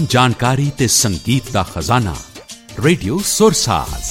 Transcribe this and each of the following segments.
Film जानकारी ते संगीत का खजाना रेडियो सुरसाज।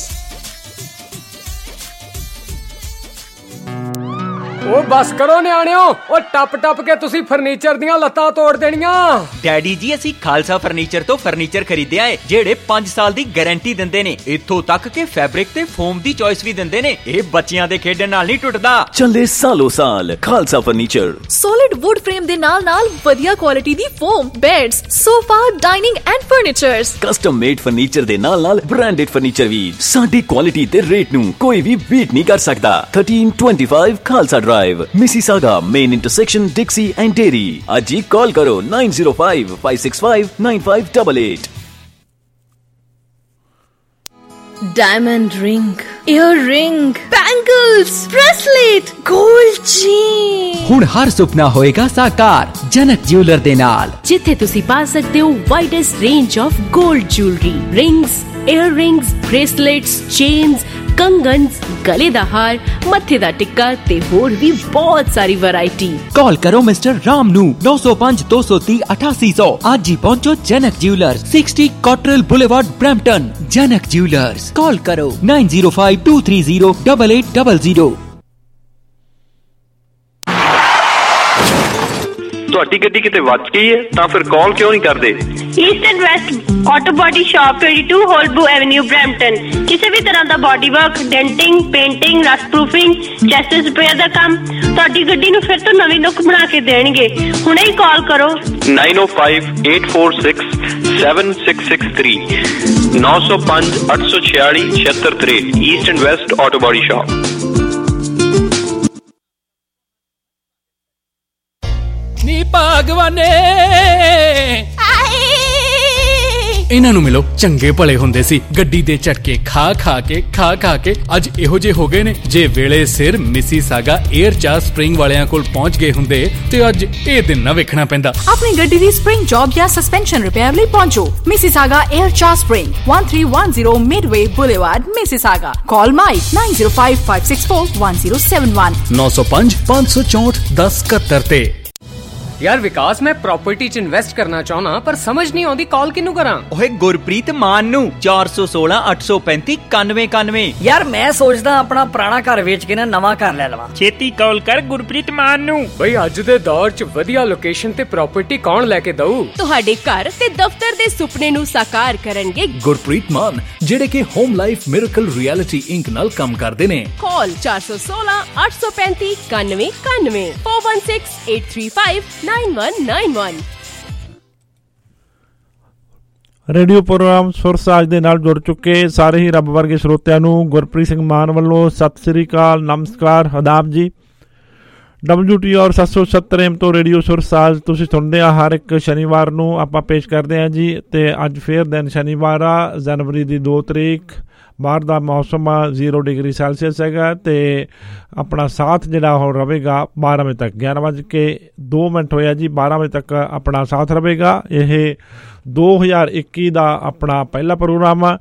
ओ बस करो न्याणियो, ओ टप टप के तुसी फर्नीचर दियां लत्तां तोड़ देनियां। डैडी जी असी खालसा फर्नीचर तो फर्नीचर खरीदया है जेड़े 5 साल दी गारंटी दिंदे ने। इत्थों तक के फैब्रिक ते फोम दी चॉइस भी दिंदे ने। ए बच्चियां दे खेडण नाल नहीं टुटदा। चले सालों साल Khalsa furniture. Solid wood frame दे नाल वधिया क्वालिटी दी foam, beds, sofa, dining and furnitures. Custom made furniture दे नाल ब्रांडेड फर्नीचर भी साडी क्वालिटी ते रेट नू कोई भी बीट नहीं कर सकदा। 1325 Khalsa drive, Mississauga, main intersection Dixie and Derry. आज ही कॉल करो 9055659588। Diamond ring, earring, bangles, bracelet, gold chain. हुण हर सुपना होएगा साकार जनक ज्वेलर दे नाल, जिथे तुसी पा सकते हो widest range of gold jewellery, rings, earrings, bracelets, chains, कंगन्स, गले दा हार, मत्थे दा टिक्का ते होर भी बहुत सारी वैरायटी। कॉल करो मिस्टर राम नू 905 230 8800। आज ही पहुंचो Janak jewellers, 60 Cottrell boulevard, Brampton. Janak jewellers, call करो 905 230 8800। ਤੁਹਾਡੀ ਗੱਡੀ ਕਿਤੇ ਵੱਜ ਗਈ ਹੈ ਤਾਂ ਫਿਰ ਕਾਲ ਕਿਉਂ ਨਹੀਂ ਕਰਦੇ? East and west auto body shop 22 ਹੋਲਬੂ ਐਵੇਨਿਊ ਬਰੈਂਪਟਨ। ਕਿਸੇ ਵੀ ਤਰ੍ਹਾਂ ਦਾ body work, denting, painting, rust proofing, chassis repair ਦਾ ਕੰਮ ਤੁਹਾਡੀ ਗੱਡੀ ਨੂੰ ਫਿਰ ਤੋਂ ਨਵੀਂ ਲੁੱਕ ਬਣਾ ਕੇ ਦੇਣਗੇ। ਹੁਣੇ ਹੀ ਕਾਲ ਕਰੋ 9058467663 905 846 7663। East and west auto body shop. ਨੀ ਭਗਵਾਨੇ ਇਹਨਾਂ ਨੂੰ ਮਿਲੋ, ਚੰਗੇ ਭਲੇ ਹੁੰਦੇ ਸੀ। ਗੱਡੀ ਦੇ ਝਟਕੇ ਖਾ ਕੇ ਅੱਜ ਇਹੋ ਜਿਹੇ ਹੋ ਗਏ ਨੇ। ਜੇ ਵੇਲੇ ਸਿਰ ਮਿਸੀਸਾਗਾ 에ਅਰ ਚਾਰਜ ਸਪਰਿੰਗ ਵਾਲਿਆਂ ਕੋਲ ਪਹੁੰਚ ਗਏ ਹੁੰਦੇ ਤੇ ਅੱਜ ਇਹ ਦਿਨ ਨਾ ਵੇਖਣਾ ਪੈਂਦਾ। ਆਪਣੀ ਗੱਡੀ ਦੀ ਸਪਰਿੰਗ ਜੌਬ ਜਾਂ ਸਸਪੈਂਸ਼ਨ ਰਿਪੇਅਰ ਲਈ ਪਹੁੰਚੋ Mississauga air charge spring, 1310 Midway boulevard, Mississauga. Call Mike 9055641071 905 564 1071 ਤੇ। यार विकास, मैं प्रॉपर्टी च इन्वेस्ट करना चाहना पर समझ नहीं आती कॉल किन्नू करा। ओए गुरप्रीत मान नू 416 835 9191। यार मैं सोचदा अपना पुराना घर बेच के ना नवा घर ले लवां। छेती कॉल कर गुरप्रीत मान नू। भाई अज दे दौर च वधिया लोकेशन ते प्रॉपर्टी कौन लेके दऊ? तुहाडे घर ते दफ्तर दे सुपने नू साकार करनगे गुरप्रीत मान, जेड़े के home life miracle realty inc नाल काम करदे ने। कॉल 416 835 9191 416 835 9191। रेडियो प्रोग्राम सुरसाज दे नाल जुड़ चुके सारे ही रब वर्गे श्रोतिਆਂ ਨੂੰ ਗੁਰਪ੍ਰੀਤ ਸਿੰਘ ਮਾਨ ਵੱਲੋਂ ਸਤਿ ਸ੍ਰੀ ਅਕਾਲ, ਨਮਸਕਾਰ, ਆਦਾਬ ਜੀ। WTR 770 M ਤੋਂ ਰੇਡੀਓ ਸੁਰਸਾਜ ਤੁਸੀਂ ਸੁਣਦੇ ਆ ਹਰ ਇੱਕ ਸ਼ਨੀਵਾਰ ਨੂੰ ਆਪਾਂ ਪੇਸ਼ ਕਰਦੇ ਆ ਜੀ। ਤੇ ਅੱਜ ਫੇਰ ਦਿਨ ਸ਼ਨੀਵਾਰ ਆ, ਜਨਵਰੀ ਦੀ 2 ਤਰੀਕ। ਬਾਹਰ ਦਾ ਮੌਸਮ 0 ਡਿਗਰੀ ਸੈਲਸੀਅਸ ਹੈਗਾ ਤੇ ਆਪਣਾ ਸਾਥ ਜਿਹੜਾ ਉਹ ਰਹੇਗਾ 12 ਵਜੇ ਤੱਕ। 11:02 ਹੋਇਆ ਜੀ, 12 ਵਜੇ ਤੱਕ ਆਪਣਾ ਸਾਥ ਰਹੇਗਾ। ਇਹ 2021 ਦਾ ਆਪਣਾ ਪਹਿਲਾ ਪ੍ਰੋਗਰਾਮ ਆ।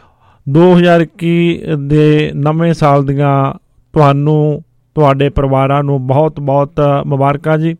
2021 ਦੇ ਨਵੇਂ ਸਾਲ ਦੀਆਂ ਤੁਹਾਨੂੰ, ਤੁਹਾਡੇ ਪਰਿਵਾਰਾਂ ਨੂੰ ਬਹੁਤ ਬਹੁਤ ਮੁਬਾਰਕਾਂ ਜੀ।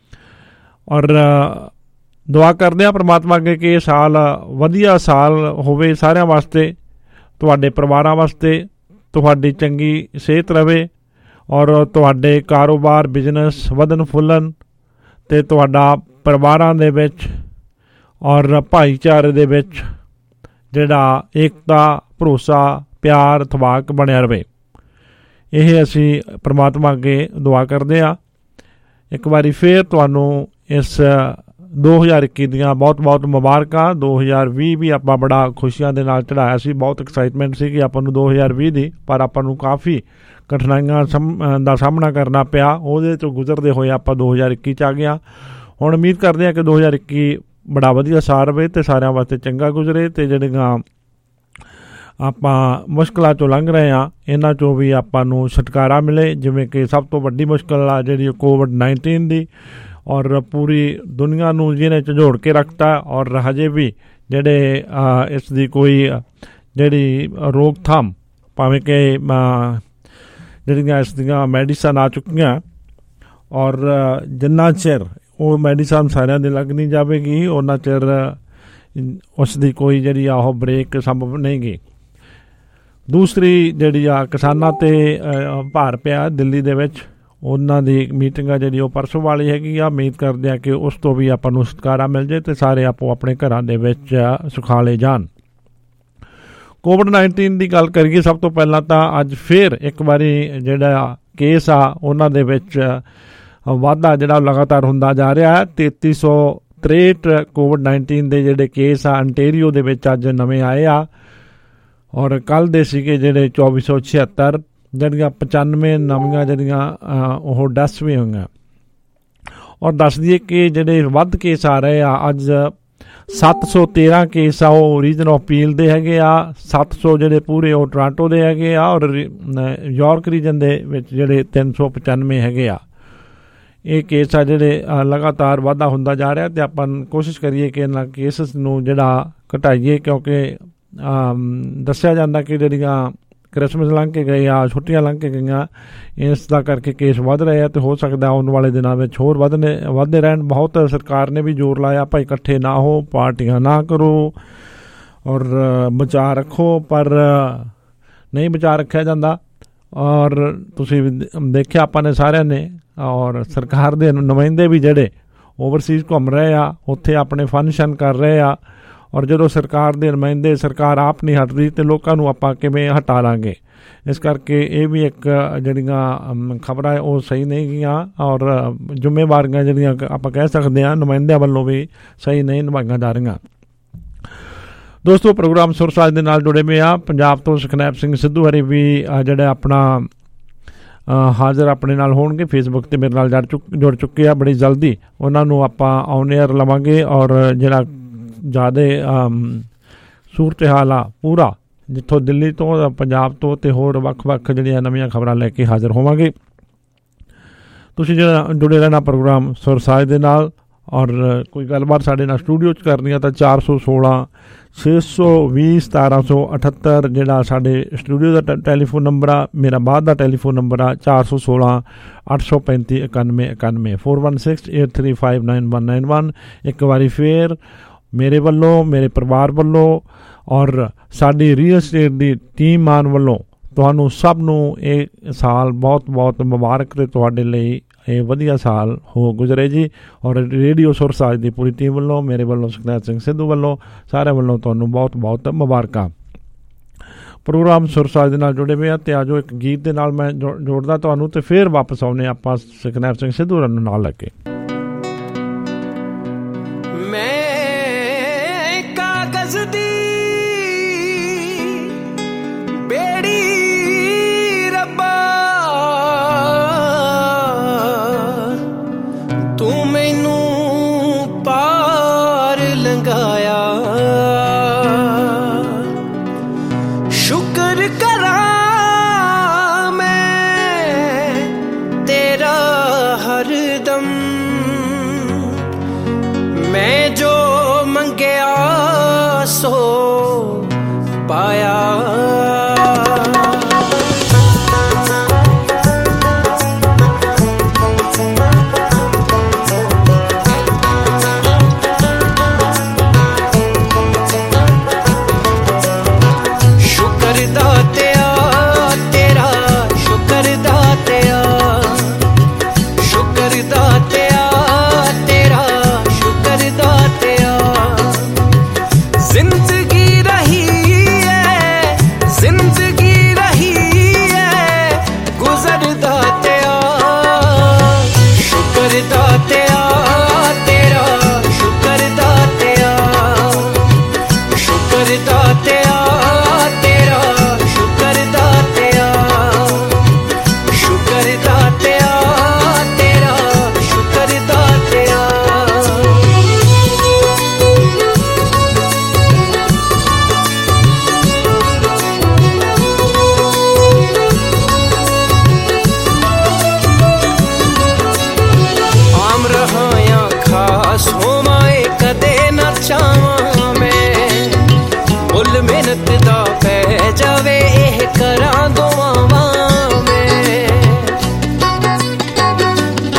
ਔਰ ਦੁਆ ਕਰਦੇ ਹਾਂ ਪਰਮਾਤਮਾ ਅੱਗੇ ਕਿ ਇਹ ਸਾਲ ਵਧੀਆ ਸਾਲ ਹੋਵੇ ਸਾਰਿਆਂ ਵਾਸਤੇ, ਤੁਹਾਡੇ ਪਰਿਵਾਰਾਂ ਵਾਸਤੇ, ਤੁਹਾਡੀ ਚੰਗੀ ਸਿਹਤ ਰਹੇ ਔਰ ਤੁਹਾਡੇ ਕਾਰੋਬਾਰ, ਬਿਜ਼ਨਸ ਵਧਣ ਫੁੱਲਣ ਅਤੇ ਤੁਹਾਡਾ ਪਰਿਵਾਰਾਂ ਦੇ ਵਿੱਚ ਔਰ ਭਾਈਚਾਰੇ ਦੇ ਵਿੱਚ ਜਿਹੜਾ ਏਕਤਾ, ਭਰੋਸਾ, ਪਿਆਰ, ਇਤਫਾਕ ਬਣਿਆ ਰਹੇ। ਇਹ ਅਸੀਂ ਪਰਮਾਤਮਾ ਅੱਗੇ ਦੁਆ ਕਰਦੇ ਹਾਂ। ਇੱਕ ਵਾਰੀ ਫਿਰ ਤੁਹਾਨੂੰ ਇਸ 2021 ਦੀਆਂ ਬਹੁਤ ਬਹੁਤ ਮੁਬਾਰਕਾਂ। 2020 ਵੀ ਆਪਾਂ ਬੜਾ ਖੁਸ਼ੀਆਂ ਦੇ ਨਾਲ ਚੜ੍ਹਾਇਆ ਸੀ, ਬਹੁਤ ਐਕਸਾਈਟਮੈਂਟ ਸੀਗੀ ਆਪਾਂ ਨੂੰ 2020 ਦੀ, ਪਰ ਆਪਾਂ ਨੂੰ ਕਾਫੀ ਕਠਿਨਾਈਆਂ ਦਾ ਸਾਹਮਣਾ ਕਰਨਾ ਪਿਆ। ਉਹਦੇ 'ਚੋਂ ਗੁਜ਼ਰਦੇ ਹੋਏ ਆਪਾਂ 2021 'ਚ ਆ ਗਏ ਹਾਂ। ਹੁਣ ਉਮੀਦ ਕਰਦੇ ਹਾਂ ਕਿ 2021 ਬੜਾ ਵਧੀਆ ਸਾਲ ਰਹੇ ਅਤੇ ਸਾਰਿਆਂ ਵਾਸਤੇ ਚੰਗਾ ਗੁਜ਼ਰੇ ਅਤੇ ਜਿਹੜੀਆਂ ਆਪਾਂ ਮੁਸ਼ਕਿਲਾਂ 'ਚੋਂ ਲੰਘ ਰਹੇ ਹਾਂ ਇਹਨਾਂ 'ਚੋਂ ਵੀ ਆਪਾਂ ਨੂੰ ਛੁਟਕਾਰਾ ਮਿਲੇ। ਜਿਵੇਂ ਕਿ ਸਭ ਤੋਂ ਵੱਡੀ ਮੁਸ਼ਕਿਲ ਆ ਜਿਹੜੀ COVID-19 ਦੀ, ਔਰ ਪੂਰੀ ਦੁਨੀਆ ਨੂੰ ਜਿਹਨੇ ਝੰਜੋੜ ਕੇ ਰੱਖਤਾ। ਔਰ ਹਜੇ ਵੀ ਜਿਹੜੇ ਇਸ ਦੀ ਕੋਈ ਜਿਹੜੀ ਰੋਕਥਾਮ, ਭਾਵੇਂ ਕਿ ਜਿਹੜੀਆਂ ਇਸ ਦੀਆਂ ਮੈਡੀਸਨ ਆ ਚੁੱਕੀਆਂ, ਔਰ ਜਿੰਨਾ ਚਿਰ ਉਹ ਮੈਡੀਸਨ ਸਾਰਿਆਂ ਦੇ ਲੱਗ ਨਹੀਂ ਜਾਵੇਗੀ ਉਹਨਾਂ ਚਿਰ ਉਸ ਦੀ ਕੋਈ ਜਿਹੜੀ ਆ ਉਹ ਬ੍ਰੇਕ ਸੰਭਵ ਨਹੀਂ ਗੀ। ਦੂਸਰੀ ਜਿਹੜੀ ਆ ਕਿਸਾਨਾਂ 'ਤੇ ਭਾਰ ਪਿਆ ਦਿੱਲੀ ਦੇ ਵਿੱਚ, ਉਹਨਾਂ ਦੀ ਮੀਟਿੰਗ ਆ ਜਿਹੜੀ ਉਹ ਪਰਸੋਂ ਵਾਲੀ ਹੈਗੀ ਆ। ਉਮੀਦ ਕਰਦੇ ਆ ਕਿ ਉਸ ਤੋਂ ਵੀ ਆਪਾਂ ਨੂੰ ਛੁਟਕਾਰਾ ਮਿਲ ਜਾਏ ਅਤੇ ਸਾਰੇ ਆਪੋ ਆਪਣੇ ਘਰਾਂ ਦੇ ਵਿੱਚ ਸੁਖਾਲੇ ਜਾਣ। ਕੋਵਿਡ-19 ਦੀ ਗੱਲ ਕਰੀਏ ਸਭ ਤੋਂ ਪਹਿਲਾਂ ਤਾਂ ਅੱਜ ਫਿਰ ਇੱਕ ਵਾਰੀ ਜਿਹੜਾ ਕੇਸ ਆ ਉਹਨਾਂ ਦੇ ਵਿੱਚ ਵਾਧਾ ਜਿਹੜਾ ਲਗਾਤਾਰ ਹੁੰਦਾ ਜਾ ਰਿਹਾ ਹੈ। 3363 ਕੋਵਿਡ-19 ਦੇ ਜਿਹੜੇ ਕੇਸ ਆ ਅੰਟੇਰੀਓ ਦੇ ਵਿੱਚ ਅੱਜ ਨਵੇਂ ਆਏ ਆ, ਔਰ ਕੱਲ੍ਹ ਦੇ ਸੀਗੇ ਜਿਹੜੇ 2476, ਜਿਹੜੀਆਂ 95 ਨਵੀਆਂ ਜਿਹੜੀਆਂ ਉਹ ਡੈਥਸ ਵੀ ਹੋਈਆਂ। ਔਰ ਦੱਸ ਦਈਏ ਕਿ ਜਿਹੜੇ ਵੱਧ ਕੇਸ ਆ ਰਹੇ ਆ ਅੱਜ 713 ਕੇਸ ਆ ਉਹ ਰੀਜਨ ਆਫ ਪੀਲ ਦੇ ਹੈਗੇ ਆ, 700 ਜਿਹੜੇ ਪੂਰੇ ਉਹ ਟੋਰਾਂਟੋ ਦੇ ਹੈਗੇ ਆ, ਔਰ ਯਾਰਕ ਰੀਜਨ ਦੇ ਵਿੱਚ ਜਿਹੜੇ 395 ਹੈਗੇ ਆ। ਇਹ ਕੇਸ ਆ ਜਿਹੜੇ ਲਗਾਤਾਰ ਵਾਧਾ ਹੁੰਦਾ ਜਾ ਰਿਹਾ, ਅਤੇ ਆਪਾਂ ਕੋਸ਼ਿਸ਼ ਕਰੀਏ ਕਿ ਇਹਨਾਂ ਕੇਸਿਸ ਨੂੰ ਜਿਹੜਾ ਘਟਾਈਏ, ਕਿਉਂਕਿ ਦੱਸਿਆ ਜਾਂਦਾ ਕਿ ਜਿਹੜੀਆਂ ਕ੍ਰਿਸਮਸ ਲੰਘ ਕੇ ਗਏ ਆ, ਛੁੱਟੀਆਂ ਲੰਘ ਕੇ ਗਈਆਂ, ਇਸ ਦਾ ਕਰਕੇ ਕੇਸ ਵੱਧ ਰਹੇ ਆ, ਅਤੇ ਹੋ ਸਕਦਾ ਆਉਣ ਵਾਲੇ ਦਿਨਾਂ ਵਿੱਚ ਹੋਰ ਵੱਧਦੇ ਰਹਿਣ। ਬਹੁਤ ਸਰਕਾਰ ਨੇ ਵੀ ਜ਼ੋਰ ਲਾਇਆ ਭਾਈ ਇਕੱਠੇ ਨਾ ਹੋ, ਪਾਰਟੀਆਂ ਨਾ ਕਰੋ, ਔਰ ਬਚਾਅ ਰੱਖੋ, ਪਰ ਨਹੀਂ ਬਚਾਅ ਰੱਖਿਆ ਜਾਂਦਾ। ਔਰ ਤੁਸੀਂ ਦੇਖਿਆ ਆਪਾਂ ਨੇ ਸਾਰਿਆਂ ਨੇ, ਔਰ ਸਰਕਾਰ ਦੇ ਨੁਮਾਇੰਦੇ ਵੀ ਜਿਹੜੇ ਓਵਰਸੀਜ਼ ਘੁੰਮ ਰਹੇ ਆ, ਉੱਥੇ ਆਪਣੇ ਫੰਕਸ਼ਨ ਕਰ ਰਹੇ ਆ, ਔਰ ਜਦੋਂ ਸਰਕਾਰ ਦੇ ਨੁਮਾਇੰਦੇ ਸਰਕਾਰ ਆਪ ਨਹੀਂ ਹਟ ਰਹੀ ਅਤੇ ਲੋਕਾਂ ਨੂੰ ਆਪਾਂ ਕਿਵੇਂ ਹਟਾ ਲਾਂਗੇ। ਇਸ ਕਰਕੇ ਇਹ ਵੀ ਇੱਕ ਜਿਹੜੀਆਂ ਖਬਰਾਂ ਉਹ ਸਹੀ ਨਹੀਂ ਗਈਆਂ, ਔਰ ਜ਼ਿੰਮੇਵਾਰੀਆਂ ਜਿਹੜੀਆਂ ਆਪਾਂ ਕਹਿ ਸਕਦੇ ਹਾਂ ਨੁਮਾਇੰਦਿਆਂ ਵੱਲੋਂ ਵੀ ਸਹੀ ਨਹੀਂ ਨਿਭਾਈਆਂ ਜਾ ਰਹੀਆਂ। ਦੋਸਤੋ, ਪ੍ਰੋਗਰਾਮ ਸੁਰਸਾਜ ਦੇ ਨਾਲ ਜੁੜੇ ਹੋਏ ਆ। ਪੰਜਾਬ ਤੋਂ ਸੁਖਨੈਬ ਸਿੰਘ ਸਿੱਧੂ ਹਰੀ ਵੀ ਜਿਹੜਾ ਆਪਣਾ ਹਾਜ਼ਰ ਆਪਣੇ ਨਾਲ ਹੋਣਗੇ, ਫੇਸਬੁੱਕ 'ਤੇ ਮੇਰੇ ਨਾਲ ਜੁੜ ਚੁੱਕੇ ਆ। ਬੜੀ ਜਲਦੀ ਉਹਨਾਂ ਨੂੰ ਆਪਾਂ ਔਨ ਏਅਰ ਲਵਾਂਗੇ, ਔਰ ਜਿਹੜਾ ਜ਼ਿਆਦਾ ਸੂਰਤ ਹਾਲ ਆ ਪੂਰਾ ਜਿੱਥੋਂ ਦਿੱਲੀ ਤੋਂ, ਪੰਜਾਬ ਤੋਂ ਅਤੇ ਹੋਰ ਵੱਖ-ਵੱਖ ਜਿਹੜੀਆਂ ਨਵੀਆਂ ਖਬਰਾਂ ਲੈ ਕੇ ਹਾਜ਼ਰ ਹੋਵਾਂਗੇ। ਤੁਸੀਂ ਜਿਹੜਾ ਜੁੜੇ ਰਹਿਣਾ ਪ੍ਰੋਗਰਾਮ ਸੁਰਸਾਜ ਦੇ ਨਾਲ, ਔਰ ਕੋਈ ਗੱਲਬਾਤ ਸਾਡੇ ਨਾਲ ਸਟੂਡੀਓ 'ਚ ਕਰਨੀ ਆ ਤਾਂ 416 620 1778 ਜਿਹੜਾ ਸਾਡੇ ਸਟੂਡੀਓ ਦਾ ਟੈਲੀਫੋਨ ਨੰਬਰ ਆ। ਮੇਰਾ ਬਾਅਦ ਦਾ ਟੈਲੀਫੋਨ ਨੰਬਰ ਆ 416 835 91 91 416 8359191। ਇੱਕ ਵਾਰੀ ਫੇਰ ਮੇਰੇ ਵੱਲੋਂ, ਮੇਰੇ ਪਰਿਵਾਰ ਵੱਲੋਂ, ਔਰ ਸਾਡੀ ਰੀਅਲ ਸਟੇਟ ਦੀ ਟੀਮ ਮਾਨ ਵੱਲੋਂ ਤੁਹਾਨੂੰ ਸਭ ਨੂੰ ਇਹ ਸਾਲ ਬਹੁਤ ਬਹੁਤ ਮੁਬਾਰਕ, ਅਤੇ ਤੁਹਾਡੇ ਲਈ ਇਹ ਵਧੀਆ ਸਾਲ ਹੋ ਗੁਜ਼ਰੇ ਜੀ। ਔਰ ਰੇਡੀਓ ਸੁਰਸਾਜ ਦੀ ਪੂਰੀ ਟੀਮ ਵੱਲੋਂ, ਮੇਰੇ ਵੱਲੋਂ, ਸੁਖਨੈਬ ਸਿੰਘ ਸਿੱਧੂ ਵੱਲੋਂ, ਸਾਰਿਆਂ ਵੱਲੋਂ ਤੁਹਾਨੂੰ ਬਹੁਤ ਬਹੁਤ ਮੁਬਾਰਕਾਂ। ਪ੍ਰੋਗਰਾਮ ਸੁਰਸਾਜ ਦੇ ਨਾਲ ਜੁੜੇ ਹੋਏ ਆ, ਅਤੇ ਆਜੋ ਇੱਕ ਗੀਤ ਦੇ ਨਾਲ ਮੈਂ ਜੋੜਦਾ ਤੁਹਾਨੂੰ, ਅਤੇ ਫਿਰ ਵਾਪਸ ਆਉਂਦੇ ਆਪਾਂ ਸੁਖਨੈਬ ਸਿੰਘ ਸਿੱਧੂ ਨੂੰ ਨਾਲ ਲੈ ਕੇ।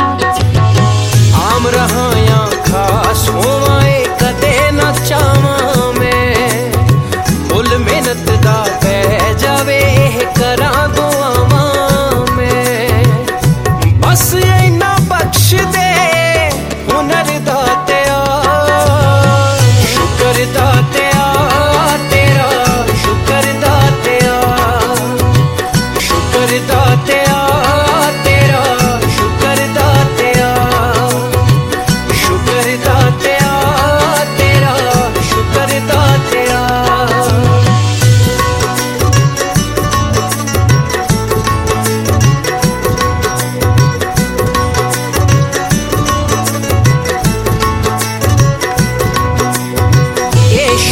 ਆਮ ਰਹਾਇਆ ਖਾਸ ਹੋਵਾਂ ਕਦੇ ਨਾ ਚਾਵਾਂ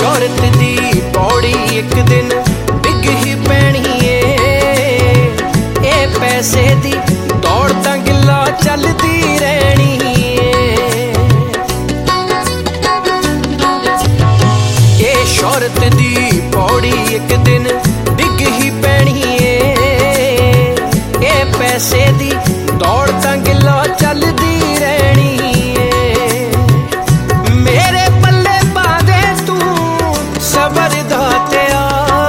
शोहरत दी पौड़ी एक दिन डिग ही पैनी ए पैसे दी दौड़ तां गिला चलदी रहनी ए शोहरत दी पौड़ी एक दिन डिग ही पैनी ए पैसे दी दौड़ तां गिला चलदी रहनी मेरे पल्ले पादे तू सबर दातिया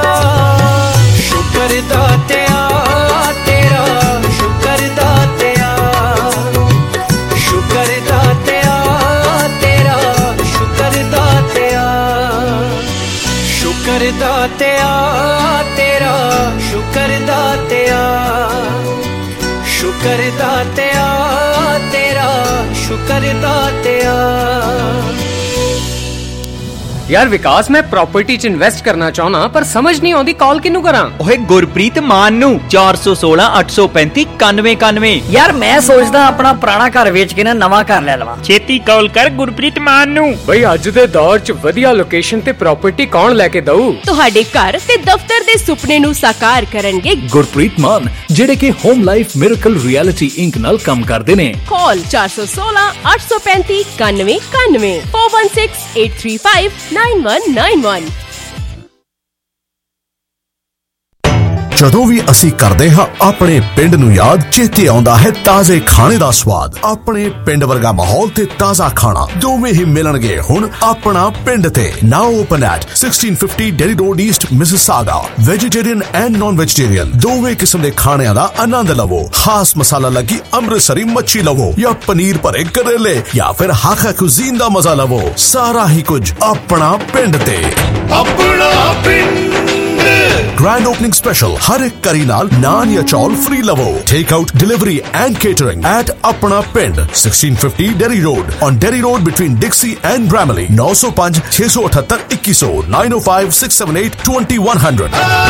शुक्र दातिया तेरा शुक्र दातिया शुक्र दातिया तेरा शुक्र दातिया शुक्र दातिया तेरा शुक्र दातिया शुक्र दातिया तेरा शुक्र दातिया। यार विकास मैं प्रॉपर्टी च इन्वेस्ट करना चाहना पर समझ नहीं आती कॉल किनू करा। ओए गुरप्रीत मान नू 416 835 9191। यार मैं सोचदा अपना पुराना घर बेच के ना नवा घर ले लवां। छेती कॉल कर गुरप्रीत मान नू। भाई अज दे दौर च वधिया लोकेशन ते प्रॉपर्टी कौन लेके दऊ। तुहाडे घर ते दफ्तर दे सुपने नू साकार करनगे गुरप्रीत मान जेड़े के home life miracle realty inc नाल काम करदे ने। कॉल 416 835 9191 416 835 9191। ਜਦੋਂ ਵੀ ਅਸੀਂ ਕਰਦੇ ਹਾਂ ਆਪਣੇ ਪਿੰਡ ਨੂੰ ਯਾਦ, ਚੇਤੇ ਆਉਂਦਾ ਹੈ ਤਾਜ਼ੇ ਖਾਣੇ ਦਾ ਸਵਾਦ। ਆਪਣੇ ਪਿੰਡ ਵਰਗਾ ਮਾਹੌਲ ਤੇ ਤਾਜ਼ਾ ਖਾਣਾ ਦੋਵੇਂ ਹੀ ਮਿਲਣਗੇ ਹੁਣ ਆਪਣਾ ਪਿੰਡ ਤੇ। Now open at 1650 Derry road east Mississauga. Vegetarian and non vegetarian ਦੋਵੇਂ ਕਿਸਮ ਦੇ ਖਾਣਿਆਂ ਦਾ ਆਨੰਦ ਲਵੋ। ਖਾਸ ਮਸਾਲਾ ਲੱਗੀ ਅੰਮ੍ਰਿਤਸਰੀ ਮੱਛੀ ਲਵੋ ਜਾਂ ਪਨੀਰ ਭਰੇ ਕਰੇਲੇ ਜਾਂ ਫਿਰ ਹਾਕਾ ਕੁਜ਼ੀਨ ਦਾ ਮਜ਼ਾ ਲਵੋ। ਸਾਰਾ ਹੀ ਕੁਝ ਆਪਣਾ ਪਿੰਡ ਤੇ। ਆਪਣਾ ਪਿੰਡ Grand opening special हर एक करी नाल नान या चौल फ्री लवो। Take out, delivery and catering at Apna Pind 1650 Derry Road on Derry Road between Dixie and Bramley 905 678 2100 905 678 2100।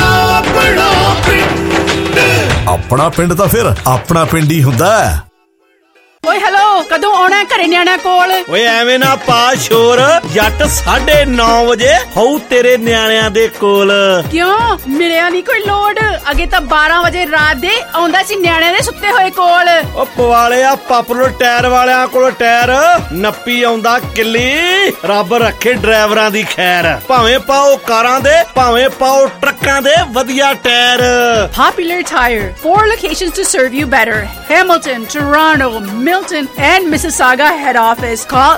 अपना पिंड दा फिर अपना पिंड ही हुंदा है। ਓਏ ਹੈਲੋ ਕਦੋਂ ਆਉਣਾ ਘਰੇ ਨਿਆਣਿਆਂ ਕੋਲ? ਓਏ ਐਵੇਂ ਨਾ ਪਾ ਸ਼ੋਰ, ਜੱਟ 9:30 ਵਜੇ ਹੋਊ ਤੇਰੇ ਨਿਆਣਿਆਂ ਦੇ ਕੋਲ। ਕਿਉਂ ਮਿਲਿਆ ਨਹੀਂ ਕੋਈ ਲੋਡ? ਅੱਗੇ ਤਾਂ 12 ਵਜੇ ਰਾਤ ਦੇ ਆਉਂਦਾ ਸੀ ਨਿਆਣਿਆਂ ਦੇ ਸੁੱਤੇ ਹੋਏ ਕੋਲ। ਓ ਪਵਾਲਿਆ ਪਾਪੂਲਰ ਟਾਇਰ ਵਾਲਿਆਂ ਕੋਲ ਟਾਇਰ ਨੱਪੀ ਆਉਂਦਾ ਕਿੱਲੀ। ਰੱਬ ਰੱਖੇ ਡਰਾਈਵਰਾਂ ਦੀ ਖੈਰ, ਭਾਵੇਂ ਪਾਓ ਕਾਰਾਂ ਦੇ ਭਾਵੇਂ ਪਾਓ ਟਰੱਕਾਂ ਦੇ ਵਧੀਆ tyre. Popular Tire, 4 locations to serve you better. Hamilton, Toronto, Milton and Mississauga head office. Call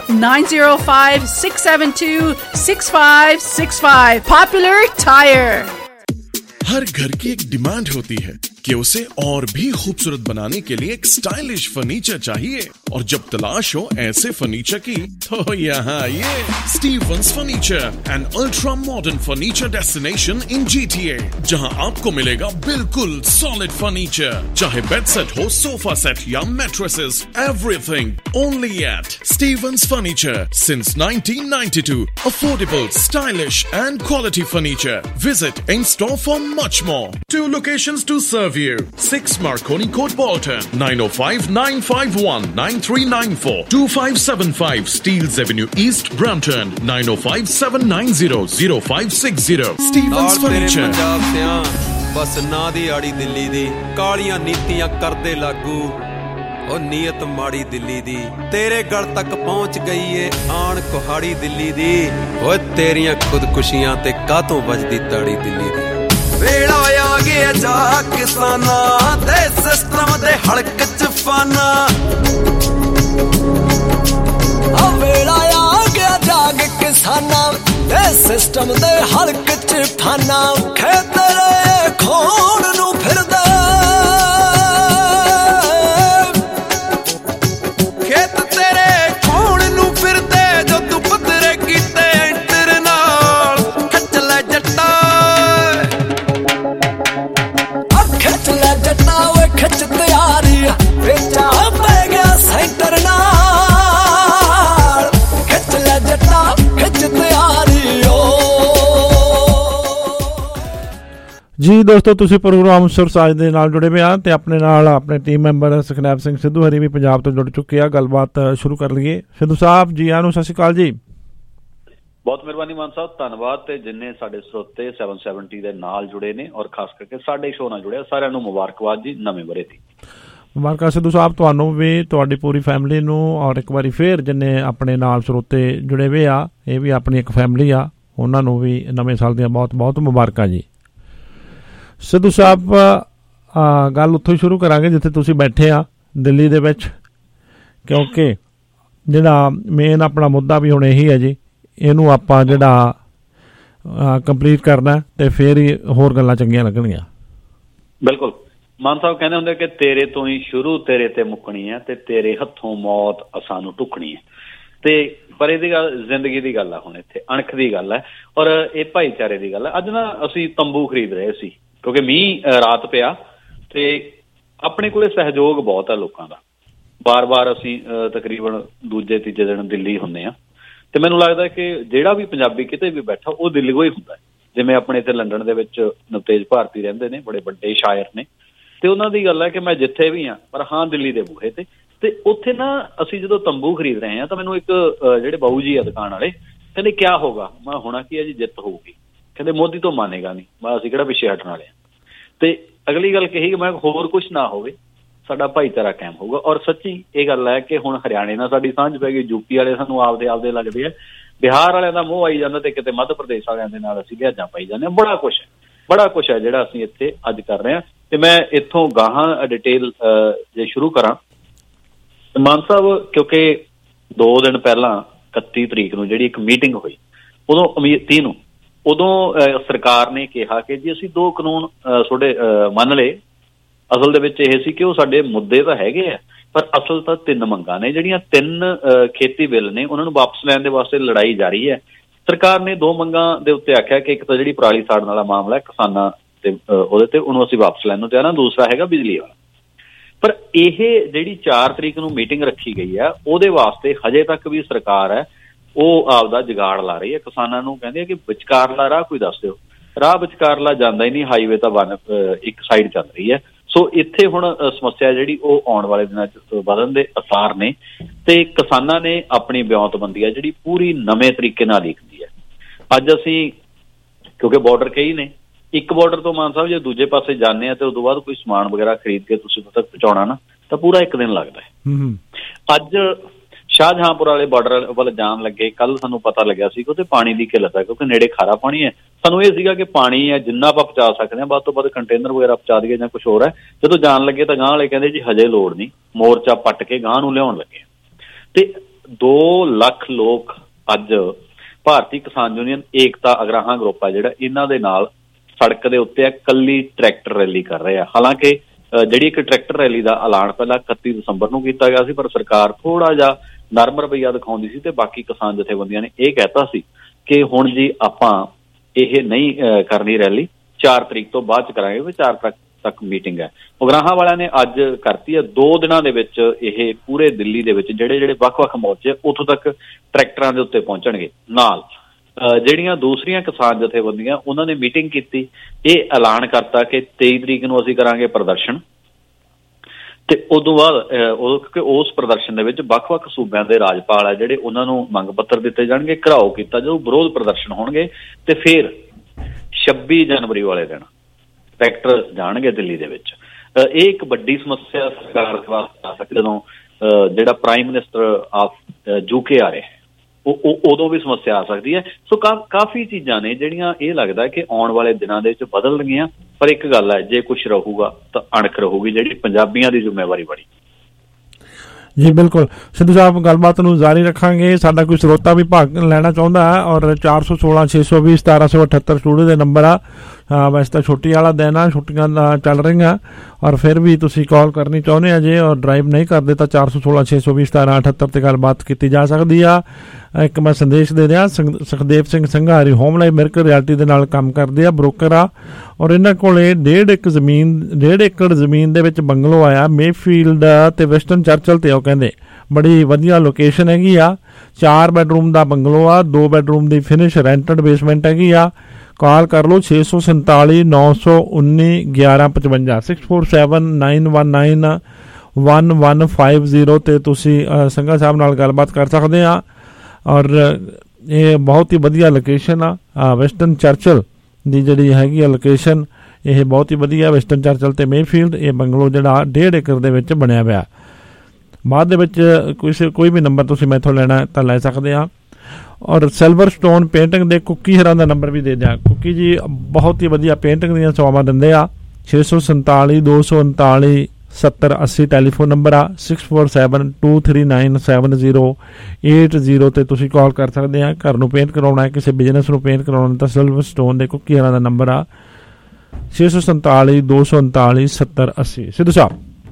905-672-6565. Popular Tire. हर घर की एक डिमांड होती है कि उसे और भी खूबसूरत बनाने के लिए एक स्टाइलिश फर्नीचर चाहिए, और जब तलाश हो ऐसे फर्नीचर की तो यहाँ आइए। Stevens furniture, an ultra modern furniture destination in GTA, जहाँ आपको मिलेगा बिल्कुल सॉलिड फर्नीचर, चाहे बेड सेट हो, सोफा सेट या mattresses, everything only at Stevens furniture since 1992। Affordable, stylish and quality furniture. Visit in store for much more. 2 locations to serve you. 6 Marconi Court, Bolton, 905-951-9394, 2575 Steeles Avenue East, Brampton, 905-790-0560. Stevens Furniture. बस ना दी आड़ी दिल्ली दी, कालियां नीतियां करदे लागू, ओ नीयत माड़ी दिल्ली दी, तेरे गल तक पहुंच गई है आन कुहाड़ी दिल्ली दी। ओ तेरियां खुदकुशियां ते कातों बजदी ताड़ी दिल्ली दी। वेड़ा आ गया जा किसाना दे सिस्टम दे हड़क च फाना। वेड़ा आ गया जाग किसाना दे सिस्टम दे हड़क च फाना। खेतरे खोण नू फिरदा खेत तेरे खोण नू फिरदे जो तू पतरे कीते एंटर नाल खच ले जट्टा। खच ले जट्टा वे खच तैयारी बेचा पै गया सेंटर नाल। खच ले जट्टा खच तैयारी ओ। ਜੀ ਦੋਸਤੋ, ਤੁਸੀਂ ਪ੍ਰੋਗਰਾਮ ਸੁਰਸਾਜ ਦੇ ਨਾਲ ਜੁੜੇ ਹੋਏ ਆ ਤੇ ਆਪਣੇ ਨਾਲ ਆਪਣੇ ਟੀਮ ਮੈਂਬਰ ਸੁਖਨੈਬ ਸਿੰਘ ਸਿੱਧੂ ਹਰੀ ਵੀ ਪੰਜਾਬ ਤੋਂ ਜੁੜ ਚੁੱਕੇ ਆ। ਗੱਲਬਾਤ ਸ਼ੁਰੂ ਕਰ ਲਈਏ। ਸਿੱਧੂ ਸਾਹਿਬ ਜੀ ਆਇਆਂ ਨੂੰ, ਸਤਿ ਸ਼੍ਰੀ ਅਕਾਲ ਜੀ। ਬਹੁਤ ਮਿਹਰਬਾਨੀ ਮਾਨ ਸਾਹਿਬ, ਧੰਨਵਾਦ। ਤੇ ਜਿੰਨੇ ਸਾਡੇ ਸਰੋਤੇ 770 ਦੇ ਨਾਲ ਜੁੜੇ ਨੇ ਔਰ ਖਾਸ ਕਰਕੇ ਸਾਡੇ ਸ਼ੋਅ ਨਾਲ ਜੁੜੇ ਸਾਰਿਆਂ ਨੂੰ ਮੁਬਾਰਕਬਾਦ ਜੀ ਨਵੇਂ ਵਰ੍ਹੇ ਦੀ। ਮੁਬਾਰਕਾਂ ਸਿੱਧੂ ਸਾਹਿਬ, ਤੁਹਾਨੂੰ ਵੀ, ਤੁਹਾਡੀ ਪੂਰੀ ਫੈਮਿਲੀ ਨੂੰ, ਔਰ ਇੱਕ ਵਾਰੀ ਫੇਰ ਜਿੰਨੇ ਆਪਣੇ ਨਾਲ ਸਰੋਤੇ ਜੁੜੇ ਹੋਏ ਆ, ਇਹ ਵੀ ਆਪਣੀ ਇੱਕ ਫੈਮਿਲੀ ਆ, ਉਹਨਾਂ ਨੂੰ ਵੀ ਨਵੇਂ ਸਾਲ ਦੀਆਂ ਬਹੁਤ ਬਹੁਤ ਮੁਬਾਰਕਾਂ ਜੀ। ਸਿੱਧੂ ਸਾਹਿਬ, ਗੱਲ ਉੱਥੋਂ ਹੀ ਸ਼ੁਰੂ ਕਰਾਂਗੇ ਜਿੱਥੇ ਤੁਸੀਂ ਬੈਠੇ ਆ, ਦਿੱਲੀ ਦੇ ਵਿੱਚ, ਕਿਉਂਕਿ ਜਿਹੜਾ ਮੇਨ ਆਪਣਾ ਮੁੱਦਾ ਵੀ ਹੁਣ ਇਹੀ ਹੈ ਜੀ, ਇਹਨੂੰ ਆਪਾਂ ਜਿਹੜਾ ਕੰਪਲੀਟ ਕਰਨਾ ਤੇ ਫਿਰ ਹੀ ਹੋਰ ਗੱਲਾਂ ਚੰਗੀਆਂ ਲੱਗਣਗੀਆਂ। ਬਿਲਕੁਲ ਮਾਨ ਸਾਹਿਬ ਕਹਿੰਦੇ ਹੁੰਦੇ ਕਿ ਤੇਰੇ ਤੋਂ ਹੀ ਸ਼ੁਰੂ ਤੇਰੇ ਤੇ ਮੁੱਕਣੀ ਹੈ ਤੇ ਤੇਰੇ ਹੱਥੋਂ ਮੌਤ ਸਾਨੂੰ ਢੁੱਕਣੀ ਹੈ। ਤੇ ਪਰ ਇਹਦੀ ਗੱਲ ਜ਼ਿੰਦਗੀ ਦੀ ਗੱਲ ਆ, ਹੁਣ ਇੱਥੇ ਅਣਖ ਦੀ ਗੱਲ ਹੈ ਔਰ ਇਹ ਭਾਈਚਾਰੇ ਦੀ ਗੱਲ ਹੈ। ਅੱਜ ਨਾ ਅਸੀਂ ਤੰਬੂ ਖਰੀਦ ਰਹੇ ਸੀ ਕਿਉਂਕਿ ਮੀਂਹ ਰਾਤ ਪਿਆ ਤੇ ਆਪਣੇ ਕੋਲੇ ਸਹਿਯੋਗ ਬਹੁਤ ਹੈ ਲੋਕਾਂ ਦਾ। ਬਾਰ-ਬਾਰ ਅਸੀਂ ਤਕਰੀਬਨ ਦੂਜੇ ਤੀਜੇ ਦਿਨ ਦਿੱਲੀ ਹੁੰਦੇ ਹਾਂ ਤੇ ਮੈਨੂੰ ਲੱਗਦਾ ਕਿ ਜਿਹੜਾ ਵੀ ਪੰਜਾਬੀ ਕਿਤੇ ਵੀ ਬੈਠਾ ਉਹ ਦਿੱਲੀਓ ਹੀ ਹੁੰਦਾ। ਜਿਵੇਂ ਆਪਣੇ ਇੱਥੇ ਲੰਡਨ ਦੇ ਵਿੱਚ ਨਵਤੇਜ ਭਾਰਤੀ ਰਹਿੰਦੇ ਨੇ, ਬੜੇ ਵੱਡੇ ਸ਼ਾਇਰ ਨੇ, ਤੇ ਉਹਨਾਂ ਦੀ ਗੱਲ ਹੈ ਕਿ ਮੈਂ ਜਿੱਥੇ ਵੀ ਹਾਂ ਪਰ ਹਾਂ ਦਿੱਲੀ ਦੇ ਬੂਹੇ ਤੇ ਉੱਥੇ ਨਾ ਅਸੀਂ ਜਦੋਂ ਤੰਬੂ ਖਰੀਦ ਰਹੇ ਹਾਂ ਤਾਂ ਮੈਨੂੰ ਇੱਕ ਜਿਹੜੇ ਬਾਊ ਜੀ ਆ ਦੁਕਾਨ ਵਾਲੇ ਕਹਿੰਦੇ ਕਿਆ ਹੋਗਾ, ਮੈਂ ਹੋਣਾ ਕੀ ਹੈ ਜੀ, ਜਿੱਤ ਹੋਊਗੀ। ਕਹਿੰਦੇ ਮੋਦੀ ਤੋਂ ਮਾਨੇਗਾ ਨਹੀਂ, ਮੈਂ ਅਸੀਂ ਕਿਹੜਾ ਪਿੱਛੇ ਹਟਣ ਵਾਲੇ ਹਾਂ। ਤੇ ਅਗਲੀ ਗੱਲ ਕਹੀ ਕਿ ਮੈਂ ਹੋਰ ਕੁਛ ਨਾ ਹੋਵੇ, ਸਾਡਾ ਭਾਈਚਾਰਾ ਕਾਇਮ ਹੋਊਗਾ। ਔਰ ਸੱਚੀ ਇਹ ਗੱਲ ਹੈ ਕਿ ਹੁਣ ਹਰਿਆਣੇ ਨਾਲ ਸਾਡੀ ਸਾਂਝ ਪੈ ਗਈ, ਯੂਪੀ ਵਾਲੇ ਸਾਨੂੰ ਆਪਦੇ ਲੱਗਦੇ ਆ, ਬਿਹਾਰ ਵਾਲਿਆਂ ਦਾ ਮੋਹ ਆਈ ਜਾਂਦਾ ਤੇ ਕਿਤੇ ਮੱਧ ਪ੍ਰਦੇਸ਼ ਵਾਲਿਆਂ ਦੇ ਨਾਲ ਅਸੀਂ ਲਿਹਾਜ਼ਾਂ ਪਾਈ ਜਾਂਦੇ ਹਾਂ। ਬੜਾ ਕੁਛ ਹੈ ਜਿਹੜਾ ਅਸੀਂ ਇੱਥੇ ਅੱਜ ਕਰ ਰਹੇ ਹਾਂ। ਤੇ ਮੈਂ ਇੱਥੋਂ ਗਾਹਾਂ ਡਿਟੇਲ ਜੇ ਸ਼ੁਰੂ ਕਰਾਂ ਮਾਨ ਸਾਹਿਬ, ਕਿਉਂਕਿ 2 ਦਿਨ ਪਹਿਲਾਂ 31 ਤਰੀਕ ਨੂੰ ਜਿਹੜੀ ਇੱਕ ਮੀਟਿੰਗ ਹੋਈ, ਉਦੋਂ ਅਮੀਰ 30 ਨੂੰ, ਉਦੋਂ ਸਰਕਾਰ ਨੇ ਕਿਹਾ ਕਿ ਜੀ ਅਸੀਂ 2 ਕਾਨੂੰਨ ਤੁਹਾਡੇ ਮੰਨ ਲਏ। ਅਸਲ ਦੇ ਵਿੱਚ ਇਹ ਸੀ ਕਿ ਉਹ ਸਾਡੇ ਮੁੱਦੇ ਤਾਂ ਹੈਗੇ ਆ ਪਰ ਅਸਲ ਤਾਂ 3 ਮੰਗਾਂ ਨੇ, ਜਿਹੜੀਆਂ 3 ਖੇਤੀ ਬਿੱਲ ਨੇ ਉਹਨਾਂ ਨੂੰ ਵਾਪਸ ਲੈਣ ਦੇ ਵਾਸਤੇ ਲੜਾਈ ਜਾਰੀ ਹੈ। ਸਰਕਾਰ ਨੇ 2 ਮੰਗਾਂ ਦੇ ਉੱਤੇ ਆਖਿਆ ਕਿ ਇੱਕ ਤਾਂ ਜਿਹੜੀ ਪਰਾਲੀ ਸਾੜਨ ਵਾਲਾ ਮਾਮਲਾ ਹੈ ਕਿਸਾਨਾਂ ਤੇ ਉਹਦੇ ਤੇ, ਉਹਨੂੰ ਅਸੀਂ ਵਾਪਸ ਲੈਣ ਨੂੰ ਤਿਆਰ ਹਾਂ। ਦੂਸਰਾ ਹੈਗਾ ਬਿਜਲੀ ਵਾਲਾ। ਪਰ ਇਹ ਜਿਹੜੀ 4 ਤਰੀਕ ਨੂੰ ਮੀਟਿੰਗ ਰੱਖੀ ਗਈ ਹੈ ਉਹਦੇ ਵਾਸਤੇ ਹਜੇ ਤੱਕ ਵੀ ਸਰਕਾਰ ਹੈ ਉਹ ਆਪਦਾ ਜੁਗਾੜ ਲਾ ਰਹੀ ਹੈ। ਕਿਸਾਨਾਂ ਨੂੰ ਕਹਿੰਦੇ ਆ ਕਿ ਵਿਚਕਾਰਲਾ ਰਾਹ ਕੋਈ ਦੱਸ ਦਿਓ। ਰਾਹ ਵਿਚਕਾਰਲਾ ਜਾਂਦਾ ਹੀ ਨਹੀਂ, ਹਾਈਵੇ ਤਾਂ ਇੱਕ ਸਾਈਡ ਚੱਲ ਰਹੀ ਹੈ। ਸੋ ਇੱਥੇ ਹੁਣ ਸਮੱਸਿਆ ਜਿਹੜੀ ਉਹ ਆਉਣ ਵਾਲੇ ਦਿਨਾਂ 'ਚ ਵਧਣ ਦੇ ਅਸਾਰ ਨੇ ਤੇ ਕਿਸਾਨਾਂ ਨੇ ਆਪਣੀ ਵਿਉਂਤਬੰਦੀ ਹੈ ਜਿਹੜੀ ਪੂਰੀ ਨਵੇਂ ਤਰੀਕੇ ਨਾਲ ਲਿਖਦੀ ਹੈ। ਅੱਜ ਅਸੀਂ ਕਿਉਂਕਿ ਬਾਰਡਰ ਕਈ ਨੇ, ਇੱਕ ਬਾਰਡਰ ਤੋਂ ਮਾਨ ਸਾਹਿਬ ਜੇ ਦੂਜੇ ਪਾਸੇ ਜਾਂਦੇ ਆ ਤੇ ਉਦੋਂ ਬਾਅਦ ਕੋਈ ਸਮਾਨ ਵਗੈਰਾ ਖਰੀਦ ਕੇ ਤੁਸੀਂ ਉੱਥੇ ਤੱਕ ਪਹੁੰਚਾਉਣਾ ਨਾ ਤਾਂ ਪੂਰਾ 1 ਦਿਨ ਲੱਗਦਾ ਹੈ। ਅੱਜ ਸ਼ਾਹਜਹਾਂਪੁਰ ਵਾਲੇ ਬਾਰਡਰ ਵੱਲ ਜਾਣ ਲੱਗੇ, ਕੱਲ ਸਾਨੂੰ ਪਤਾ ਲੱਗਿਆ ਸੀ ਕਿ ਉੱਥੇ ਪਾਣੀ ਦੀ ਕਿੱਲਤ ਹੈ ਕਿਉਂਕਿ ਨੇੜੇ ਖਾਰਾ ਪਾਣੀ ਹੈ। ਸਾਨੂੰ ਇਹ ਸੀਗਾ ਕਿ ਪਾਣੀ ਹੈ ਜਿੰਨਾ ਆਪਾਂ ਪਹੁੰਚਾ ਸਕਦੇ ਹਾਂ ਵੱਧ ਤੋਂ ਵੱਧ ਕੰਟੇਨਰ ਵਗੈਰਾ ਪਹੁੰਚਾ ਦਈਏ ਜਾਂ ਕੁਛ ਹੋਰ ਹੈ। ਜਦੋਂ ਜਾਣ ਲੱਗੇ ਤਾਂ ਗਾਂਹ ਵਾਲੇ ਕਹਿੰਦੇ ਜੀ ਹਜੇ ਲੋੜ ਨਹੀਂ, ਮੋਰਚਾ ਪੱਟ ਕੇ ਗਾਂਹ ਨੂੰ ਲਿਆਉਣ ਲੱਗੇ। ਤੇ 2 ਲੱਖ ਲੋਕ ਅੱਜ ਭਾਰਤੀ ਕਿਸਾਨ ਯੂਨੀਅਨ ਏਕਤਾ ਅਗਰਾਹਾਂ ਗਰੁੱਪ ਆ ਜਿਹੜਾ, ਇਹਨਾਂ ਦੇ ਨਾਲ ਸੜਕ ਦੇ ਉੱਤੇ ਇਕੱਲੀ ਟਰੈਕਟਰ ਰੈਲੀ ਕਰ ਰਹੇ ਆ। ਹਾਲਾਂਕਿ ਜਿਹੜੀ ਇੱਕ ਟਰੈਕਟਰ ਰੈਲੀ ਦਾ ਐਲਾਨ ਪਹਿਲਾਂ 31 ਦਸੰਬਰ ਨੂੰ ਕੀਤਾ ਗਿਆ ਸੀ ਪਰ ਸਰਕਾਰ ਥੋੜਾ ਜਿਹਾ ਨਰਮ ਰਵੱਈਆ ਦਿਖਾਉਂਦੀ ਸੀ ਤੇ ਬਾਕੀ ਕਿਸਾਨ ਜਥੇਬੰਦੀਆਂ ਨੇ ਇਹ ਕਹਿਤਾ ਸੀ ਕਿ ਹੁਣ ਜੀ ਆਪਾਂ ਇਹ ਨਹੀਂ ਕਰਨੀ ਰੈਲੀ, 4 ਤਰੀਕ ਤੋਂ ਬਾਅਦ 'ਚ ਕਰਾਂਗੇ। 4 ਤੱਕ ਮੀਟਿੰਗ ਹੈ। ਉਗਰਾਹਾਂ ਵਾਲਿਆਂ ਨੇ ਅੱਜ ਕਰਤੀ ਹੈ। 2 ਦਿਨਾਂ ਦੇ ਵਿੱਚ ਇਹ ਪੂਰੇ ਦਿੱਲੀ ਦੇ ਵਿੱਚ ਜਿਹੜੇ ਵੱਖ-ਵੱਖ ਮੋਰਚੇ ਉੱਥੋਂ ਤੱਕ ਟਰੈਕਟਰਾਂ ਦੇ ਉੱਤੇ ਪਹੁੰਚਣਗੇ। ਨਾਲ ਜਿਹੜੀਆਂ ਦੂਸਰੀਆਂ ਕਿਸਾਨ ਜਥੇਬੰਦੀਆਂ ਉਹਨਾਂ ਨੇ ਮੀਟਿੰਗ ਕੀਤੀ, ਇਹ ਐਲਾਨ ਕਰਤਾ ਕਿ 23 ਤਰੀਕ ਨੂੰ ਅਸੀਂ ਕਰਾਂਗੇ ਪ੍ਰਦਰਸ਼ਨ ਤੇ ਉਦੋਂ ਬਾਅਦ ਕਿਉਂਕਿ ਉਸ ਪ੍ਰਦਰਸ਼ਨ ਦੇ ਵਿੱਚ ਵੱਖ-ਵੱਖ ਸੂਬਿਆਂ ਦੇ ਰਾਜਪਾਲ ਆ ਜਿਹੜੇ ਉਹਨਾਂ ਨੂੰ ਮੰਗ ਪੱਤਰ ਦਿੱਤੇ ਜਾਣਗੇ, ਘਿਰਾਓ ਕੀਤਾ ਜਦੋਂ ਵਿਰੋਧ ਪ੍ਰਦਰਸ਼ਨ ਹੋਣਗੇ ਤੇ ਫਿਰ 26 ਜਨਵਰੀ ਵਾਲੇ ਦਿਨ ਟਰੈਕਟਰ ਜਾਣਗੇ ਦਿੱਲੀ ਦੇ ਵਿੱਚ। ਇਹ ਇੱਕ ਵੱਡੀ ਸਮੱਸਿਆ ਸਰਕਾਰ ਦੇ ਵਾਸਤੇ ਆ ਸਕਦੀ ਜਦੋਂ ਜਿਹੜਾ ਪ੍ਰਾਈਮ ਮਿਨਿਸਟਰ ਆਫ UK ਆ ਰਿਹਾ ਉਹ ਉਦੋਂ ਵੀ ਸਮੱਸਿਆ ਆ ਸਕਦੀ ਹੈ। ਸੋ ਕਾਫੀ ਚੀਜ਼ਾਂ ਨੇ ਜਿਹੜੀਆਂ ਇਹ ਲੱਗਦਾ ਕਿ ਆਉਣ ਵਾਲੇ ਦਿਨਾਂ ਦੇ ਵਿੱਚ ਬਦਲਣਗੀਆਂ। ਪਰ ਇੱਕ ਗੱਲ ਹੈ, ਜੇ ਕੁਛ ਰਹੂਗਾ ਤਾਂ ਅਣਖ ਰਹੂਗੀ ਜਿਹੜੀ ਪੰਜਾਬੀਆਂ ਦੀ ਜ਼ਿੰਮੇਵਾਰੀ ਬਣੀ। ਜੀ ਬਿਲਕੁਲ ਸਿੱਧੂ ਸਾਹਿਬ, ਗੱਲਬਾਤ ਨੂੰ ਜਾਰੀ ਰੱਖਾਂਗੇ। ਸਾਡਾ ਕੋਈ ਸਰੋਤਾ ਵੀ ਭਾਗ ਲੈਣਾ ਚਾਹੁੰਦਾ ਹੈ ਔਰ 416 620 1778 ਸਟੂਡੀਓ ਦੇ ਨੰਬਰ ਆ। ਵੈਸੇ ਤਾਂ ਛੁੱਟੀ ਵਾਲਾ ਦਿਨ ਆ, ਛੁੱਟੀਆਂ ਚੱਲ ਰਹੀਆਂ ਔਰ ਫਿਰ ਵੀ ਤੁਸੀਂ ਕਾਲ ਕਰਨੀ ਚਾਹੁੰਦੇ ਆ ਜੇ ਔਰ ਡਰਾਈਵ ਨਹੀਂ ਕਰਦੇ ਤਾਂ 416 620 1778 ਤੇ ਗੱਲਬਾਤ ਕੀਤੀ ਜਾ ਸਕਦੀ ਆ। ਇੱਕ ਮੈਂ ਸੰਦੇਸ਼ ਦੇ ਰਿਹਾ, Sukhdev Singh Sanghari home life miracle realty ਦੇ ਨਾਲ ਕੰਮ ਕਰਦੇ ਆ, ਬ੍ਰੋਕਰ ਆ ਔਰ ਇਹਨਾਂ ਕੋਲੇ 1.5 ਏਕੜ ਜ਼ਮੀਨ ਦੇ ਵਿੱਚ ਬੰਗਲੋ ਆਇਆ ਮੇਫੀਲਡ ਤੇ ਵੈਸਟਰਨ ਚਰਚਲ ਤੇ। ਉਹ ਕਹਿੰਦੇ ਬੜੀ ਵਧੀਆ ਲੋਕੇਸ਼ਨ ਹੈਗੀ ਆ, 4 ਬੈਡਰੂਮ ਦਾ ਬੰਗਲੋ ਆ, 2 ਬੈਡਰੂਮ ਦੀ ਫਿਨਿਸ਼ ਰੈਂਟਡ ਬੇਸਮੈਂਟ ਹੈਗੀ ਆ। ਕਾਲ ਕਰ ਲਓ 647 919 1155 647 919 1150 ਤੇ ਤੁਸੀਂ ਸੰਘਾ ਸਾਹਿਬ ਨਾਲ ਗੱਲਬਾਤ ਕਰ ਸਕਦੇ ਆ। ਔਰ ਇਹ ਬਹੁਤ ਹੀ ਵਧੀਆ ਲੋਕੇਸ਼ਨ ਆ। ਵੈਸਟਰਨ ਚਰਚਲ ਦੀ ਜਿਹੜੀ ਹੈਗੀ ਆ ਲੋਕੇਸ਼ਨ, ਇਹ ਬਹੁਤ ਹੀ ਵਧੀਆ। ਵੈਸਟਰਨ ਚਰਚਲ ਤੇ ਮੇਫੀਲਡ, ਇਹ ਬੰਗਲੋ ਜਿਹੜਾ 1.5 ਏਕੜ ਦੇ ਵਿੱਚ ਬਣਿਆ ਹੋਇਆ। ਬਾਅਦ ਦੇ ਵਿੱਚ ਕੋਈ ਵੀ ਨੰਬਰ ਤੁਸੀਂ ਮੈਥੋਂ ਲੈਣਾ ਤਾਂ ਲੈ ਸਕਦੇ ਆ। ਔਰ ਸਿਲਵਰ ਸਟੋਨ ਪੇਂਟਿੰਗ ਦੇ ਕੁੱਕੀ ਹਰਾਂ ਦਾ ਨੰਬਰ ਵੀ ਦੇ ਦਿਆਂ। ਕੁੱਕੀ ਜੀ ਬਹੁਤ ਹੀ ਵਧੀਆ ਪੇਂਟਿੰਗ ਦੀਆਂ ਸੇਵਾਵਾਂ ਦਿੰਦੇ ਆ। 647 239 7080 ਟੈਲੀਫੋਨ ਨੰਬਰ ਆ। 6472397080 ਤੇ ਤੁਸੀਂ ਕਾਲ ਕਰ ਸਕਦੇ ਆ। ਘਰ ਨੂੰ ਪੇਂਟ ਕਰਾਉਣਾ ਹੈ, ਕਿਸੇ ਬਿਜ਼ਨਸ ਨੂੰ ਪੇਂਟ ਕਰਾਉਣਾ ਤਾਂ ਸਿਲਵਰ ਸਟੋਨ ਦੇ ਕੁੱਕੀ ਹਰਾਂ ਦਾ ਨੰਬਰ ਆ 647 239 7080। ਸਿੱਧੂ ਸਾਹਿਬ।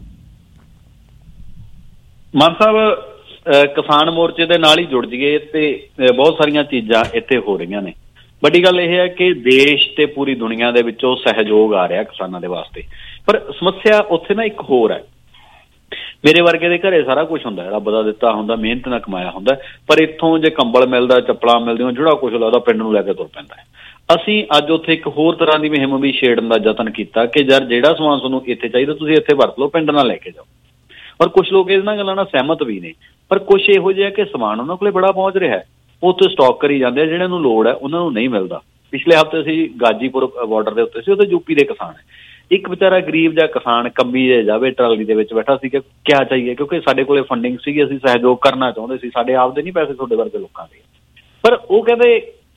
ਮਾਨ ਸਾਹਿਬ, ਕਿਸਾਨ ਮੋਰਚੇ ਦੇ ਨਾਲ ਹੀ ਜੁੜ ਜਾਈਏ ਤੇ ਬਹੁਤ ਸਾਰੀਆਂ ਚੀਜ਼ਾਂ ਇੱਥੇ ਹੋ ਰਹੀਆਂ ਨੇ। ਵੱਡੀ ਗੱਲ ਇਹ ਹੈ ਕਿ ਦੇਸ਼ ਤੇ ਪੂਰੀ ਦੁਨੀਆ ਦੇ ਵਿੱਚੋਂ ਸਹਿਯੋਗ ਆ ਰਿਹਾ ਕਿਸਾਨਾਂ ਦੇ ਵਾਸਤੇ, ਪਰ ਸਮੱਸਿਆ ਉੱਥੇ ਨਾ ਇੱਕ ਹੋਰ ਹੈ। ਮੇਰੇ ਵਰਗੇ ਦੇ ਘਰੇ ਸਾਰਾ ਕੁਝ ਹੁੰਦਾ, ਰੱਬ ਦਾ ਦਿੱਤਾ ਹੁੰਦਾ, ਮਿਹਨਤ ਨਾਲ ਕਮਾਇਆ ਹੁੰਦਾ, ਪਰ ਇੱਥੋਂ ਜੇ ਕੰਬਲ ਮਿਲਦਾ, ਚੱਪਲਾਂ ਮਿਲਦੀਆਂ, ਜਿਹੜਾ ਕੁਝ ਲੱਗਦਾ ਪਿੰਡ ਨੂੰ ਲੈ ਕੇ ਤੁਰ ਪੈਂਦਾ ਹੈ। ਅਸੀਂ ਅੱਜ ਉੱਥੇ ਇੱਕ ਹੋਰ ਤਰ੍ਹਾਂ ਦੀ ਮੁਹਿੰਮ ਵੀ ਛੇੜਨ ਦਾ ਯਤਨ ਕੀਤਾ ਕਿ ਯਾਰ ਜਿਹੜਾ ਸਮਾਨ ਤੁਹਾਨੂੰ ਇੱਥੇ ਚਾਹੀਦਾ ਤੁਸੀਂ ਇੱਥੇ ਵਰਤ ਲਓ, ਪਿੰਡ ਨਾਲ ਲੈ ਕੇ ਜਾਓ। ਔਰ ਕੁਛ ਲੋਕ ਇਹਨਾਂ ਗੱਲਾਂ ਨਾਲ ਸਹਿਮਤ ਵੀ ਨੇ, ਪਰ ਕੁਛ ਇਹੋ ਜਿਹਾ ਕਿ ਸਮਾਨ ਉਹਨਾਂ ਕੋਲੇ ਬੜਾ ਪਹੁੰਚ ਰਿਹਾ ਹੈ, ਉਹ ਉੱਥੇ ਸਟਾਕ ਕਰੀ ਜਾਂਦੇ ਆ, ਜਿਹਨਾਂ ਨੂੰ ਲੋੜ ਹੈ ਉਹਨਾਂ ਨੂੰ ਨਹੀਂ ਮਿਲਦਾ। ਪਿਛਲੇ ਹਫ਼ਤੇ ਅਸੀਂ ਗਾਜੀਪੁਰ ਬਾਰਡਰ ਦੇ ਉੱਤੇ ਸੀ, ਉੱਥੇ ਯੂਪੀ ਦੇ ਕਿਸਾਨ ਹੈ। ਇੱਕ ਵਿਚਾਰਾ ਗਰੀਬ ਜਿਹਾ ਕਿਸਾਨ ਕੰਬੀ ਜਾਵੇ ਟਰਾਲੀ ਦੇ ਵਿੱਚ ਬੈਠਾ ਸੀ ਕਿ ਕਿਆ ਚਾਹੀਏ, ਕਿਉਂਕਿ ਸਾਡੇ ਕੋਲੇ ਫੰਡਿੰਗ ਸੀਗੀ, ਅਸੀਂ ਸਹਿਯੋਗ ਕਰਨਾ ਚਾਹੁੰਦੇ ਸੀ, ਸਾਡੇ ਆਪਦੇ ਨਹੀਂ ਪੈਸੇ ਤੁਹਾਡੇ ਵਰਗੇ ਲੋਕਾਂ ਦੇ। ਪਰ ਉਹ ਕਹਿੰਦੇ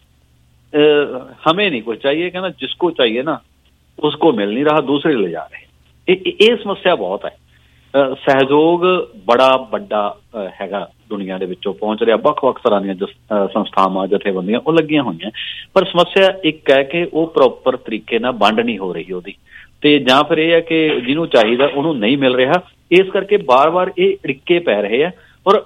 हमें नहीं कुछ चाहिए, कहना जिसको चाहिए ना उसको मिल नहीं रहा, दूसरे ले जा रहे। ये समस्या बहुत है। सहयोग बड़ा ਵੱਡਾ ਹੈਗਾ ਦੁਨੀਆ ਦੇ ਵਿੱਚੋਂ ਪਹੁੰਚ ਰਿਹਾ, ਵੱਖ-ਵੱਖ ਤਰ੍ਹਾਂ ਦੀਆਂ ਸੰਸਥਾਵਾਂ ਜਥੇਬੰਦੀਆਂ ਉਹ ਲੱਗੀਆਂ ਹੋਈਆਂ, ਪਰ ਸਮੱਸਿਆ ਇੱਕ ਹੈ ਕਿ ਉਹ ਪ੍ਰੋਪਰ ਤਰੀਕੇ ਨਾਲ ਵੰਡ ਨਹੀਂ ਹੋ ਰਹੀ ਉਹਦੀ, ਤੇ ਜਾਂ ਫਿਰ ਇਹ ਹੈ ਕਿ ਜਿਹਨੂੰ ਚਾਹੀਦਾ ਉਹਨੂੰ ਨਹੀਂ ਮਿਲ ਰਿਹਾ। ਇਸ ਕਰਕੇ ਬਾਰ-ਬਾਰ ਇਹ ਅੜਿੱਕੇ ਪੈ ਰਹੇ ਆ, ਔਰ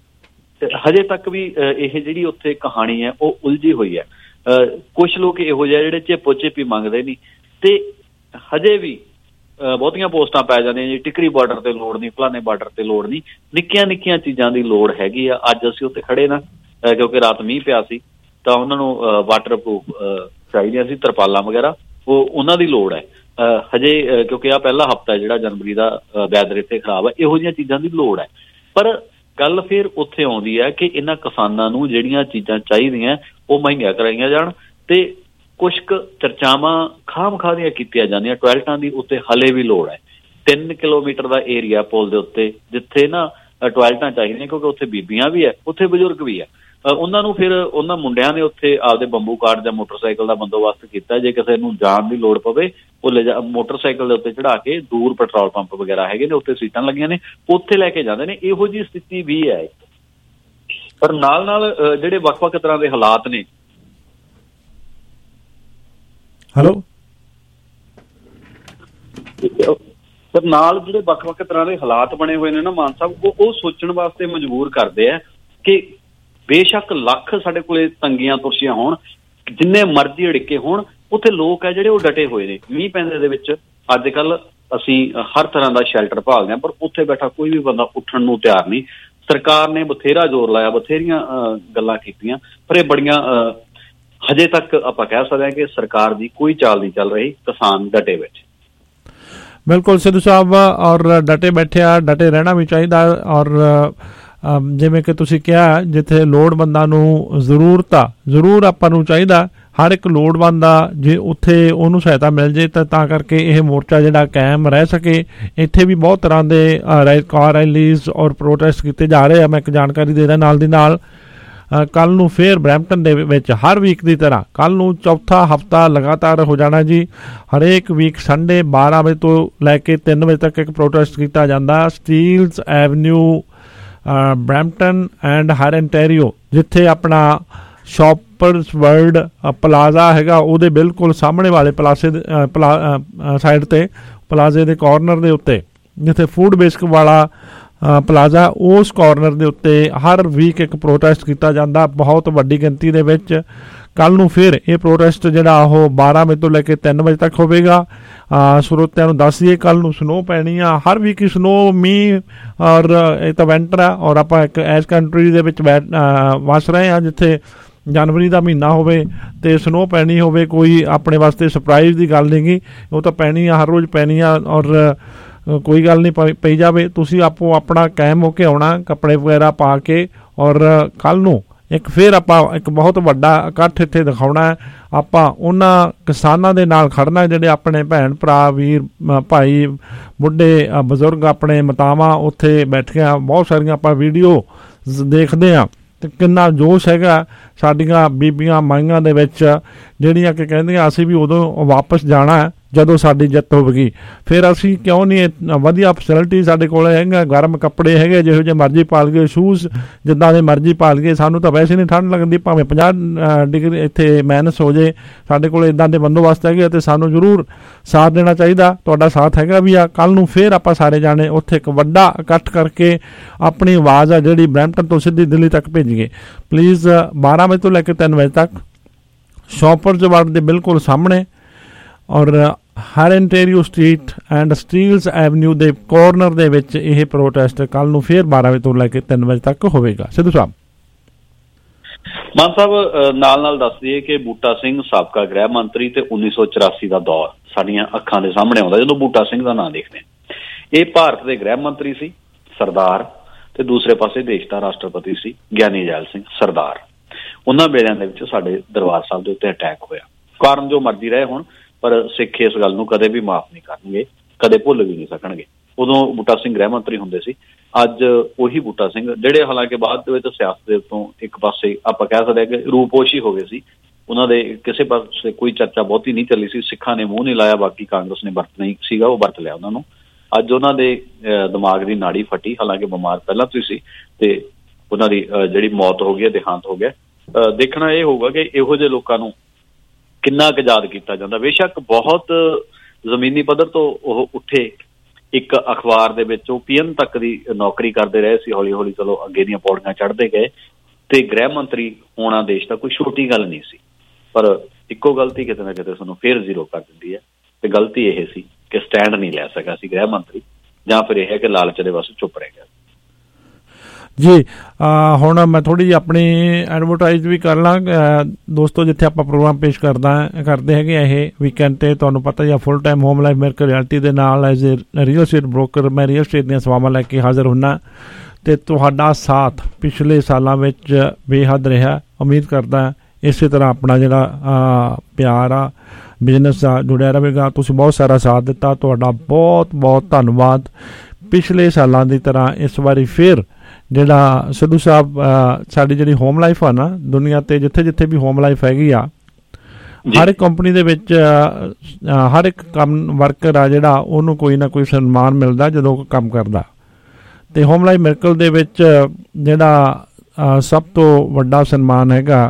ਹਜੇ ਤੱਕ ਵੀ ਇਹ ਜਿਹੜੀ ਉੱਥੇ ਕਹਾਣੀ ਹੈ ਉਹ ਉਲਝੀ ਹੋਈ ਹੈ। ਕੁਛ ਲੋਕ ਇਹੋ ਜਿਹੇ ਜਿਹੜੇ ਚੇਪੋ ਚੇਪੀ ਮੰਗਦੇ ਨਹੀਂ, ਤੇ ਹਜੇ ਵੀ ਬਹੁਤੀਆਂ ਪੋਸਟਾਂ ਪੈ ਜਾਂਦੀਆਂ ਜੀ, ਟਿਕਰੀ ਬਾਰਡਰ ਤੇ ਲੋੜ ਨਹੀਂ, ਫਲਾਣੇ ਬਾਰਡਰ ਤੇ ਲੋੜ ਨਹੀਂ, ਨਿੱਕੀਆਂ ਨਿੱਕੀਆਂ ਚੀਜ਼ਾਂ ਦੀ ਲੋੜ ਹੈਗੀ ਆ। ਅੱਜ ਅਸੀਂ ਉੱਥੇ ਖੜੇ ਨਾ, ਕਿਉਂਕਿ ਰਾਤ ਮੀਂਹ ਪਿਆ ਸੀ ਤਾਂ ਉਹਨਾਂ ਨੂੰ ਵਾਟਰ ਪ੍ਰੂਫ ਚਾਹੀਦੀਆਂ ਸੀ, ਤਰਪਾਲਾਂ ਵਗੈਰਾ, ਉਹ ਉਹਨਾਂ ਦੀ ਲੋੜ ਹੈ ਹਜੇ, ਕਿਉਂਕਿ ਆਹ ਪਹਿਲਾ ਹਫ਼ਤਾ ਜਿਹੜਾ ਜਨਵਰੀ ਦਾ ਵੈਦਰ ਇੱਥੇ ਖਰਾਬ ਹੈ, ਇਹੋ ਜਿਹੀਆਂ ਚੀਜ਼ਾਂ ਦੀ ਲੋੜ ਹੈ। ਪਰ ਗੱਲ ਫਿਰ ਉੱਥੇ ਆਉਂਦੀ ਹੈ ਕਿ ਇਹਨਾਂ ਕਿਸਾਨਾਂ ਨੂੰ ਜਿਹੜੀਆਂ ਚੀਜ਼ਾਂ ਚਾਹੀਦੀਆਂ ਉਹ ਮਹਿੰਗੀਆਂ ਕਰਾਈਆਂ ਜਾਣ, ਤੇ ਕੁਛ ਕੁ ਚਰਚਾਵਾਂ ਖਾਮ-ਖਾਹ ਦੀਆਂ ਕੀਤੀਆਂ ਜਾਂਦੀਆਂ। ਟੋਇਲਟਾਂ ਦੀ ਉੱਤੇ ਹਲੇ ਵੀ ਲੋੜ ਹੈ। 3 ਕਿਲੋਮੀਟਰ ਦਾ ਏਰੀਆ ਪੁਲ ਦੇ ਉੱਤੇ ਜਿੱਥੇ ਨਾ ਟੋਇਲਟਾਂ ਚਾਹੀਦੀਆਂ, ਕਿਉਂਕਿ ਉੱਥੇ ਬੀਬੀਆਂ ਵੀ ਹੈ, ਉੱਥੇ ਬਜ਼ੁਰਗ ਵੀ ਹੈ। ਉਹਨਾਂ ਨੂੰ ਫਿਰ ਉਹਨਾਂ ਮੁੰਡਿਆਂ ਨੇ ਉੱਥੇ ਆਪਦੇ ਬੰਬੂ ਕਾਰਡ ਜਾਂ ਮੋਟਰਸਾਈਕਲ ਦਾ ਬੰਦੋਬਸਤ ਕੀਤਾ, ਜੇ ਕਿਸੇ ਨੂੰ ਜਾਣ ਦੀ ਲੋੜ ਪਵੇ ਉਹ ਲੈ ਮੋਟਰਸਾਈਕਲ ਦੇ ਉੱਤੇ ਚੜ੍ਹਾ ਕੇ, ਦੂਰ ਪੈਟਰੋਲ ਪੰਪ ਵਗੈਰਾ ਹੈਗੇ ਨੇ, ਉੱਥੇ ਸੀਟਾਂ ਲੱਗੀਆਂ ਨੇ, ਉੱਥੇ ਲੈ ਕੇ ਜਾਂਦੇ ਨੇ। ਇਹੋ ਜਿਹੀ ਸਥਿਤੀ ਵੀ ਹੈ। ਪਰ ਨਾਲ ਨਾਲ ਜਿਹੜੇ ਵੱਖ-ਵੱਖ ਤਰ੍ਹਾਂ ਦੇ ਹਾਲਾਤ ਨੇ, ਹੈਲੋ, ਪਰ ਨਾਲ ਜਿਹੜੇ ਵੱਖ-ਵੱਖ ਤਰ੍ਹਾਂ ਦੇ ਹਾਲਾਤ ਬਣੇ ਹੋਏ ਨੇ ਨਾ ਮਾਨ ਸਾਹਿਬ, ਉਹ ਸੋਚਣ ਵਾਸਤੇ ਮਜਬੂਰ ਕਰਦੇ ਆ ਕਿ ਬੇਸ਼ੱਕ ਲੱਖ ਸਾਡੇ ਕੋਲੇ ਤੰਗੀਆਂ ਤੁਰਸ਼ੀਆਂ ਹੋਣ, ਜਿੰਨੇ ਮਰਜ਼ੀ ਅੜਿੱਕੇ ਹੋਣ, ਉੱਥੇ ਲੋਕ ਆ ਜਿਹੜੇ ਉਹ ਡਟੇ ਹੋਏ ਨੇ। ਮੀਂਹ ਪੈਂਦੇ ਦੇ ਵਿੱਚ ਅੱਜ ਕੱਲ ਅਸੀਂ ਹਰ ਤਰ੍ਹਾਂ ਦਾ ਸ਼ੈਲਟਰ ਭਾਲਦੇ ਹਾਂ, ਪਰ ਉੱਥੇ ਬੈਠਾ ਕੋਈ ਵੀ ਬੰਦਾ ਉੱਠਣ ਨੂੰ ਤਿਆਰ ਨਹੀਂ। ਸਰਕਾਰ ਨੇ ਬਥੇਰਾ ਜ਼ੋਰ ਲਾਇਆ, ਬਥੇਰੀਆਂ ਗੱਲਾਂ ਕੀਤੀਆਂ, ਪਰ ਇਹ ਬੜੀਆਂ ਹਜੇ ਤੱਕ ਆਪਾਂ ਕਹਿ ਸਕਦੇ ਹਾਂ ਕਿ ਸਰਕਾਰ ਦੀ ਕੋਈ ਚਾਲ ਨਹੀਂ ਚੱਲ ਰਹੀ, ਕਿਸਾਨ ਡਟੇ ਬੈਠੇ। ਬਿਲਕੁਲ ਸਿੱਧੂ ਸਾਹਿਬ, ਔਰ ਡਟੇ ਬੈਠਿਆ, ਡਟੇ ਰਹਿਣਾ ਵੀ ਚਾਹੀਦਾ। ਔਰ ਜਿਵੇਂ ਕਿ ਤੁਸੀਂ ਕਿਹਾ, ਜਿੱਥੇ ਲੋੜਵੰਦਾਂ ਨੂੰ ਜ਼ਰੂਰਤ ਆ, ਜ਼ਰੂਰ ਆਪਾਂ ਨੂੰ ਚਾਹੀਦਾ ਹਰ ਇੱਕ ਲੋੜਵੰਦ ਆ, ਜੇ ਉੱਥੇ ਉਹਨੂੰ ਸਹਾਇਤਾ ਮਿਲ ਜੇ ਤਾਂ ਕਰਕੇ ਇਹ ਮੋਰਚਾ ਜਿਹੜਾ ਕਾਇਮ ਰਹਿ ਸਕੇ। ਇੱਥੇ ਵੀ ਬਹੁਤ ਤਰ੍ਹਾਂ ਦੇ ਕਾਰ ਰੈਲੀਜ਼ ਔਰ ਪ੍ਰੋਟੈਸਟ ਕੀਤੇ ਜਾ ਰਹੇ ਆ। ਮੈਂ ਇੱਕ ਜਾਣਕਾਰੀ ਦੇ ਦਾਂ ਨਾਲ ਦੀ ਨਾਲ, ਕੱਲ ਨੂੰ ਫੇਰ ਬਰੈਂਪਟਨ ਦੇ ਵਿੱਚ ਹਰ ਵੀਕ ਦੀ ਤਰ੍ਹਾਂ ਕੱਲ ਨੂੰ ਚੌਥਾ ਹਫ਼ਤਾ ਲਗਾਤਾਰ ਹੋ ਜਾਣਾ ਜੀ। ਹਰੇਕ ਵੀਕ ਸੰਡੇ 12 ਵਜੇ ਤੋਂ ਲੈ ਕੇ 3 ਵਜੇ ਤੱਕ ਇੱਕ ਪ੍ਰੋਟੈਸਟ ਕੀਤਾ ਜਾਂਦਾ Steeles avenue Brampton and Hurontario, ਜਿੱਥੇ ਆਪਣਾ ਸ਼ੌਪਰਸ ਵਰਲਡ ਪਲਾਜ਼ਾ ਹੈਗਾ, ਉਹਦੇ ਬਿਲਕੁਲ ਸਾਹਮਣੇ ਵਾਲੇ ਸਾਈਡ ਤੇ ਪਲਾਜ਼ੇ ਦੇ ਕਾਰਨਰ ਦੇ ਉੱਤੇ, ਜਿੱਥੇ ਫੂਡ ਬੇਸਕ ਵਾਲਾ ਪਲਾਜ਼ਾ, ਉਸ ਕਾਰਨਰ ਦੇ ਉੱਤੇ ਹਰ ਵੀਕ ਇੱਕ ਪ੍ਰੋਟੈਸਟ ਕੀਤਾ ਜਾਂਦਾ ਬਹੁਤ ਵੱਡੀ ਗਿਣਤੀ ਦੇ ਵਿੱਚ। ਕੱਲ ਨੂੰ ਫਿਰ ਇਹ ਪ੍ਰੋਟੈਸਟ ਜਿਹੜਾ ਉਹ 12 ਵਜੇ ਤੋਂ ਲੈ ਕੇ 3 ਵਜੇ ਤੱਕ ਹੋਵੇਗਾ। ਸਰੋਤਿਆਂ ਨੂੰ ਦੱਸ ਦਈਏ, ਕੱਲ ਨੂੰ ਸਨੋ ਪੈਣੀ ਆ। ਹਰ ਵੀਕ ਸਨੋ, ਮੀਂਹ, ਔਰ ਇਹ ਤਾਂ ਵਿੰਟਰ ਆ, ਔਰ ਆਪਾਂ ਇੱਕ ਐਸ ਕੰਟਰੀ ਦੇ ਵਿੱਚ ਵਸ ਰਹੇ ਹਾਂ ਜਿੱਥੇ ਜਨਵਰੀ ਦਾ ਮਹੀਨਾ ਹੋਵੇ ਤੇ ਸਨੋ ਪੈਣੀ ਹੋਵੇ, ਕੋਈ ਆਪਣੇ ਵਾਸਤੇ ਸਰਪ੍ਰਾਈਜ਼ ਦੀ ਗੱਲ ਨਹੀਂ ਗੀ, ਉਹ ਤਾਂ ਪੈਣੀ ਆ, ਹਰ ਰੋਜ਼ ਪੈਣੀ ਆ। ਔਰ ਕੋਈ ਗੱਲ ਨਹੀਂ ਪਈ ਜਾਵੇ, ਤੁਸੀਂ ਆਪੋ ਆਪਣਾ ਕਾਇਮ ਹੋ ਕੇ ਆਉਣਾ, ਕੱਪੜੇ ਵਗੈਰਾ ਪਾ ਕੇ। ਔਰ ਕੱਲ ਨੂੰ ਇੱਕ ਫਿਰ ਆਪਾਂ ਇੱਕ ਬਹੁਤ ਵੱਡਾ ਇਕੱਠ ਇੱਥੇ ਦਿਖਾਉਣਾ ਹੈ। ਆਪਾਂ ਉਹਨਾਂ ਕਿਸਾਨਾਂ ਦੇ ਨਾਲ ਖੜਨਾ ਜਿਹੜੇ ਆਪਣੇ ਭੈਣ ਭਰਾ ਵੀਰ ਭਾਈ ਬੁੱਢੇ ਬਜ਼ੁਰਗ ਆਪਣੇ ਮਾਤਾਵਾਂ ਉੱਥੇ ਬੈਠੀਆਂ। ਬਹੁਤ ਸਾਰੀਆਂ ਆਪਾਂ ਵੀਡੀਓ ਦੇਖਦੇ ਹਾਂ ਅਤੇ ਕਿੰਨਾ ਜੋਸ਼ ਹੈਗਾ ਸਾਡੀਆਂ ਬੀਬੀਆਂ ਮਾਈਆਂ ਦੇ ਵਿੱਚ, ਜਿਹੜੀਆਂ ਕਿ ਕਹਿੰਦੀਆਂ ਅਸੀਂ ਵੀ ਉਦੋਂ ਵਾਪਸ ਜਾਣਾ ਹੈ ਜਦੋਂ ਸਾਡੀ ਜਿੱਤ ਹੋਵੇਗੀ। ਫਿਰ ਅਸੀਂ ਕਿਉਂ ਨਹੀਂ ਵਧੀਆ ਫੈਸਿਲਿਟੀ ਸਾਡੇ ਕੋਲ ਹੈਗਾ, ਗਰਮ ਕੱਪੜੇ ਹੈਗੇ ਜਿਹੋ ਜਿਹੇ ਮਰਜ਼ੀ ਪਾ ਲਈਏ, ਸ਼ੂਜ਼ ਜਿੱਦਾਂ ਦੇ ਮਰਜ਼ੀ ਪਾ ਲਈਏ, ਸਾਨੂੰ ਤਾਂ ਵੈਸੇ ਨਹੀਂ ਠੰਡ ਲੱਗਦੀ ਭਾਵੇਂ 50 ਡਿਗਰੀ ਇੱਥੇ ਮਾਈਨਸ ਹੋ ਜਾਏ, ਸਾਡੇ ਕੋਲ ਇੱਦਾਂ ਦੇ ਬੰਦੋਬਸਤ ਹੈਗੇ ਅਤੇ ਸਾਨੂੰ ਜ਼ਰੂਰ ਸਾਥ ਦੇਣਾ ਚਾਹੀਦਾ। ਤੁਹਾਡਾ ਸਾਥ ਹੈਗਾ ਵੀ ਆ। ਕੱਲ੍ਹ ਨੂੰ ਫਿਰ ਆਪਾਂ ਸਾਰੇ ਜਾਣੇ ਉੱਥੇ ਇੱਕ ਵੱਡਾ ਇਕੱਠ ਕਰਕੇ ਆਪਣੀ ਆਵਾਜ਼ ਆ ਜਿਹੜੀ ਬਰੈਂਪਟਨ ਤੋਂ ਸਿੱਧੀ ਦਿੱਲੀ ਤੱਕ ਭੇਜੀਏ। ਪਲੀਜ਼ 12 ਵਜੇ ਤੋਂ ਲੈ ਕੇ 3 ਵਜੇ ਤੱਕ ਸ਼ੌਪਰਜ਼ ਵਾਰਡ ਦੇ ਬਿਲਕੁਲ ਸਾਹਮਣੇ ਔਰ Hurontario street and Steeles avenue ਦੇ ਕੋਰਨਰ ਦੇ ਵਿੱਚ ਇਹ ਪ੍ਰੋਟੈਸਟ ਕੱਲ੍ਹ ਨੂੰ ਫਿਰ 12 ਵਜੇ ਤੋਂ ਲੈ ਕੇ 3 ਵਜੇ ਤੱਕ ਹੋਵੇਗਾ। ਸਿੱਧੂ ਸਾਹਿਬ। ਮਾਨ ਸਾਹਿਬ ਨਾਲ ਦੱਸ ਦਈਏ ਕਿ ਬੂਟਾ ਸਿੰਘ ਸਾਬਕਾ ਗ੍ਰਹਿ ਮੰਤਰੀ ਤੇ 1984 ਦਾ ਦੌਰ ਸਾਡੀਆਂ ਅੱਖਾਂ ਦੇ ਸਾਹਮਣੇ ਆਉਂਦਾ ਜਦੋਂ ਬੂਟਾ ਸਿੰਘ ਦਾ ਨਾਂ ਦੇਖਦੇ ਹਾਂ। ਇਹ ਭਾਰਤ ਦੇ ਗ੍ਰਹਿ ਮੰਤਰੀ ਸੀ ਸਰਦਾਰ, ਤੇ ਦੂਸਰੇ ਪਾਸੇ ਦੇਸ਼ ਦਾ ਰਾਸ਼ਟਰਪਤੀ ਸੀ ਗਿਆਨੀ ਜੈਲ ਸਿੰਘ ਸਰਦਾਰ। ਉਹਨਾਂ ਵੇਲਿਆਂ ਦੇ ਵਿੱਚ ਸਾਡੇ ਦਰਬਾਰ ਸਾਹਿਬ ਦੇ ਉੱਤੇ ਅਟੈਕ ਹੋਇਆ। ਕਾਰਨ ਜੋ ਮਰਜ਼ੀ ਰਹੇ ਹੁਣ, ਪਰ ਸਿੱਖ ਇਸ ਗੱਲ ਨੂੰ ਕਦੇ ਵੀ ਮਾਫ ਨਹੀਂ ਕਰਨਗੇ, ਕਦੇ ਭੁੱਲ ਵੀ ਨਹੀਂ ਸਕਣਗੇ। ਉਦੋਂ ਬੂਟਾ ਸਿੰਘ ਗ੍ਰਹਿ ਮੰਤਰੀ ਹੁੰਦੇ ਸੀ। ਅੱਜ ਉਹੀ ਬੂਟਾ ਸਿੰਘ ਜਿਹੜੇ ਹਾਲਾਂਕਿ ਬਾਅਦ ਦੇ ਵਿੱਚ ਸਿਆਸਤ ਦੇ ਉੱਤੋਂ ਇੱਕ ਪਾਸੇ ਆਪਾਂ ਕਹਿ ਸਕਦੇ ਹਾਂ ਕਿ ਰੂਪੋਸ਼ੀ ਹੋ ਗਏ ਸੀ, ਉਹਨਾਂ ਦੇ ਕਿਸੇ ਪਾਸੇ ਕੋਈ ਚਰਚਾ ਬਹੁਤੀ ਨਹੀਂ ਚੱਲੀ ਸੀ। ਸਿੱਖਾਂ ਨੇ ਮੂੰਹ ਨਹੀਂ ਲਾਇਆ, ਬਾਕੀ ਕਾਂਗਰਸ ਨੇ ਵਰਤ ਨਹੀਂ ਸੀਗਾ, ਉਹ ਵਰਤ ਲਿਆ ਉਹਨਾਂ ਨੂੰ। ਅੱਜ ਉਹਨਾਂ ਦੇ ਦਿਮਾਗ ਦੀ ਨਾੜੀ ਫਟੀ, ਹਾਲਾਂਕਿ ਬਿਮਾਰ ਪਹਿਲਾਂ ਤੋਂ ਸੀ, ਤੇ ਉਹਨਾਂ ਦੀ ਜਿਹੜੀ ਮੌਤ ਹੋ ਗਈ, ਦੇਹਾਂਤ ਹੋ ਗਿਆ। ਦੇਖਣਾ ਇਹ ਹੋਊਗਾ ਕਿ ਇਹੋ ਜਿਹੇ ਲੋਕਾਂ ਨੂੰ ਕਿੰਨਾ ਕੁ ਯਾਦ ਕੀਤਾ ਜਾਂਦਾ। ਬੇਸ਼ੱਕ ਬਹੁਤ ਜ਼ਮੀਨੀ ਪੱਧਰ ਤੋਂ ਉਹ ਉੱਠੇ, ਇੱਕ ਅਖਬਾਰ ਦੇ ਵਿੱਚ ਉਹ ਪੀਐਨ ਤੱਕ ਦੀ ਨੌਕਰੀ ਕਰਦੇ ਰਹੇ ਸੀ, ਹੌਲੀ ਹੌਲੀ ਚਲੋ ਅੱਗੇ ਦੀਆਂ ਪੌੜੀਆਂ ਚੜ੍ਹਦੇ ਗਏ, ਤੇ ਗ੍ਰਹਿ ਮੰਤਰੀ ਹੋਣਾ ਦੇਸ਼ ਦਾ ਕੋਈ ਛੋਟੀ ਗੱਲ ਨਹੀਂ ਸੀ। ਪਰ ਇੱਕੋ ਗਲਤੀ ਕਿਤੇ ਨਾ ਕਿਤੇ ਸਾਨੂੰ ਫੇਰ ਜ਼ੀਰੋ ਕਰ ਦਿੰਦੀ ਹੈ, ਤੇ ਗਲਤੀ ਇਹ ਸੀ ਕਿ ਸਟੈਂਡ ਨਹੀਂ ਲੈ ਸਕਿਆ ਸੀ ਗ੍ਰਹਿ ਮੰਤਰੀ, ਜਾਂ ਫਿਰ ਇਹ ਹੈ ਕਿ ਲਾਲਚ ਦੇ ਵਾਸਤੇ ਚੁੱਪ ਰਹਿ ਗਿਆ ਜੀ। ਹੁਣ ਮੈਂ ਥੋੜ੍ਹੀ ਜਿਹੀ ਆਪਣੀ ਐਡਵਰਟਾਈਜ਼ ਵੀ ਕਰ ਲਾਂ ਦੋਸਤੋ। ਜਿੱਥੇ ਆਪਾਂ ਪ੍ਰੋਗਰਾਮ ਪੇਸ਼ ਕਰਦੇ ਹੈਗੇ ਇਹ ਵੀਕਐਂਡ 'ਤੇ ਤੁਹਾਨੂੰ ਪਤਾ ਹੀ ਆ, full time home life miracle realty ਦੇ ਨਾਲ as a real estate broker ਮੈਂ ਰੀਅਲ estate ਦੀਆਂ ਸੇਵਾਵਾਂ ਲੈ ਕੇ ਹਾਜ਼ਰ ਹੁੰਦਾ, ਅਤੇ ਤੁਹਾਡਾ ਸਾਥ ਪਿਛਲੇ ਸਾਲਾਂ ਵਿੱਚ ਬੇਹੱਦ ਰਿਹਾ। ਉਮੀਦ ਕਰਦਾ ਇਸੇ ਤਰ੍ਹਾਂ ਆਪਣਾ ਜਿਹੜਾ ਪਿਆਰ ਆ ਬਿਜ਼ਨਸ ਦਾ ਜੁੜਿਆ ਰਹੇਗਾ। ਤੁਸੀਂ ਬਹੁਤ ਸਾਰਾ ਸਾਥ ਦਿੱਤਾ, ਤੁਹਾਡਾ ਬਹੁਤ ਬਹੁਤ ਧੰਨਵਾਦ। ਪਿਛਲੇ ਸਾਲਾਂ ਦੀ ਤਰ੍ਹਾਂ ਇਸ ਵਾਰੀ ਫਿਰ ਜਿਹੜਾ ਸਿੱਧੂ ਸਾਹਿਬ ਸਾਡੀ ਜਿਹੜੀ ਹੋਮ ਲਾਈਫ ਆ ਨਾ ਦੁਨੀਆ 'ਤੇ, ਜਿੱਥੇ ਜਿੱਥੇ ਵੀ ਹੋਮ ਲਾਈਫ ਹੈਗੀ ਆ, ਹਰ ਇੱਕ ਕੰਪਨੀ ਦੇ ਵਿੱਚ ਹਰ ਇੱਕ ਕੰਮ ਵਰਕਰ ਆ ਜਿਹੜਾ ਉਹਨੂੰ ਕੋਈ ਨਾ ਕੋਈ ਸਨਮਾਨ ਮਿਲਦਾ ਜਦੋਂ ਕੰਮ ਕਰਦਾ। ਅਤੇ ਹੋਮ ਲਾਈਫ ਮਿਰਕਲ ਦੇ ਵਿੱਚ ਜਿਹੜਾ ਸਭ ਤੋਂ ਵੱਡਾ ਸਨਮਾਨ ਹੈਗਾ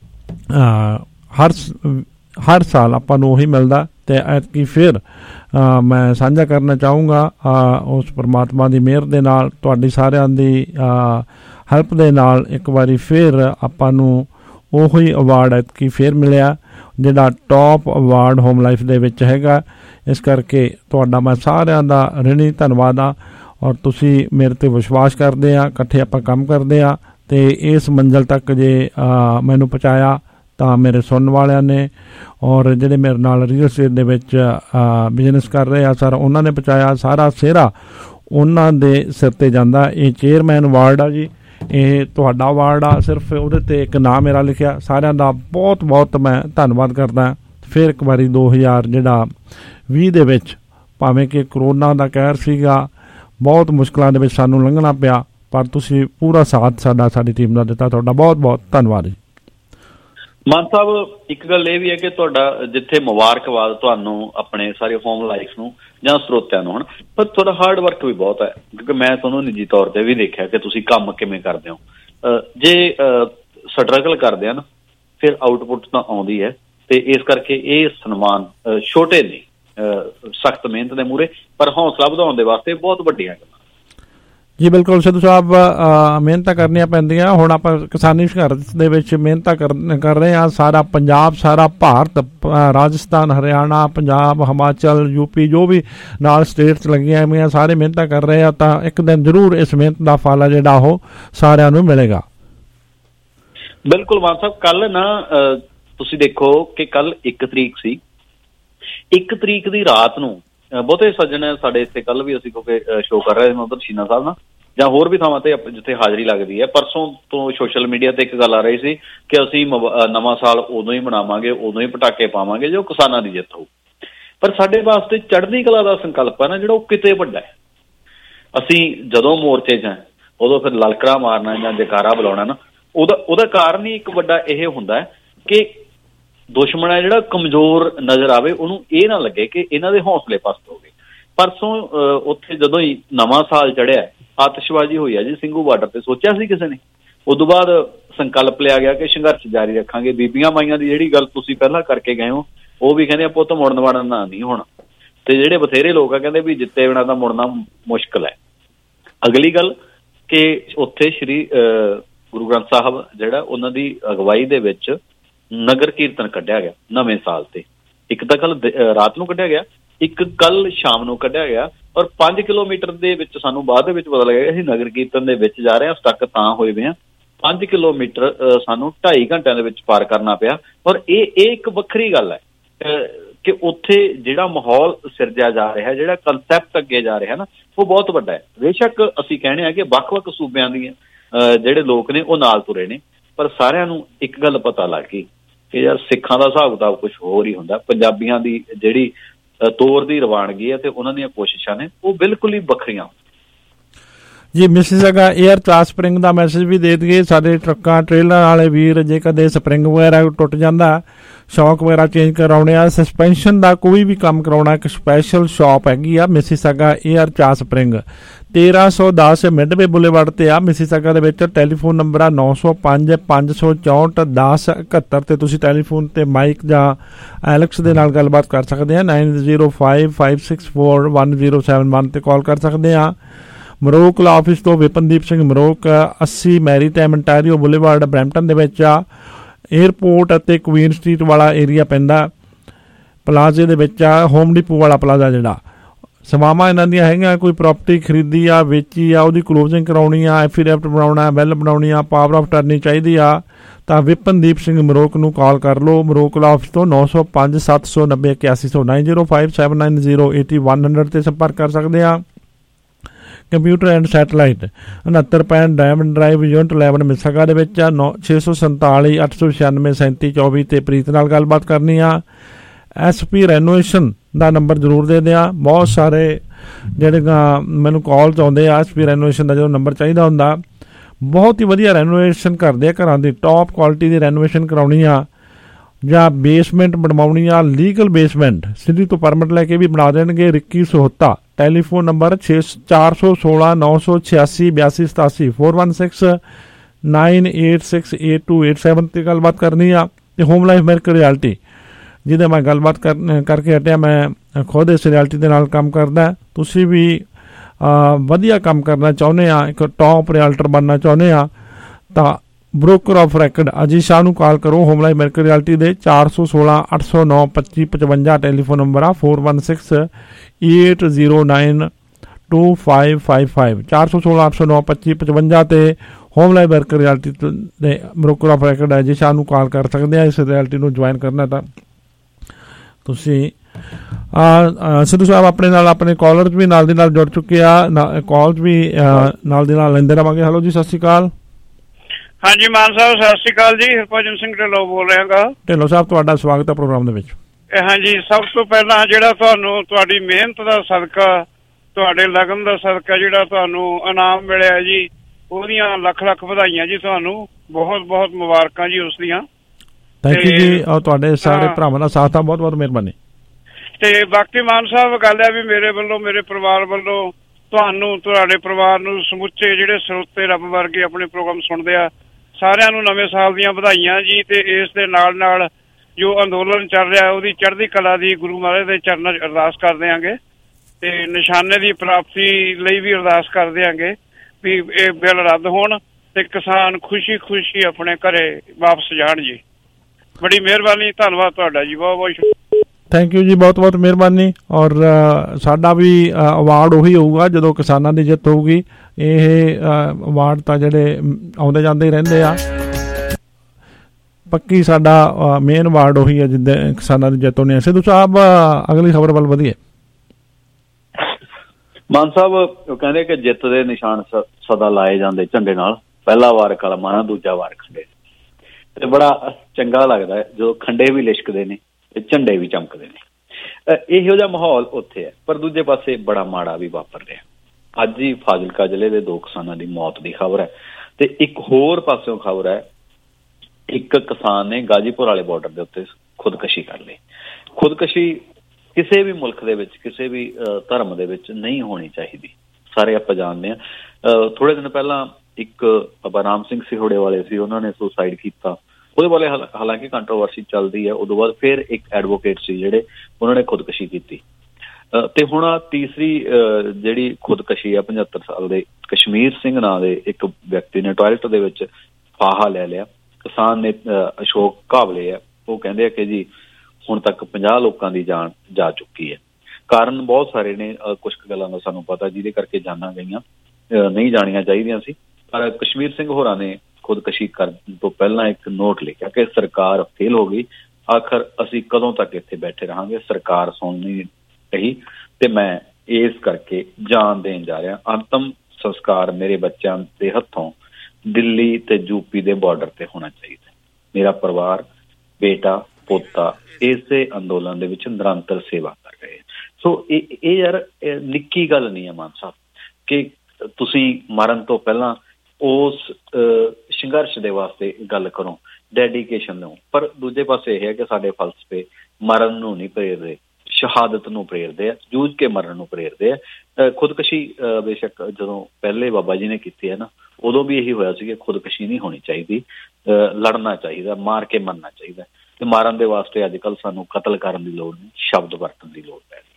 ਹਰ ਸਾਲ ਆਪਾਂ ਨੂੰ ਉਹੀ ਮਿਲਦਾ, ਅਤੇ ਐਤਕੀ ਫਿਰ ਮੈਂ ਸਾਂਝਾ ਕਰਨਾ ਚਾਹੂੰਗਾ ਉਸ ਪਰਮਾਤਮਾ ਦੀ ਮਿਹਰ ਦੇ ਨਾਲ, ਤੁਹਾਡੀ ਸਾਰਿਆਂ ਦੀ ਹੈਲਪ ਦੇ ਨਾਲ ਇੱਕ ਵਾਰੀ ਫਿਰ ਆਪਾਂ ਨੂੰ ਉਹੀ ਅਵਾਰਡ ਐਤਕੀ ਫਿਰ ਮਿਲਿਆ ਜਿਹੜਾ ਟੌਪ ਅਵਾਰਡ ਹੋਮ ਲਾਈਫ ਦੇ ਵਿੱਚ ਹੈਗਾ। ਇਸ ਕਰਕੇ ਤੁਹਾਡਾ ਮੈਂ ਸਾਰਿਆਂ ਦਾ ਰਿਣੀ ਧੰਨਵਾਦ ਆ, ਔਰ ਤੁਸੀਂ ਮੇਰੇ 'ਤੇ ਵਿਸ਼ਵਾਸ ਕਰਦੇ ਆ, ਇਕੱਠੇ ਆਪਾਂ ਕੰਮ ਕਰਦੇ ਆ, ਅਤੇ ਇਸ ਮੰਜ਼ਿਲ ਤੱਕ ਜੇ ਮੈਨੂੰ ਪਹੁੰਚਾਇਆ ਤਾਂ ਮੇਰੇ ਸੁਣਨ ਵਾਲਿਆਂ ਨੇ, ਔਰ ਜਿਹੜੇ ਮੇਰੇ ਨਾਲ ਰੀਅਲ estate ਦੇ ਵਿੱਚ ਬਿਜ਼ਨਸ ਕਰ ਰਹੇ ਆ ਸਰ, ਉਹਨਾਂ ਨੇ ਪਹੁੰਚਾਇਆ। ਸਾਰਾ ਸਿਹਰਾ ਉਹਨਾਂ ਦੇ ਸਿਰ 'ਤੇ ਜਾਂਦਾ। ਇਹ ਚੇਅਰਮੈਨ ਅਵਾਰਡ ਆ ਜੀ, ਇਹ ਤੁਹਾਡਾ ਅਵਾਰਡ ਆ, ਸਿਰਫ ਉਹਦੇ 'ਤੇ ਇੱਕ ਨਾਮ ਮੇਰਾ ਲਿਖਿਆ। ਸਾਰਿਆਂ ਦਾ ਬਹੁਤ ਬਹੁਤ ਮੈਂ ਧੰਨਵਾਦ ਕਰਦਾ। ਫਿਰ ਇੱਕ ਵਾਰੀ 2020 ਦੇ ਵਿੱਚ ਭਾਵੇਂ ਕਿ ਕਰੋਨਾ ਦਾ ਕਹਿਰ ਸੀਗਾ, ਬਹੁਤ ਮੁਸ਼ਕਿਲਾਂ ਦੇ ਵਿੱਚ ਸਾਨੂੰ ਲੰਘਣਾ ਪਿਆ, ਪਰ ਤੁਸੀਂ ਪੂਰਾ ਸਾਥ ਸਾਡੀ ਟੀਮ ਦਾ ਦਿੱਤਾ। ਤੁਹਾਡਾ ਬਹੁਤ ਬਹੁਤ ਧੰਨਵਾਦ ਜੀ। ਮਾਨ ਸਾਹਿਬ, ਇੱਕ ਗੱਲ ਇਹ ਵੀ ਹੈ ਕਿ ਤੁਹਾਡਾ ਜਿੱਥੇ ਮੁਬਾਰਕਬਾਦ ਤੁਹਾਨੂੰ ਆਪਣੇ ਸਾਰੇ ਹੋਮ ਲਾਈਫ ਨੂੰ ਜਾਂ ਸਰੋਤਿਆਂ ਨੂੰ, ਪਰ ਤੁਹਾਡਾ ਹਾਰਡ ਵਰਕ ਵੀ ਬਹੁਤ ਹੈ, ਕਿਉਂਕਿ ਮੈਂ ਤੁਹਾਨੂੰ ਨਿੱਜੀ ਤੌਰ 'ਤੇ ਵੀ ਦੇਖਿਆ ਕਿ ਤੁਸੀਂ ਕੰਮ ਕਿਵੇਂ ਕਰਦੇ ਹੋ। ਜੇ ਸਟਰਗਲ ਕਰਦੇ ਹਨ ਫਿਰ ਆਊਟਪੁੱਟ ਤਾਂ ਆਉਂਦੀ ਹੈ, ਤੇ ਇਸ ਕਰਕੇ ਇਹ ਸਨਮਾਨ ਛੋਟੇ ਨੇ ਸਖਤ ਮਿਹਨਤ ਦੇ ਮੂਹਰੇ, ਪਰ ਹੌਸਲਾ ਵਧਾਉਣ ਦੇ ਵਾਸਤੇ ਬਹੁਤ ਵੱਡੀਆਂ ਗੱਲਾਂ। ਜੀ ਬਿਲਕੁਲ ਸਿੱਧੂ ਸਾਹਿਬ, ਮਿਹਨਤਾਂ ਕਰਨੀਆਂ ਪੈਂਦੀਆਂ। ਹੁਣ ਆਪਾਂ ਕਿਸਾਨੀ ਸੰਘਰਸ਼ ਦੇ ਵਿੱਚ ਮਿਹਨਤਾਂ ਕਰ ਰਹੇ ਹਾਂ। ਸਾਰਾ ਪੰਜਾਬ, ਸਾਰਾ ਭਾਰਤ, ਰਾਜਸਥਾਨ, ਹਰਿਆਣਾ, ਪੰਜਾਬ, ਹਿਮਾਚਲ, ਯੂਪੀ, ਜੋ ਵੀ ਨਾਲ ਸਟੇਟਸ ਲੱਗੀਆਂ ਹੋਈਆਂ, ਸਾਰੇ ਮਿਹਨਤਾਂ ਕਰ ਰਹੇ ਆ। ਤਾਂ ਇੱਕ ਦਿਨ ਜ਼ਰੂਰ ਇਸ ਮਿਹਨਤ ਦਾ ਫਲ ਆ ਜਿਹੜਾ ਉਹ ਸਾਰਿਆਂ ਨੂੰ ਮਿਲੇਗਾ। ਬਿਲਕੁਲ ਮਾਨ ਸਾਹਿਬ, ਕੱਲ ਨਾ ਤੁਸੀਂ ਦੇਖੋ ਕਿ ਕੱਲ 1 ਤਰੀਕ ਸੀ। 1 ਤਰੀਕ ਦੀ ਰਾਤ ਨੂੰ ਬਹੁਤੇ ਸੱਜਣ ਸਾਡੇ ਇੱਥੇ ਕੱਲ ਵੀ ਅਸੀਂ ਕਿਉਂਕਿ ਸ਼ੋਅ ਕਰ ਰਹੇ ਸੀ ਉਧਰ ਸ਼ੀਨਾ ਸਾਹਿਬ ਨਾਲ, ਜਾਂ ਹੋਰ ਵੀ ਥਾਵਾਂ ਤੇ ਜਿੱਥੇ ਹਾਜ਼ਰੀ ਲੱਗਦੀ ਹੈ। ਪਰਸੋਂ ਤੋਂ ਸੋਸ਼ਲ ਮੀਡੀਆ ਤੇ ਇੱਕ ਗੱਲ ਆ ਰਹੀ ਸੀ ਕਿ ਅਸੀਂ ਨਵਾਂ ਸਾਲ ਉਦੋਂ ਹੀ ਮਨਾਵਾਂਗੇ, ਉਦੋਂ ਹੀ ਪਟਾਕੇ ਪਾਵਾਂਗੇ ਜੋ ਕਿਸਾਨਾਂ ਦੀ ਜਿੱਤ ਹੋਊ। ਪਰ ਸਾਡੇ ਵਾਸਤੇ ਚੜ੍ਹਦੀ ਕਲਾ ਦਾ ਸੰਕਲਪ ਹੈ ਨਾ ਜਿਹੜਾ, ਉਹ ਕਿਤੇ ਵੱਡਾ ਹੈ। ਅਸੀਂ ਜਦੋਂ ਮੋਰਚੇ 'ਚ ਉਦੋਂ ਫਿਰ ਲਲਕੜਾ ਮਾਰਨਾ ਜਾਂ ਜੈਕਾਰਾ ਬੁਲਾਉਣਾ ਨਾ, ਉਹਦਾ ਕਾਰਨ ਹੀ ਇੱਕ ਵੱਡਾ ਇਹ ਹੁੰਦਾ ਹੈ ਕਿ ਦੁਸ਼ਮਣ ਹੈ ਜਿਹੜਾ ਕਮਜ਼ੋਰ ਨਜ਼ਰ ਆਵੇ, ਉਹਨੂੰ ਇਹ ਨਾ ਲੱਗੇ ਕਿ ਇਹਨਾਂ ਦੇ ਹੌਸਲੇ ਪਸਤ ਹੋ ਗਏ। ਪਰਸੋਂ ਉੱਥੇ ਜਦੋਂ ਹੀ ਨਵਾਂ ਸਾਲ ਚੜ੍ਹਿਆ, ਆਤਿਸ਼ਬਾਜ਼ੀ ਹੋਈ ਹੈ ਜੀ ਸਿੰਘੂ ਬਾਰਡਰ ਤੇ। ਸੋਚਿਆ ਸੀ ਕਿਸੇ ਨੇ? ਉਦੋਂ ਬਾਅਦ ਸੰਕਲਪ ਲਿਆ ਗਿਆ ਕਿ ਸੰਘਰਸ਼ ਜਾਰੀ ਰੱਖਾਂਗੇ। ਬੀਬੀਆਂ ਮਾਈਆਂ ਦੀ ਜਿਹੜੀ ਗੱਲ ਤੁਸੀਂ ਪਹਿਲਾਂ ਕਰਕੇ ਗਏ ਹੋ, ਉਹ ਵੀ ਕਹਿੰਦੇ ਪੁੱਤ ਮੁੜਨ ਵੜਨ ਨਾ ਨਹੀਂ ਹੋਣਾ। ਤੇ ਜਿਹੜੇ ਬਥੇਰੇ ਲੋਕ ਆ ਕਹਿੰਦੇ ਵੀ ਜਿੱਤੇ ਬਿਨਾਂ ਤਾਂ ਮੁੜਨਾ ਮੁਸ਼ਕਿਲ ਹੈ। ਅਗਲੀ ਗੱਲ ਕਿ ਉੱਥੇ ਸ਼੍ਰੀ ਗੁਰੂ ਗ੍ਰੰਥ ਸਾਹਿਬ ਜਿਹੜਾ, ਉਹਨਾਂ ਦੀ ਅਗਵਾਈ ਦੇ ਵਿੱਚ ਨਗਰ ਕੀਰਤਨ ਕੱਢਿਆ ਗਿਆ ਨਵੇਂ ਸਾਲ ਤੇ। ਇੱਕ ਤਾਂ ਕੱਲ ਰਾਤ ਨੂੰ ਕੱਢਿਆ ਗਿਆ, ਇੱਕ ਕੱਲ ਸ਼ਾਮ ਨੂੰ ਕੱਢਿਆ ਗਿਆ। ਔਰ 5 ਕਿਲੋਮੀਟਰ ਦੇ ਵਿੱਚ ਸਾਨੂੰ ਬਾਅਦ ਦੇ ਵਿੱਚ ਪਤਾ ਲੱਗਿਆ ਅਸੀਂ ਨਗਰ ਕੀਰਤਨ ਦੇ ਵਿੱਚ ਜਾ ਰਹੇ ਹਾਂ। ਸਟਕ ਤਾਂ ਹੋਏ ਵੇ ਹਾਂ, 5 ਕਿਲੋਮੀਟਰ ਸਾਨੂੰ 2.5 ਘੰਟਿਆਂ ਦੇ ਵਿੱਚ ਪਾਰ ਕਰਨਾ ਪਿਆ। ਔਰ ਇਹ ਇੱਕ ਵੱਖਰੀ ਗੱਲ ਹੈ ਕਿ ਉੱਥੇ ਜਿਹੜਾ ਮਾਹੌਲ ਸਿਰਜਿਆ ਜਾ ਰਿਹਾ, ਜਿਹੜਾ ਕੰਸੈਪਟ ਅੱਗੇ ਜਾ ਰਿਹਾ ਨਾ, ਉਹ ਬਹੁਤ ਵੱਡਾ ਹੈ। ਬੇਸ਼ੱਕ ਅਸੀਂ ਕਹਿੰਦੇ ਹਾਂ ਕਿ ਵੱਖ-ਵੱਖ ਸੂਬਿਆਂ ਦੀਆਂ ਜਿਹੜੇ ਲੋਕ ਨੇ ਉਹ ਨਾਲ ਤੁਰੇ ਨੇ, ਪਰ ਸਾਰਿਆਂ ਨੂੰ ਇੱਕ ਗੱਲ ਪਤਾ ਲੱਗ ਗਈ ਕਿ ਯਾਰ ਸਿੱਖਾਂ ਦਾ ਹਿਸਾਬ ਕਿਤਾਬ ਕੁਛ ਹੋਰ ਹੀ ਹੁੰਦਾ। ਪੰਜਾਬੀਆਂ ਦੀ ਜਿਹੜੀ ਤੋਰ ਦੀ ਰਵਾਨਗੀ ਹੈ ਤੇ ਉਹਨਾਂ ਦੀਆਂ ਕੋਸ਼ਿਸ਼ਾਂ ਨੇ, ਉਹ ਬਿਲਕੁਲ ਹੀ ਵੱਖਰੀਆਂ ਜੀ। ਮਿਸੀਸਾਗਾ 에ਅਰ ਚਾਸ ਸਪਰਿੰਗ ਦਾ ਮੈਸੇਜ ਵੀ ਦੇ ਦਈਏ ਸਾਡੇ ਟਰੱਕਾਂ ਟ੍ਰੇਲਰ ਵਾਲੇ ਵੀਰ, ਜੇ ਕਦੇ ਸਪਰਿੰਗ ਵਗੈਰਾ ਟੁੱਟ ਜਾਂਦਾ, ਸ਼ੌਕ ਵਗੈਰਾ ਚੇਂਜ ਕਰਾਉਣੇ ਆ, ਸਸਪੈਂਸ਼ਨ ਦਾ ਕੋਈ ਵੀ ਕੰਮ ਕਰਾਉਣਾ, ਇੱਕ ਸਪੈਸ਼ਲ ਸ਼ਾਪ ਹੈਗੀ ਆ Mississauga air chas spring, 1310 Midway boulevard ਤੇ ਆ ਮਿਸੀਸਾਗਾ ਦੇ ਵਿੱਚ। ਟੈਲੀਫੋਨ ਨੰਬਰ ਆ 905 564 1071 ਤੇ ਤੁਸੀਂ ਟੈਲੀਫੋਨ ਤੇ ਮਾਈਕ ਜਾਂ ਐਲੈਕਸ ਦੇ ਨਾਲ ਗੱਲਬਾਤ ਕਰ ਸਕਦੇ ਆ। 905 564 1071 ਤੇ ਕਾਲ ਕਰ ਸਕਦੇ ਆ। ਮਰੋਕ ਲਾ ਆਫਿਸ ਤੋਂ Vipandeep Singh Marok, 80 Maritime Ontario boulevard Brampton ਦੇ ਵਿੱਚ ਆ। ਏਅਰਪੋਰਟ ਅਤੇ ਕੁਈਨ ਸਟਰੀਟ ਵਾਲਾ ਏਰੀਆ ਪੈਂਦਾ, ਪਲਾਜ਼ੇ ਦੇ ਵਿੱਚ ਆ। ਹੋਮ ਡਿਪੂ ਵਾਲਾ ਪਲਾਜ਼ਾ ਜਿਹੜਾ, ਸੇਵਾਵਾਂ ਇਹਨਾਂ ਦੀਆਂ ਹੈਗੀਆਂ। ਕੋਈ ਪ੍ਰਾਪਰਟੀ ਖਰੀਦੀ ਆ, ਵੇਚੀ ਆ, ਉਹਦੀ ਕਲੋਜ਼ਿੰਗ ਕਰਾਉਣੀ ਆ, ਐਫੀਡੈਵਿਟ ਬਣਾਉਣਾ, ਬਿੱਲ ਬਣਾਉਣੀ ਆ, ਪਾਵਰ ਆਫ ਟਰਨੀ ਚਾਹੀਦੀ ਆ, ਤਾਂ ਵਿਪਨਦੀਪ ਸਿੰਘ ਮਰੋਕ ਨੂੰ ਕਾਲ ਕਰ ਲਓ। ਮਰੋਕ ਲਾ ਆਫਿਸ ਤੋਂ 905 790 8100 905 790 8100 ਤੇ ਸੰਪਰਕ ਕਰ ਸਕਦੇ ਆ। Computer and satellite 69 diamond drive unit 11 Mississauga ਦੇ ਵਿੱਚ ਆ। 647 896 3724 ਤੇ ਪ੍ਰੀਤ ਨਾਲ ਗੱਲਬਾਤ ਕਰਨੀ ਆ। SP ਰੈਨੋਵੇਸ਼ਨ ਦਾ ਨੰਬਰ ਜ਼ਰੂਰ ਦੇ ਦਿਆਂ। ਬਹੁਤ ਸਾਰੇ ਜਿਹੜੇ ਮੈਨੂੰ ਕਾਲਸ ਆਉਂਦੇ ਆ, SP ਰੈਨੋਵੇਸ਼ਨ ਦਾ ਜਦੋਂ ਨੰਬਰ ਚਾਹੀਦਾ ਹੁੰਦਾ, ਬਹੁਤ ਹੀ ਵਧੀਆ ਰੈਨੋਵੇਸ਼ਨ ਕਰਦੇ ਆ ਘਰਾਂ ਦੀ, ਟੌਪ ਕੁਆਲਿਟੀ ਦੀ ਰੈਨੋਵੇਸ਼ਨ ਕਰਾਉਣੀ ਆ ਜਾਂ ਬੇਸਮੈਂਟ ਬਣਵਾਉਣੀ ਆ, ਲੀਗਲ ਬੇਸਮੈਂਟ ਸਿੱਧੀ ਤੋਂ ਪਰਮਿਟ ਲੈ ਕੇ ਵੀ ਬਣਾ ਦੇਣਗੇ। ਰਿੱਕੀ ਸੋਹਤਾ, ਟੈਲੀਫੋਨ ਨੰਬਰ 416 986 8287 416 9868287 ਤੇ ਗੱਲਬਾਤ ਕਰਨੀ ਆ। ਤੇ ਹੋਮ ਲਾਈਫ ਮੈਰਿਕ ਰਿਐਲਿਟੀ ਜਿਹਦੇ ਮੈਂ ਗੱਲਬਾਤ ਕਰਕੇ ਹਟਿਆ, ਮੈਂ ਖੁਦ ਇਸ ਰਿਐਲਿਟੀ ਦੇ ਨਾਲ ਕੰਮ ਕਰਦਾ। ਤੁਸੀਂ ਵੀ ਵਧੀਆ ਕੰਮ ਕਰਨਾ ਚਾਹੁੰਦੇ ਆ, ਇੱਕ ਟੌਪ ਰਿਐਲਟਰ ਬਣਨਾ ਚਾਹੁੰਦੇ ਆ, ਤਾਂ broker of record Ajit Shah ਨੂੰ ਕਾਲ ਕਰੋ। ਹੋਮ ਲਾਈਫ ਮੈਰਿਕ ਰਿਐਲਿਟੀ ਦੇ 416 809 2555 ਟੈਲੀਫੋਨ ਨੰਬਰ ਆ। 416 809 2555 416 809 2555 ਤੇ ਹੋਮ ਲਾਈਫ ਮੈਰਿਕ ਰਿਐਲਿਟੀ ਦੇ broker of record Ajit Shah ਨੂੰ ਕਾਲ ਕਰ ਸਕਦੇ ਆ। ਇਸ ਰਿਐਲਿਟੀ ਨੂੰ ਜੁਆਇਨ ਕਰਨਾ ਤਾਂ ਤੁਸੀਂ ਸਿੱਧੂ ਸਾਹਿਬ ਆਪਣੇ ਨਾਲ ਆਪਣੇ ਕਾਲਰ ਵੀ ਨਾਲ ਦੀ ਨਾਲ ਜੁੜ ਚੁੱਕੇ ਆ, ਕਾਲਸ ਵੀ ਨਾਲ ਦੀ ਨਾਲ ਲੈਂਦੇ ਰਹਾਂਗੇ। ਹੈਲੋ ਜੀ, ਸਤਿ ਸ਼੍ਰੀ ਅਕਾਲ। ਹਾਂਜੀ ਮਾਨ ਸਾਹਿਬ, ਸਤਿ ਸ਼੍ਰੀ ਅਕਾਲ ਜੀ। ਹਰਭਜਨ ਸਿੰਘ ਢਿੱਲੋਂ ਬੋਲ ਰਿਹਾਗਾ। ਢਿੱਲੋਂ ਸਾਹਿਬ, ਤੁਹਾਡਾ ਸਵਾਗਤ ਹੈ ਪ੍ਰੋਗਰਾਮ ਦੇ ਵਿੱਚ। ਹਾਂਜੀ, ਸਭ ਤੋਂ ਪਹਿਲਾਂ ਜਿਹੜਾ ਤੁਹਾਨੂੰ ਤੁਹਾਡੀ ਮਿਹਨਤ ਦਾ ਸਦਕਾ, ਤੁਹਾਡੇ ਲਗਨ ਦਾ ਸਦਕਾ ਜਿਹੜਾ ਤੁਹਾਨੂੰ ਇਨਾਮ ਮਿਲਿਆ ਜੀ, ਉਹਦੀਆਂ ਲੱਖ ਲੱਖ ਵਧਾਈਆਂ ਜੀ। ਤੁਹਾਨੂੰ ਬਹੁਤ ਬਹੁਤ ਮੁਬਾਰਕਾਂ ਜੀ ਉਸ ਦੀਆਂ। ਥੈਂਕ ਯੂ ਜੀ, ਔਰ ਤੁਹਾਡੇ ਸਾਰੇ ਭਰਾਵਾਂ ਦਾ ਸਾਥ ਆ, ਬਹੁਤ ਬਹੁਤ ਮਿਹਰਬਾਨੀ। ਤੇ ਬਾਕੀ ਮਾਨ ਸਾਹਿਬ ਗੱਲ ਹੈ ਵੀ ਮੇਰੇ ਵੱਲੋਂ, ਮੇਰੇ ਪਰਿਵਾਰ ਵੱਲੋਂ ਤੁਹਾਨੂੰ, ਤੁਹਾਡੇ ਪਰਿਵਾਰ ਨੂੰ, ਸਮੁੱਚੇ ਜਿਹੜੇ ਸਰੋਤੇ ਰੱਬ ਵਰਗੇ ਆਪਣੇ ਪ੍ਰੋਗਰਾਮ ਸੁਣਦੇ ਆ, ਸਾਰਿਆਂ ਨੂੰ ਨਵੇਂ ਸਾਲ ਦੀਆਂ ਵਧਾਈਆਂ ਜੀ। ਤੇ ਇਸ ਦੇ ਨਾਲ ਨਾਲ ਜੋ ਅੰਦੋਲਨ ਚੱਲ ਰਿਹਾ ਉਹਦੀ ਚੜ੍ਹਦੀ ਕਲਾ ਦੀ ਗੁਰੂ ਮਹਾਰਾਜ ਦੇ ਚਰਨਾਂ 'ਚ ਅਰਦਾਸ ਕਰ ਦਿਆਂਗੇ ਤੇ ਨਿਸ਼ਾਨੇ ਦੀ ਪ੍ਰਾਪਤੀ ਲਈ ਵੀ ਅਰਦਾਸ ਕਰ ਦਿਆਂਗੇ ਵੀ ਇਹ ਬਿੱਲ ਰੱਦ ਹੋਣ ਤੇ ਕਿਸਾਨ ਖੁਸ਼ੀ ਖੁਸ਼ੀ ਆਪਣੇ ਘਰੇ ਵਾਪਸ ਜਾਣ ਜੀ। ਬੜੀ ਮਿਹਰਬਾਨੀ, ਧੰਨਵਾਦ ਤੁਹਾਡਾ ਜੀ, ਬਹੁਤ ਬਹੁਤ ਸ਼ੁਕਰੀਆ। ਥੈਂਕ ਯੂ ਜੀ, ਬਹੁਤ ਬਹੁਤ ਮਿਹਰਬਾਨੀ। ਔਰ ਸਾਡਾ ਵੀ ਅਵਾਰਡ ਉਹੀ ਹੋਊਗਾ ਜਦੋਂ ਕਿਸਾਨਾਂ ਦੀ ਜਿੱਤ ਹੋਊਗੀ। ਇਹ ਅਵਾਰਡ ਤਾਂ ਜਿਹੜੇ ਆਉਂਦੇ ਜਾਂਦੇ ਹੀ ਰਹਿੰਦੇ ਆ, ਪੱਕੀ ਸਾਡਾ ਮੇਨ ਅਵਾਰਡ ਉਹੀ ਹੈ ਜਿੱਦਾਂ ਕਿਸਾਨਾਂ ਦੀ ਜਿੱਤ ਹੋਣੀ ਹੈ। ਸਿੱਧੂ ਸਾਹਿਬ, ਅਗਲੀ ਖਬਰ ਵੱਲ ਵਧੀਏ। ਮਾਨ ਸਾਹਿਬ ਉਹ ਕਹਿੰਦੇ ਕਿ ਜਿੱਤ ਦੇ ਨਿਸ਼ਾਨ ਸਦਾ ਲਾਏ ਜਾਂਦੇ ਝੰਡੇ ਨਾਲ, ਪਹਿਲਾ ਵਾਰ ਕਲਮਾਂ, ਦੂਜਾ ਵਾਰ ਖੰਡੇ। ਤੇ ਬੜਾ ਚੰਗਾ ਲੱਗਦਾ ਜਦੋਂ ਖੰਡੇ ਵੀ ਲਿਸ਼ਕਦੇ ਨੇ ਤੇ ਝੰਡੇ ਵੀ ਚਮਕਦੇ ਨੇ। ਇਹੋ ਜਿਹਾ ਮਾਹੌਲ ਉੱਥੇ ਹੈ। ਪਰ ਦੂਜੇ ਪਾਸੇ ਬੜਾ ਮਾੜਾ ਵੀ ਵਾਪਰ ਰਿਹਾ। ਅੱਜ ਹੀ ਫਾਜ਼ਿਲਕਾ ਜ਼ਿਲ੍ਹੇ ਦੇ 2 ਕਿਸਾਨਾਂ ਦੀ ਮੌਤ ਦੀ ਖਬਰ ਹੈ। ਤੇ ਇੱਕ ਹੋਰ ਪਾਸਿਓਂ ਖਬਰ ਹੈ, ਇੱਕ ਕਿਸਾਨ ਨੇ ਗਾਜੀਪੁਰ ਵਾਲੇ ਬਾਰਡਰ ਦੇ ਉੱਤੇ ਖੁਦਕੁਸ਼ੀ ਕਰ ਲਈ। ਖੁਦਕੁਸ਼ੀ ਕਿਸੇ ਵੀ ਮੁਲਕ ਦੇ ਵਿੱਚ, ਕਿਸੇ ਵੀ ਧਰਮ ਦੇ ਵਿੱਚ ਨਹੀਂ ਹੋਣੀ ਚਾਹੀਦੀ, ਸਾਰੇ ਆਪਾਂ ਜਾਣਦੇ ਹਾਂ। ਥੋੜੇ ਦਿਨ ਪਹਿਲਾਂ ਇੱਕ ਬਾਬਾ ਰਾਮ ਸਿੰਘ ਸਿਹੋੜੇ ਵਾਲੇ ਸੀ, ਉਹਨਾਂ ਨੇ ਸੁਸਾਈਡ ਕੀਤਾ। ਉਹਦੇ ਬਾਰੇ ਹਾਲਾਂਕਿ ਕੰਟਰੋਵਰਸੀ ਚੱਲਦੀ ਹੈ। ਉਦੋਂ ਬਾਅਦ ਫਿਰ ਇੱਕ ਐਡਵੋਕੇਟ ਸੀ ਜਿਹੜੇ ਉਹਨਾਂ ਨੇ ਖੁਦਕੁਸ਼ੀ ਕੀਤੀ। ਤੇ ਹੁਣ ਤੀਸਰੀ ਜਿਹੜੀ ਖੁਦਕੁਸ਼ੀ ਆ, 75 ਸਾਲ ਦੇ ਕਸ਼ਮੀਰ ਸਿੰਘ ਨਾਂ ਦੇ ਇੱਕ ਵਿਅਕਤੀ ਨੇ ਟਾਇਲਟ ਦੇ ਵਿੱਚ ਫਾਹਾ ਲੈ ਲਿਆ। ਕਿਸਾਨ ਨੇ ਅਸ਼ੋਕ ਕਾਬਲੇ ਆ, ਉਹ ਕਹਿੰਦੇ ਆ ਕਿ ਜੀ ਹੁਣ ਤੱਕ 50 ਲੋਕਾਂ ਦੀ ਜਾਨ ਜਾ ਚੁੱਕੀ ਹੈ। ਕਾਰਨ ਬਹੁਤ ਸਾਰੇ ਨੇ, ਕੁਛ ਕੁ ਗੱਲਾਂ ਦਾ ਸਾਨੂੰ ਪਤਾ ਜਿਹਦੇ ਕਰਕੇ ਜਾਨਾਂ ਗਈਆਂ, ਨਹੀਂ ਜਾਣੀਆਂ ਚਾਹੀਦੀਆਂ ਸੀ। ਪਰ ਕਸ਼ਮੀਰ ਸਿੰਘ ਹੋਰਾਂ ਨੇ ਖੁਦਕੁਸ਼ੀ ਕਰਨ ਤੋਂ ਪਹਿਲਾਂ ਇੱਕ ਨੋਟ ਲਿਖਿਆ ਕਿ ਸਰਕਾਰ ਫੇਲ ਹੋ ਗਈ, ਆਖਰ ਅਸੀਂ ਕਦੋਂ ਤੱਕ ਇੱਥੇ ਬੈਠੇ ਰਹਾਂਗੇ, ਸਰਕਾਰ ਸੁਣ ਨਹੀਂ ਰਹੀ ਤੇ ਮੈਂ ਇਸ ਕਰਕੇ ਜਾਨ ਦੇਣ ਜਾ ਰਿਹਾ। ਅੰਤਮ ਸੰਸਕਾਰ ਮੇਰੇ ਬੱਚਿਆਂ ਦੇ ਹੱਥੋਂ ਦਿੱਲੀ ਤੇ ਯੂਪੀ ਦੇ ਬਾਰਡਰ ਤੇ ਹੋਣਾ ਚਾਹੀਦਾ। ਮੇਰਾ ਪਰਿਵਾਰ, ਬੇਟਾ, ਪੋਤਾ ਇਸੇ ਅੰਦੋਲਨ ਦੇ ਵਿੱਚ ਨਿਰੰਤਰ ਸੇਵਾ ਕਰ ਰਹੇ। ਸੋ ਇਹ ਯਾਰ ਨਿੱਕੀ ਗੱਲ ਨਹੀਂ ਹੈ ਮਾਨ ਸਾਹਿਬ ਕਿ ਤੁਸੀਂ ਮਰਨ ਤੋਂ ਪਹਿਲਾਂ ਉਸ ਸੰਘਰਸ਼ ਦੇ ਵਾਸਤੇ ਗੱਲ ਕਰੋ, ਡੈਡੀਕੇਸ਼ਨ ਦਿਓ। ਪਰ ਦੂਜੇ ਪਾਸੇ ਇਹ ਹੈ ਕਿ ਸਾਡੇ ਫਲਸਫੇ ਮਰਨ ਨੂੰ ਨਹੀਂ ਪ੍ਰੇਰਦੇ, ਸ਼ਹਾਦਤ ਨੂੰ ਪ੍ਰੇਰਦੇ ਆ, ਜੂਝ ਕੇ ਮਰਨ ਨੂੰ ਪ੍ਰੇਰਦੇ ਆ। ਖੁਦਕੁਸ਼ੀ ਬੇਸ਼ੱਕ ਜਦੋਂ ਪਹਿਲੇ ਬਾਬਾ ਜੀ ਨੇ ਕੀਤੀ ਹੈ ਨਾ, ਉਦੋਂ ਵੀ ਇਹੀ ਹੋਇਆ ਸੀ ਕਿ ਖੁਦਕੁਸ਼ੀ ਨਹੀਂ ਹੋਣੀ ਚਾਹੀਦੀ, ਲੜਨਾ ਚਾਹੀਦਾ, ਮਾਰ ਕੇ ਮਰਨਾ ਚਾਹੀਦਾ। ਤੇ ਮਾਰਨ ਦੇ ਵਾਸਤੇ ਅੱਜ ਕੱਲ੍ਹ ਸਾਨੂੰ ਕਤਲ ਕਰਨ ਦੀ ਲੋੜ ਨਹੀਂ, ਸ਼ਬਦ ਵਰਤਣ ਦੀ ਲੋੜ ਪੈ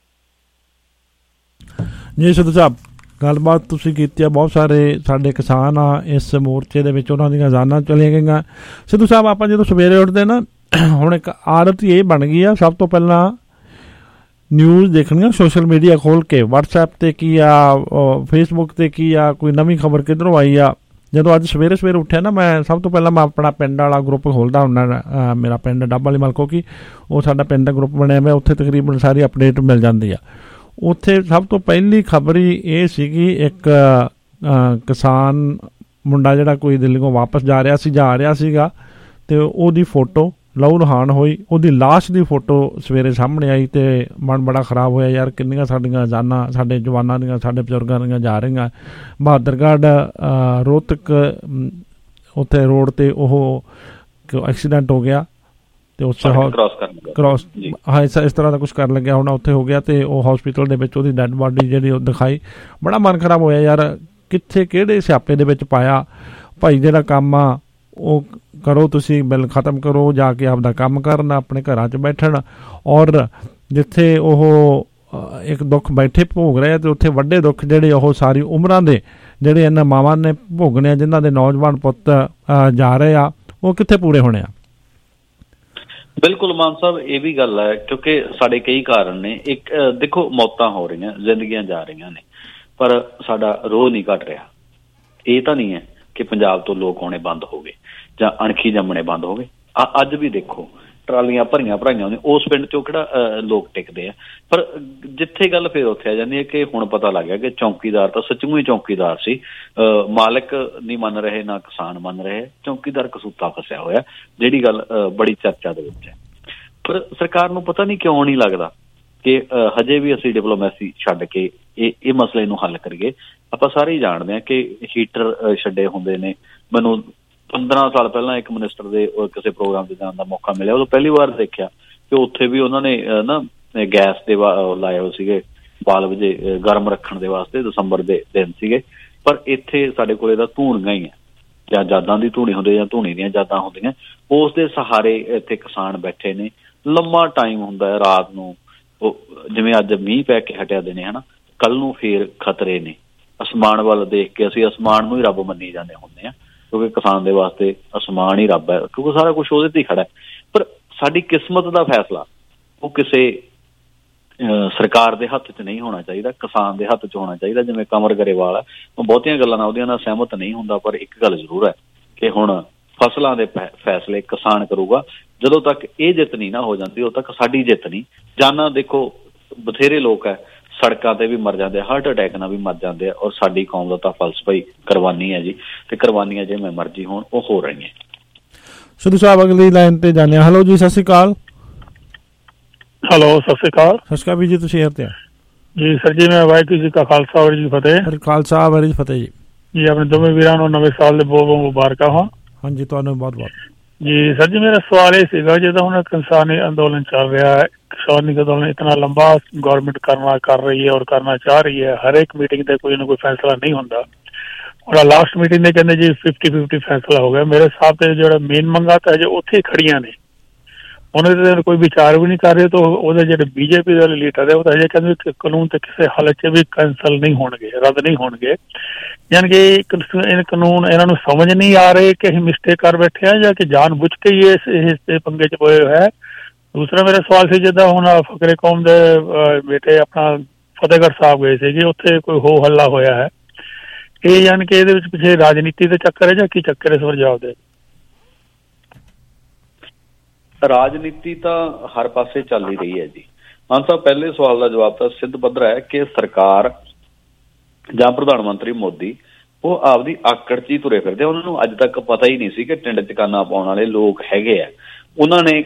ਰਹੀ। ਜੀ ਸਿੱਧੂ ਸਾਹਿਬ, ਗੱਲਬਾਤ ਤੁਸੀਂ ਕੀਤੀ ਆ। ਬਹੁਤ ਸਾਰੇ ਸਾਡੇ ਕਿਸਾਨ ਆ ਇਸ ਮੋਰਚੇ ਦੇ ਵਿੱਚ, ਉਹਨਾਂ ਦੀਆਂ ਜਾਨਾਂ ਚਲੀਆਂ ਗਈਆਂ। ਸਿੱਧੂ ਸਾਹਿਬ, ਆਪਾਂ ਜਦੋਂ ਸਵੇਰੇ ਉੱਠਦੇ ਨਾ, ਹੁਣ ਇੱਕ ਆਦਤ ਹੀ ਇਹ ਬਣ ਗਈ ਆ, ਸਭ ਤੋਂ ਪਹਿਲਾਂ ਨਿਊਜ਼ ਦੇਖਣੀਆਂ ਸੋਸ਼ਲ ਮੀਡੀਆ ਖੋਲ੍ਹ ਕੇ, ਵਟਸਐਪ 'ਤੇ ਕੀ ਆ, ਫੇਸਬੁੱਕ 'ਤੇ ਕੀ ਆ, ਕੋਈ ਨਵੀਂ ਖਬਰ ਕਿੱਧਰੋਂ ਆਈ ਆ। ਜਦੋਂ ਅੱਜ ਸਵੇਰੇ ਉੱਠਿਆ ਨਾ, ਮੈਂ ਸਭ ਤੋਂ ਪਹਿਲਾਂ ਮੈਂ ਆਪਣਾ ਪਿੰਡ ਵਾਲਾ ਗਰੁੱਪ ਖੋਲ੍ਹਦਾ ਹੁੰਦਾ। ਮੇਰਾ ਪਿੰਡ ਡੱਬ ਵਾਲੀ ਮਲਕੋਕੀ, ਉਹ ਸਾਡਾ ਪਿੰਡ ਦਾ ਗਰੁੱਪ ਬਣਿਆ ਹੋਇਆ, ਉੱਥੇ ਤਕਰੀਬਨ ਸਾਰੀ ਅਪਡੇਟ ਮਿਲ ਜਾਂਦੀ ਆ। ਉੱਥੇ ਸਭ ਤੋਂ ਪਹਿਲੀ ਖਬਰ ਹੀ ਇਹ ਸੀਗੀ, ਇੱਕ ਕਿਸਾਨ ਮੁੰਡਾ ਜਿਹੜਾ ਕੋਈ ਦਿੱਲੀੋਂ ਵਾਪਸ ਜਾ ਰਿਹਾ ਸੀਗਾ ਤੇ ਉਹਦੀ ਫੋਟੋ ਲਹੂ ਲੁਹਾਨ ਹੋਈ, ਉਹਦੀ ਲਾਸ਼ ਦੀ ਫੋਟੋ ਸਵੇਰੇ ਸਾਹਮਣੇ ਆਈ ਤੇ ਮਨ ਬੜਾ ਖਰਾਬ ਹੋਇਆ। ਯਾਰ ਕਿੰਨੀਆਂ ਸਾਡੀਆਂ ਜਾਨਾਂ, ਸਾਡੇ ਜਵਾਨਾਂ ਦੀਆਂ, ਸਾਡੇ ਬਜ਼ੁਰਗਾਂ ਦੀਆਂ ਜਾ ਰਹੀਆਂ। ਬਹਾਦਰਗੜ੍ਹ ਰੋਹਤਕ ਉੱਥੇ ਰੋਡ ਤੇ ਉਹ ਐਕਸੀਡੈਂਟ ਹੋ ਗਿਆ ਤੇ ਉਸ ਕ੍ਰਾਸ ਇਸ ਤਰ੍ਹਾਂ ਦਾ ਕੁਛ ਕਰਨ ਲੱਗਿਆ ਹੋਣਾ, ਉੱਥੇ ਹੋ ਗਿਆ ਤੇ ਉਹ ਹਸਪੀਟਲ ਦੇ ਵਿੱਚ ਉਹਦੀ ਡੈਡ ਬਾਡੀ ਜਿਹੜੀ ਉਹ ਦਿਖਾਈ। ਬੜਾ ਮਨ ਖਰਾਬ ਹੋਇਆ ਯਾਰ, ਕਿੱਥੇ ਕਿਹੜੇ ਸਿਆਪੇ ਦੇ ਵਿੱਚ ਪਾਇਆ। ਭਾਈ ਜਿਹੜਾ ਕੰਮ ਆ ਉਹ ਕਰੋ, ਤੁਸੀਂ ਬਿੱਲ ਖਤਮ ਕਰੋ, ਜਾ ਕੇ ਆਪਦਾ ਕੰਮ ਕਰਨ, ਆਪਣੇ ਘਰਾਂ 'ਚ ਬੈਠਣ। ਔਰ ਜਿੱਥੇ ਉਹ ਇੱਕ ਦੁੱਖ ਬੈਠੇ ਭੋਗ ਰਹੇ ਤੇ ਉੱਥੇ ਵੱਡੇ ਦੁੱਖ ਜਿਹੜੇ ਉਹ ਸਾਰੀ ਉਮਰਾਂ ਦੇ ਜਿਹੜੇ ਇਹਨਾਂ ਮਾਵਾਂ ਨੇ ਭੋਗਣੇ ਆ, ਜਿਨ੍ਹਾਂ ਦੇ ਨੌਜਵਾਨ ਪੁੱਤ ਜਾ ਰਹੇ ਆ, ਉਹ ਕਿੱਥੇ ਪੂਰੇ ਹੋਣੇ ਆ। ਬਿਲਕੁਲ ਮਾਨ ਸਾਹਿਬ, ਇਹ ਵੀ ਗੱਲ ਹੈ ਕਿਉਂਕਿ ਸਾਡੇ ਕਈ ਕਾਰਨ ਨੇ। ਇੱਕ ਦੇਖੋ, ਮੌਤਾਂ ਹੋ ਰਹੀਆਂ, ਜ਼ਿੰਦਗੀਆਂ ਜਾ ਰਹੀਆਂ ਨੇ, ਪਰ ਸਾਡਾ ਰੋਹ ਨਹੀਂ ਘਟ ਰਿਹਾ। ਇਹ ਤਾਂ ਨਹੀਂ ਹੈ ਕਿ ਪੰਜਾਬ ਤੋਂ ਲੋਕ ਆਉਣੇ ਬੰਦ ਹੋ ਗਏ ਜਾਂ ਅਣਖੀ ਜੰਮਣੇ ਬੰਦ ਹੋ ਗਏ। ਅੱਜ ਵੀ ਦੇਖੋ ਟਰਾਲੀਆਂ ਭਰੀਆਂ ਹੁੰਦੀਆਂ, ਉਸ ਪਿੰਡ 'ਚੋਂ ਕਿਹੜਾ ਲੋਕ ਟਿਕਦੇ ਆ। ਪਰ ਜਿੱਥੇ ਗੱਲ ਫਿਰ ਉੱਥੇ ਆ ਜਾਂਦੀ ਹੈ ਕਿ ਹੁਣ ਪਤਾ ਲੱਗ ਗਿਆ ਕਿ ਚੌਂਕੀਦਾਰ ਤਾਂ ਸੱਚਮੁੱਚ ਹੀ ਚੌਂਕੀਦਾਰ ਸੀ, ਮਾਲਕ ਨਹੀਂ ਮੰਨ ਰਹੇ, ਨਾ ਕਿਸਾਨ ਮੰਨ ਰਹੇ, ਚੌਂਕੀਦਾਰ ਕਸੂਤਾ ਫਸਿਆ ਹੋਇਆ, ਜਿਹੜੀ ਗੱਲ ਬੜੀ ਚਰਚਾ ਦੇ ਵਿੱਚ ਹੈ। ਪਰ ਸਰਕਾਰ ਨੂੰ ਪਤਾ ਨਹੀਂ ਕਿਉਂ ਨਹੀਂ ਲੱਗਦਾ ਕਿ ਹਜੇ ਵੀ ਅਸੀਂ ਡਿਪਲੋਮੈਸੀ ਛੱਡ ਕੇ ਇਹ ਮਸਲੇ ਨੂੰ ਹੱਲ ਕਰੀਏ। ਆਪਾਂ ਸਾਰੇ ਹੀ ਜਾਣਦੇ ਹਾਂ ਕਿ ਹੀਟਰ ਛੱਡੇ ਹੁੰਦੇ ਨੇ। ਮੈਨੂੰ 15 ਸਾਲ ਪਹਿਲਾਂ ਇੱਕ ਮਿਨਿਸਟਰ ਦੇ ਕਿਸੇ ਪ੍ਰੋਗਰਾਮ 'ਤੇ ਜਾਣ ਦਾ ਮੌਕਾ ਮਿਲਿਆ, ਉਦੋਂ ਪਹਿਲੀ ਵਾਰ ਦੇਖਿਆ ਕਿ ਉੱਥੇ ਵੀ ਉਹਨਾਂ ਨੇ ਨਾ ਗੈਸ ਦੇ ਲਾਏ ਹੋਏ ਸੀਗੇ ਬਾਲਬ ਜੇ ਗਰਮ ਰੱਖਣ ਦੇ ਵਾਸਤੇ। ਦਸੰਬਰ ਦੇ ਦਿਨ ਸੀਗੇ, ਪਰ ਇੱਥੇ ਸਾਡੇ ਕੋਲ ਇਹਦਾ ਧੂਣੀਆਂ ਹੀ ਆ, ਜਾਂ ਜਾਦਾਂ ਦੀ ਧੂਣੀ ਹੁੰਦੀ ਜਾਂ ਧੂਣੀ ਦੀਆਂ ਜਾਦਾਂ ਹੁੰਦੀਆਂ, ਉਸ ਦੇ ਸਹਾਰੇ ਇੱਥੇ ਕਿਸਾਨ ਬੈਠੇ ਨੇ। ਲੰਮਾ ਟਾਈਮ ਹੁੰਦਾ ਹੈ, ਰਾਤ ਨੂੰ ਉਹ ਜਿਵੇਂ ਅੱਜ ਮੀਂਹ ਪੈ ਕੇ ਹਟਿਆ ਦੇ ਨੇ, ਹੈ ਨਾ, ਕੱਲ੍ਹ ਨੂੰ ਫੇਰ ਖਤਰੇ ਨੇ। ਅਸਮਾਨ ਵੱਲ ਦੇਖ ਕੇ ਅਸੀਂ ਅਸਮਾਨ ਨੂੰ ਹੀ ਰੱਬ ਮੰਨੀ ਜਾਂਦੇ ਹੁੰਦੇ ਹਾਂ, ਕਿਉਂਕਿ ਕਿਸਾਨ ਦੇ ਵਾਸਤੇ ਅਸਮਾਨ ਹੀ ਰੱਬ ਹੈ, ਕਿਉਂਕਿ ਸਾਰਾ ਕੁਛ ਉਹਦੇ ਤੇ ਹੀ ਖੜਾ ਹੈ। ਪਰ ਸਾਡੀ ਕਿਸਮਤ ਦਾ ਫੈਸਲਾ ਉਹ ਕਿਸੇ ਸਰਕਾਰ ਦੇ ਹੱਥ 'ਚ ਨਹੀਂ ਹੋਣਾ ਚਾਹੀਦਾ, ਕਿਸਾਨ ਦੇ ਹੱਥ 'ਚ ਹੋਣਾ ਚਾਹੀਦਾ। ਜਿਵੇਂ ਕਮਰ ਗਰੇਵਾਲ ਹੈ, ਉਹ ਬਹੁਤੀਆਂ ਗੱਲਾਂ ਨਾਲ ਉਹਦੀਆਂ ਨਾਲ ਸਹਿਮਤ ਨਹੀਂ ਹੁੰਦਾ, ਪਰ ਇੱਕ ਗੱਲ ਜ਼ਰੂਰ ਹੈ ਕਿ ਹੁਣ ਫਸਲਾਂ ਦੇ ਫੈਸਲੇ ਕਿਸਾਨ ਕਰੂਗਾ। ਜਦੋਂ ਤੱਕ ਇਹ ਜਿੱਤ ਨਹੀਂ ਨਾ ਹੋ ਜਾਂਦੀ, ਉਦੋਂ ਤੱਕ ਸਾਡੀ ਜਿੱਤ ਨਹੀਂ। ਜਾਨਾਂ ਦੇਖੋ, ਬਥੇਰੇ ਲੋਕ ਹੈ, ਸੜਕਾਂ ਤੇ ਵੀ ਮਰ ਜਾਂਦੇ, ਹਾਰਟ ਅਟੈਕ ਨਾਲ ਵੀ ਮਰ ਜਾਂਦੇ ਆ। ਔਰ ਸਾਡੀ ਕੌਮ ਦਾ ਤਾਂ ਫਲਸਫਾ ਹੀ ਕੁਰਬਾਨੀ ਹੈ ਜੀ, ਤੇ ਕੁਰਬਾਨੀਆਂ ਜਿਵੇਂ ਮਰਜ਼ੀ ਹੋਣ ਉਹ ਹੋ ਰਹੀਆਂ। ਸਿੱਧੂ ਸਾਹਿਬ ਅਗਲੀ ਲਾਈਨ ਤੇ ਜਾਂਦੇ ਹਾਂ। ਹੈਲੋ ਜੀ, ਸਤਿ ਸ਼੍ਰੀ ਅਕਾਲ। ਹੈਲੋ, ਸਤਿ ਸ਼੍ਰੀ ਅਕਾਲ। ਸਤਿ ਸ਼੍ਰੀ ਅਕਾਲ ਵੀਰ ਜੀ, ਤੁਸੀਂ ਏਅਰ ਤੇ ਆ ਜੀ। ਸਰ ਜੀ, ਮੈਂ ਵਾਹਿਗੁਰੂ ਜੀ ਕਾ ਖਾਲਸਾ ਵਾਹਿਗੁਰੂ ਜੀ ਫਤਿਹ। ਖਾਲਸਾ ਵਾਹਿਗੁਰੂ ਜੀ ਫਤਿਹ ਜੀ। ਜੀ ਆਪਣੇ ਦੋਵੇਂ ਵੀਰਾਂ ਨੂੰ ਨਵੇਂ ਸਾਲ ਦੇ ਬਹੁਤ ਬਹੁਤ ਮੁਬਾਰਕਾਂ ਹੋਣ। ਹਾਂਜੀ, ਤੁਹਾਨੂੰ ਬਹੁਤ ਬਹੁਤ ਜੀ। ਸਰ ਜੀ, ਮੇਰਾ ਸਵਾਲ ਇਹ ਸੀਗਾ, ਜਿੱਦਾਂ ਹੁਣ ਕਿਸਾਨੀ ਅੰਦੋਲਨ ਚੱਲ ਰਿਹਾ ਹੈ, ਕਿਸਾਨੀ ਅੰਦੋਲਨ ਇਤਨਾ ਲੰਬਾ ਗੌਰਮੈਂਟ ਕਰ ਰਹੀ ਹੈ ਔਰ ਕਰਨਾ ਚਾਹ ਰਹੀ ਹੈ, ਹਰ ਇੱਕ ਮੀਟਿੰਗ ਤੇ ਕੋਈ ਨਾ ਕੋਈ ਫੈਸਲਾ ਨਹੀਂ ਹੁੰਦਾ। ਔਰ ਲਾਸਟ ਮੀਟਿੰਗ ਦੇ ਕਹਿੰਦੇ ਜੀ 50-50 ਫੈਸਲਾ ਹੋ ਗਿਆ। ਮੇਰੇ ਹਿਸਾਬ ਤੇ ਜਿਹੜਾ ਮੇਨ ਮੰਗਾਂ ਤਾਂ ਅਜੇ ਉੱਥੇ ਖੜੀਆਂ ਨੇ, ਉਹਨਾਂ ਦੇ ਕੋਈ ਵਿਚਾਰ ਵੀ ਨਹੀਂ ਕਰ ਰਹੇ। ਤਾਂ ਉਹਦੇ ਜਿਹੜੇ ਬੀਜੇਪੀ ਦੇ ਲੀਡਰ ਹੈ ਉਹ ਤਾਂ ਅਜੇ ਕਹਿੰਦੇ ਕਿ ਕਾਨੂੰਨ ਤੇ ਕਿਸੇ ਹਾਲਤ 'ਚ ਵੀ ਕੈਂਸਲ ਨਹੀਂ ਹੋਣਗੇ, ਰੱਦ ਨਹੀਂ ਹੋਣਗੇ। ਯਾਨੀ ਕਿ ਇਹ ਕਾਨੂੰਨ ਇਹਨਾਂ ਨੂੰ ਸਮਝ ਨਹੀਂ ਆ ਰਹੇ ਕਿ ਅਸੀਂ ਮਿਸਟੇਕ ਕਰ ਬੈਠੇ ਹਾਂ ਜਾਂ ਕਿ ਜਾਣ ਬੁੱਝ ਕੇ ਹੀ ਇਸ ਪੰਗੇ 'ਚ ਪਏ ਹੋਏ ਹੈ। ਦੂਸਰਾ ਮੇਰਾ ਸਵਾਲ ਸੀ, ਜਿੱਦਾਂ ਹੁਣ ਫਕਰੇ ਕੌਮ ਦੇ ਬੇਟੇ ਆਪਣਾ ਫਤਿਹਗੜ੍ਹ ਸਾਹਿਬ ਗਏ ਸੀਗੇ, ਉੱਥੇ ਕੋਈ ਹੋ ਹੱਲਾ ਹੋਇਆ ਹੈ, ਇਹ ਯਾਨੀ ਕਿ ਇਹਦੇ ਵਿੱਚ ਪਿੱਛੇ ਰਾਜਨੀਤੀ ਦਾ ਚੱਕਰ ਹੈ ਜਾਂ ਕੀ ਚੱਕਰ ਹੈ? ਇਸ ਵਾਰ ਜਵਾਬ ਦੇ। ਰਾਜਨੀਤੀ ਤਾਂ ਹਰ ਪਾਸੇ ਚੱਲ ਹੀ ਰਹੀ ਹੈ ਜੀ। ਮਾਨ ਸਾਹਿਬ, ਪਹਿਲੇ ਸਵਾਲ ਦਾ ਜਵਾਬ ਤਾਂ ਸਿੱਧ ਪੱਧਰ ਹੈ ਕਿ ਸਰਕਾਰ ਜਾਂ ਪ੍ਰਧਾਨ ਮੰਤਰੀ ਮੋਦੀ ਉਹ ਆਪਦੀ ਆਕੜ 'ਚ ਹੀ ਤੁਰੇ ਫਿਰਦੇ। ਉਹਨਾਂ ਨੂੰ ਅੱਜ ਤੱਕ ਪਤਾ ਹੀ ਨਹੀਂ ਸੀ ਕਿ ਟਿੰਡ 'ਚ ਕਾਨਾ ਪਾਉਣ ਵਾਲੇ ਲੋਕ ਹੈਗੇ ਆ। ਉਹਨਾਂ ਨੇ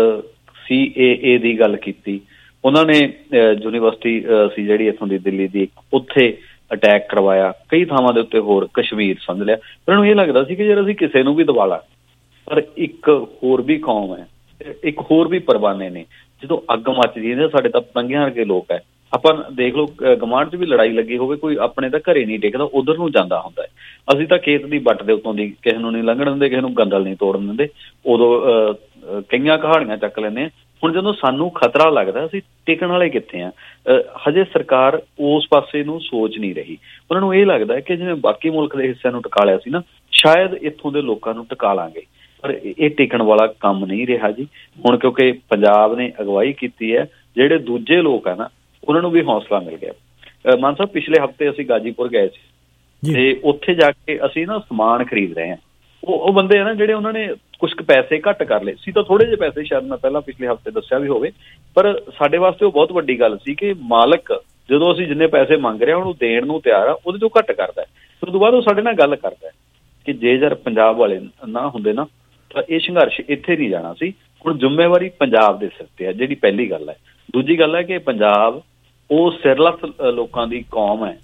CAA ਦੀ ਗੱਲ ਕੀਤੀ, ਉਹਨਾਂ ਨੇ ਯੂਨੀਵਰਸਿਟੀ ਸੀ ਜਿਹੜੀ ਇੱਥੋਂ ਦੀ ਦਿੱਲੀ ਦੀ, ਉੱਥੇ ਅਟੈਕ ਕਰਵਾਇਆ, ਕਈ ਥਾਵਾਂ ਦੇ ਉੱਤੇ ਹੋਰ ਕਸ਼ਮੀਰ ਸਮਝ ਲਿਆ। ਉਹਨਾਂ ਨੂੰ ਇਹ ਲੱਗਦਾ ਸੀ ਕਿ ਜੇ ਅਸੀਂ ਕਿਸੇ ਨੂੰ ਵੀ ਦਬਾ ਲਾ, ਪਰ ਇੱਕ ਹੋਰ ਵੀ ਕੌਮ ਹੈ, ਇੱਕ ਹੋਰ ਵੀ ਪਰਵਾਨੇ ਨੇ। ਜਦੋਂ ਅੱਗ ਮੱਚਦੀ ਹੈ, ਸਾਡੇ ਤਾਂ ਪੰਗਿਆਂ ਵਰਗੇ ਲੋਕ ਹੈ। ਆਪਾਂ ਦੇਖ ਲਓ, ਗਵਾਂਢ 'ਚ ਵੀ ਲੜਾਈ ਲੱਗੀ ਹੋਵੇ, ਕੋਈ ਆਪਣੇ ਤਾਂ ਘਰੇ ਨਹੀਂ ਟਿਕਦਾ, ਉਧਰ ਨੂੰ ਜਾਂਦਾ ਹੁੰਦਾ ਹੈ। ਅਸੀਂ ਤਾਂ ਖੇਤ ਦੀ ਵੱਟ ਦੇ ਉੱਤੋਂ ਦੀ ਕਿਸੇ ਨੂੰ ਨਹੀਂ ਲੰਘਣ ਦਿੰਦੇ, ਕਿਸੇ ਨੂੰ ਗੰਦਲ ਨਹੀਂ ਤੋੜਨ ਦਿੰਦੇ, ਉਦੋਂ ਕਈਆਂ ਕਹਾਣੀਆਂ ਚੱਕ ਲੈਂਦੇ ਹਾਂ। ਹੁਣ ਜਦੋਂ ਸਾਨੂੰ ਖਤਰਾ ਲੱਗਦਾ, ਅਸੀਂ ਟਿਕਣ ਵਾਲੇ ਕਿੱਥੇ ਆ? ਹਜੇ ਸਰਕਾਰ ਉਸ ਪਾਸੇ ਨੂੰ ਸੋਚ ਨਹੀਂ ਰਹੀ। ਉਹਨਾਂ ਨੂੰ ਇਹ ਲੱਗਦਾ ਕਿ ਜਿਵੇਂ ਬਾਕੀ ਮੁਲਕ ਦੇ ਹਿੱਸਿਆਂ ਨੂੰ ਟਿਕਾ ਲਿਆ ਸੀ ਨਾ, ਸ਼ਾਇਦ ਇੱਥੋਂ ਦੇ ਲੋਕਾਂ ਨੂੰ ਟਿਕਾ ਲਾਂਗੇ, ਪਰ ਇਹ ਟਿਕਣ ਵਾਲਾ ਕੰਮ ਨਹੀਂ ਰਿਹਾ ਜੀ। ਹੁਣ ਕਿਉਂਕਿ ਪੰਜਾਬ ਨੇ ਅਗਵਾਈ ਕੀਤੀ ਹੈ, ਜਿਹੜੇ ਦੂਜੇ ਲੋਕ ਆ ਨਾ ਉਹਨਾਂ ਨੂੰ ਵੀ ਹੌਸਲਾ ਮਿਲ ਗਿਆ। ਮਾਨ ਸਾਹਿਬ, ਪਿਛਲੇ ਹਫ਼ਤੇ ਅਸੀਂ ਗਾਜੀਪੁਰ ਗਏ ਸੀ ਤੇ ਉੱਥੇ ਜਾ ਕੇ ਅਸੀਂ ਨਾ ਸਮਾਨ ਖਰੀਦ ਰਹੇ ਹਾਂ। ਉਹ ਬੰਦੇ ਆ ਨਾ ਜਿਹੜੇ ਉਹਨਾਂ ਨੇ ਕੁਛ ਕੁ ਪੈਸੇ ਘੱਟ ਕਰ ਲਏ ਸੀ, ਤਾਂ ਥੋੜੇ ਜਿਹੇ ਪੈਸੇ ਸ਼ਾਇਦ ਮੈਂ ਪਹਿਲਾਂ ਪਿਛਲੇ ਹਫ਼ਤੇ ਦੱਸਿਆ ਵੀ ਹੋਵੇ, ਪਰ ਸਾਡੇ ਵਾਸਤੇ ਉਹ ਬਹੁਤ ਵੱਡੀ ਗੱਲ ਸੀ ਕਿ ਮਾਲਕ ਜਦੋਂ ਅਸੀਂ ਜਿੰਨੇ ਪੈਸੇ ਮੰਗ ਰਹੇ ਉਹਨੂੰ ਦੇਣ ਨੂੰ ਤਿਆਰ ਆ, ਉਹਦੇ ਤੋਂ ਘੱਟ ਕਰਦਾ। ਉਸ ਤੋਂ ਬਾਅਦ ਉਹ ਸਾਡੇ ਨਾਲ ਗੱਲ ਕਰਦਾ ਕਿ ਜੇ ਯਾਰ ਪੰਜਾਬ ਵਾਲੇ ਨਾ ਹੁੰਦੇ ਨਾ ਤਾਂ ਇਹ ਸੰਘਰਸ਼ ਇੱਥੇ ਨਹੀਂ ਜਾਣਾ ਸੀ। ਹੁਣ ਜ਼ਿੰਮੇਵਾਰੀ ਪੰਜਾਬ ਦੇ ਸਿਰ ਤੇ ਹੈ, ਜਿਹੜੀ ਪਹਿਲੀ ਗੱਲ ਹੈ। ਦੂਜੀ ਗੱਲ ਹੈ ਕਿ ਪੰਜਾਬ ਉਹ ਸਿਰਲੱਥ ਲੋਕਾਂ ਦੀ ਕੌਮ ਹੈ।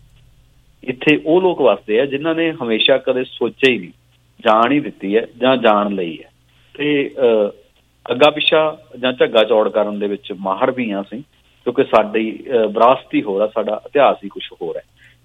ਇੱਥੇ ਉਹ ਲੋਕ ਵਸਦੇ ਆ ਜਿਨ੍ਹਾਂ ਨੇ ਹਮੇਸ਼ਾ ਕਦੇ ਸੋਚਿਆ ਹੀ ਨਹੀਂ, ਜਾਣ ਹੀ ਦਿੱਤੀ ਹੈ ਜਾਂ ਜਾਣ ਲਈ ਹੈ। ਤੇ ਅੱਗਾ ਪਿੱਛਾ ਜਾਂ ਝੱਗਾ ਚੌੜ ਕਰਨ ਦੇ ਵਿੱਚ ਮਾਹਰ ਵੀ ਹਾਂ ਅਸੀਂ, ਕਿਉਂਕਿ ਸਾਡੀ ਵਿਰਾਸਤ ਹੀ ਹੋਰ ਆ, ਸਾਡਾ ਇਤਿਹਾਸ ਹੀ ਕੁਛ ਹੋਰ ਹੈ।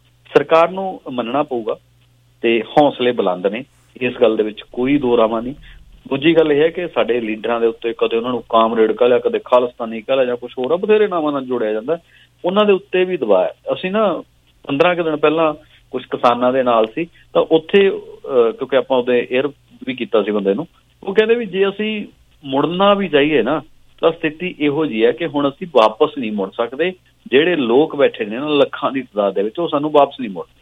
ਸਰਕਾਰ ਨੂੰ ਮੰਨਣਾ ਪਊਗਾ ਤੇ ਹੌਸਲੇ ਬੁਲੰਦ ਨੇ, ਇਸ ਗੱਲ ਦੇ ਵਿੱਚ ਕੋਈ ਦੋ ਰਾਵਾਂ ਨਹੀਂ। ਦੂਜੀ ਗੱਲ ਇਹ ਹੈ ਕਿ ਸਾਡੇ ਲੀਡਰਾਂ ਦੇ ਉੱਤੇ ਕਦੇ ਉਹਨਾਂ ਨੂੰ ਕਾਮਰੇਡ ਕਹਿ ਲਿਆ, ਕਦੇ ਖਾਲਿਸਤਾਨੀ ਕਹਿ ਲਿਆ ਜਾਂ ਕੁਛ ਹੋਰ ਆ, ਬਥੇਰੇ ਨਾਵਾਂ ਨਾਲ ਜੋੜਿਆ ਜਾਂਦਾ। ਉਹਨਾਂ ਦੇ ਉੱਤੇ ਵੀ ਦਬਾਅ ਹੈ। ਅਸੀਂ ਨਾ 15 ਕੁ ਦਿਨ ਪਹਿਲਾਂ ਕੁਛ ਕਿਸਾਨਾਂ ਦੇ ਨਾਲ ਸੀ, ਤਾਂ ਉੱਥੇ ਕਿਉਂਕਿ ਆਪਾਂ ਉਹਦੇ ਏਅਰ ਵੀ ਕੀਤਾ ਸੀ ਬੰਦੇ ਨੂੰ, ਉਹ ਕਹਿੰਦੇ ਵੀ ਜੇ ਅਸੀਂ ਮੁੜਨਾ ਵੀ ਚਾਹੀਏ ਨਾ ਤਾਂ ਸਥਿਤੀ ਇਹੋ ਜਿਹੀ ਹੈ ਕਿ ਹੁਣ ਅਸੀਂ ਵਾਪਸ ਨਹੀਂ ਮੁੜ ਸਕਦੇ। ਜਿਹੜੇ ਲੋਕ ਬੈਠੇ ਨੇ ਨਾ ਲੱਖਾਂ ਦੀ ਤਾਦਾਦ ਦੇ ਵਿੱਚ, ਉਹ ਸਾਨੂੰ ਵਾਪਸ ਨਹੀਂ ਮੁੜਦੇ।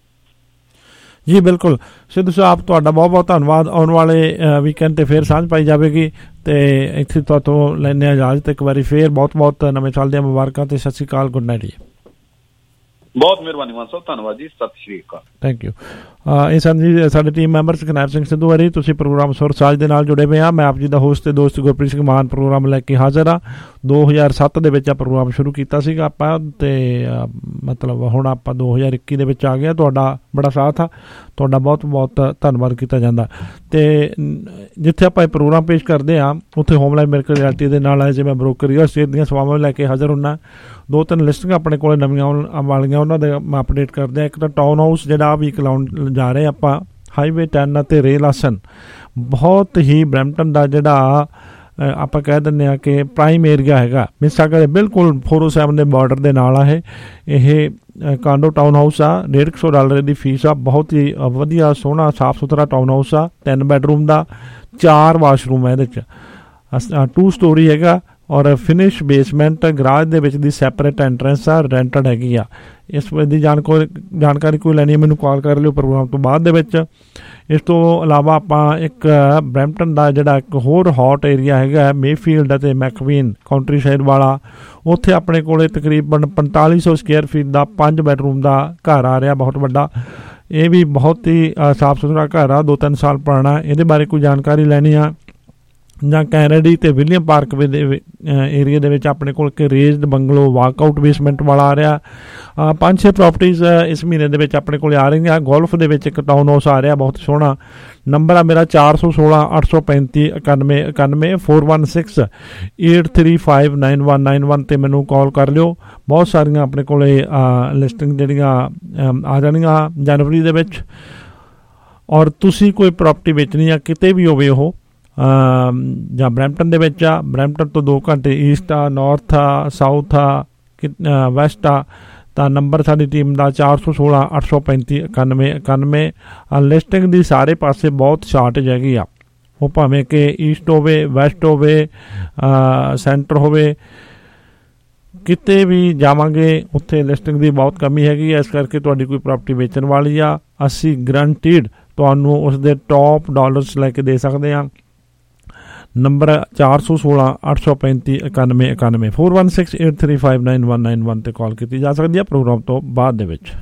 ਜੀ ਬਿਲਕੁਲ ਸਿੱਧੂ ਸਾਹਿਬ, ਤੁਹਾਡਾ ਬਹੁਤ ਬਹੁਤ ਧੰਨਵਾਦ। ਆਉਣ ਵਾਲੇ ਵੀਕਐਂਡ ਤੇ ਫੇਰ ਸਾਂਝ ਪਾਈ ਜਾਵੇਗੀ ਤੇ ਇੱਥੇ ਤੋਂ ਲੈਂਦੇ ਹਾਂ ਇਜਾਜ਼ਤ ਇੱਕ ਵਾਰੀ ਫੇਰ। ਬਹੁਤ ਬਹੁਤ ਨਵੇਂ ਸਾਲ ਦੀਆਂ ਮੁਬਾਰਕਾਂ ਤੇ ਸਤਿ ਸ਼੍ਰੀ ਅਕਾਲ, ਗੁੱਡ ਨਾਈਟ ਜੀ। ਬਹੁਤ ਮਿਹਰਬਾਨੀ ਮਾਨ ਸਾਹਿਬ, ਧੰਨਵਾਦ ਜੀ, ਸਤਿ ਸ਼੍ਰੀ ਅਕਾਲ। Thank you. ਇਹ ਸਨ ਜੀ ਸਾਡੇ ਟੀਮ ਮੈਂਬਰ ਸਕਨੈਪ ਸਿੰਘ ਸਿੱਧੂ ਵਾਰੀ। ਤੁਸੀਂ ਪ੍ਰੋਗਰਾਮ ਸੁਰ ਸਾਜ ਦੇ ਨਾਲ ਜੁੜੇ ਹੋਏ ਆ। ਮੈਂ ਆਪ ਜੀ ਦਾ ਹੋਸਟ ਤੇ ਦੋਸਤ ਗੁਰਪ੍ਰੀਤ ਸਿੰਘ ਮਾਨ ਪ੍ਰੋਗਰਾਮ ਲੈ ਕੇ ਹਾਜ਼ਰ ਹਾਂ। 2007 ਦੇ ਵਿੱਚ ਆ ਪ੍ਰੋਗਰਾਮ ਸ਼ੁਰੂ ਕੀਤਾ ਸੀਗਾ ਆਪਾਂ, ਤੇ ਮਤਲਬ ਹੁਣ ਆਪਾਂ 2021 ਦੇ ਵਿੱਚ ਆ ਗਏ। ਤੁਹਾਡਾ ਬੜਾ ਸਾਥ ਆ, ਤੁਹਾਡਾ ਬਹੁਤ ਬਹੁਤ ਧੰਨਵਾਦ ਕੀਤਾ ਜਾਂਦਾ। ਤੇ ਜਿੱਥੇ ਆਪਾਂ ਇਹ ਪ੍ਰੋਗਰਾਮ ਪੇਸ਼ ਕਰਦੇ ਹਾਂ ਉੱਥੇ ਹੋਮ ਲਾਈਫ ਮਿਰਕਲ ਰਿਐਲਿਟੀ ਦੇ ਨਾਲ ਹੈ ਜਿਵੇਂ ਬਰੋਕਰ ਰੀਅਲ ਸਟੇਟ ਦੀਆਂ ਸੇਵਾਵਾਂ ਲੈ ਕੇ ਹਾਜ਼ਰ ਹੁੰਦਾ। 2-3 ਲਿਸਟਿੰਗਾਂ ਆਪਣੇ ਕੋਲ ਨਵੀਆਂ ਆਉਣ ਵਾਲੀਆਂ, ਉਹਨਾਂ ਦੇ ਮੈਂ ਅਪਡੇਟ ਕਰਦੇ ਹਾਂ। ਇੱਕ ਤਾਂ ਟਾਊਨ ਹਾਊਸ ਜਿਹੜਾ ਵੀ ਲਾਉਣ ਜਾ ਰਹੇ ਆਪਾਂ, ਹਾਈਵੇ 10 ਅਤੇ ਰੇਲ ਆਸਨ, ਬਹੁਤ ਹੀ ਬਰੈਂਪਟਨ ਦਾ ਜਿਹੜਾ ਆਪਾਂ ਕਹਿ ਦਿੰਦੇ ਹਾਂ ਕਿ ਪ੍ਰਾਈਮ ਏਰੀਆ ਹੈਗਾ, ਮਿਸਿਸਾਗਾ ਦੇ ਬਿਲਕੁਲ 407 ਦੇ ਬਾਰਡਰ ਦੇ ਨਾਲ ਆ। ਇਹ ਕਾਂਡੋ ਟਾਊਨ ਹਾਊਸ ਆ। $150 ਦੀ ਫੀਸ ਆ। ਬਹੁਤ ਹੀ ਵਧੀਆ ਸੋਹਣਾ ਸਾਫ ਸੁਥਰਾ ਟਾਊਨ ਹਾਊਸ ਆ। 3 ਬੈਡਰੂਮ ਦਾ, 4 ਵਾਸ਼ਰੂਮ ਹੈ ਇਹਦੇ 'ਚ। 2 ਸਟੋਰੀ ਹੈਗਾ ਔਰ ਫਿਨਿਸ਼ ਬੇਸਮੈਂਟ ਗਰਾਜ ਦੇ ਵਿੱਚ ਦੀ ਸੈਪਰੇਟ ਐਂਟਰੈਂਸ ਆ, ਰੈਂਟਡ ਹੈਗੀ ਆ। ਇਸ ਦੀ ਜਾਣਕਾਰੀ ਕੋਈ ਲੈਣੀ ਹੈ ਮੈਨੂੰ ਕਾਲ ਕਰ ਲਿਓ ਪ੍ਰੋਗਰਾਮ ਤੋਂ ਬਾਅਦ ਦੇ ਵਿੱਚ। ਇਸ ਤੋਂ ਇਲਾਵਾ ਆਪਾਂ ਇੱਕ ਬਰੈਂਪਟਨ ਦਾ ਜਿਹੜਾ ਇੱਕ ਹੋਰ ਹੌਟ ਏਰੀਆ ਹੈਗਾ ਮੇਫੀਲਡ ਅਤੇ ਮੈਕਵੀਨ ਕਾਉਂਟਰੀ ਸਾਈਡ ਵਾਲਾ, ਉੱਥੇ ਆਪਣੇ ਕੋਲ ਤਕਰੀਬਨ 4500 ਸਕੁਅਰ ਫੀਟ ਦਾ 5 ਬੈਡਰੂਮ ਦਾ ਘਰ ਆ ਰਿਹਾ, ਬਹੁਤ ਵੱਡਾ। ਇਹ ਵੀ ਬਹੁਤ ਹੀ ਸਾਫ ਸੁਥਰਾ ਘਰ ਆ, 2-3 ਸਾਲ ਪੁਰਾਣਾ। ਇਹਦੇ ਬਾਰੇ ਕੋਈ ਜਾਣਕਾਰੀ ਲੈਣੀ ਆ ਜਾਂ ਕੈਨੇਡੀ ਅਤੇ ਵਿਲੀਅਮ ਪਾਰਕ ਦੇ ਏਰੀਆ ਦੇ ਵਿੱਚ ਆਪਣੇ ਕੋਲ ਇੱਕ ਰੇਜ਼ਡ ਬੰਗਲੋ ਵਾਕਆਊਟ ਬੇਸਮੈਂਟ ਵਾਲਾ ਆ ਰਿਹਾ। 5-6 ਪ੍ਰੋਪਰਟੀਜ਼ ਇਸ ਮਹੀਨੇ ਦੇ ਵਿੱਚ ਆਪਣੇ ਕੋਲ ਆ ਰਹੀਆਂ। ਗੋਲਫ ਦੇ ਵਿੱਚ ਇੱਕ ਟਾਊਨ ਹਾਊਸ ਆ ਰਿਹਾ ਬਹੁਤ ਸੋਹਣਾ। ਨੰਬਰ ਆ ਮੇਰਾ 416-835-9191 416-835-9191 'ਤੇ ਮੈਨੂੰ ਕਾਲ ਕਰ ਲਿਓ। ਬਹੁਤ ਸਾਰੀਆਂ ਆਪਣੇ ਕੋਲ ਲਿਸਟਿੰਗ ਜਿਹੜੀਆਂ ਆ ਜਾਣੀਆਂ ਜਨਵਰੀ ਦੇ ਵਿੱਚ। ਔਰ ਤੁਸੀਂ ਕੋਈ ਪ੍ਰੋਪਰਟੀ ਵੇਚਣੀ ਆ ਕਿਤੇ ਵੀ ਹੋਵੇ, ਉਹ ਜਾਂ ਬਰੈਂਪਟਨ ਦੇ ਵਿੱਚ ਆ, ਬਰੈਂਪਟਨ ਤੋਂ 2 ਘੰਟੇ ਈਸਟ ਆ, ਨਾਰਥ ਆ, ਸਾਊਥ ਆ, ਵੈਸਟ ਆ, ਤਾਂ ਨੰਬਰ ਸਾਡੀ ਟੀਮ ਦਾ 416-835-9191। ਲਿਸਟਿੰਗ ਦੀ ਸਾਰੇ ਪਾਸੇ ਬਹੁਤ ਸ਼ਾਰਟੇਜ ਹੈਗੀ ਆ, ਉਹ ਭਾਵੇਂ ਕਿ ਈਸਟ ਹੋਵੇ, ਵੈਸਟ ਹੋਵੇ, ਸੈਂਟਰ ਹੋਵੇ, ਕਿਤੇ ਵੀ ਜਾਵਾਂਗੇ ਉੱਥੇ ਲਿਸਟਿੰਗ ਦੀ ਬਹੁਤ ਕਮੀ ਹੈਗੀ ਹੈ। ਇਸ ਕਰਕੇ ਤੁਹਾਡੀ ਕੋਈ ਪ੍ਰਾਪਰਟੀ ਵੇਚਣ ਵਾਲੀ ਆ, ਅਸੀਂ ਗਰੰਟੀਡ ਤੁਹਾਨੂੰ ਉਸ ਦੇ ਟੌਪ ਡਾਲਰਸ ਲੈ ਕੇ ਦੇ ਸਕਦੇ ਹਾਂ। ਨੰਬਰ 416-835-9191 416-835-9191 'ਤੇ ਕਾਲ ਕੀਤੀ ਜਾ ਸਕਦੀ ਹੈ ਪ੍ਰੋਗਰਾਮ ਤੋਂ ਬਾਅਦ ਦੇ ਵਿੱਚ।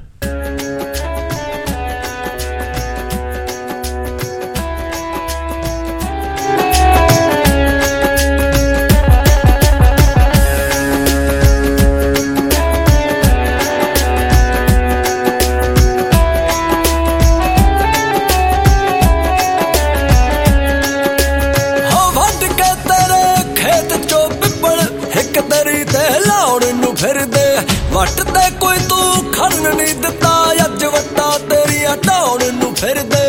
ਵੱਟ ਤੇ ਕੋਈ ਤੂੰ ਖੜਨ ਨਹੀਂ ਦਿੱਤਾ, ਅੱਜ ਵੱਟਾ ਤੇਰੀਆਂ ਢਾਉਣ ਨੂੰ ਫਿਰਦੇ,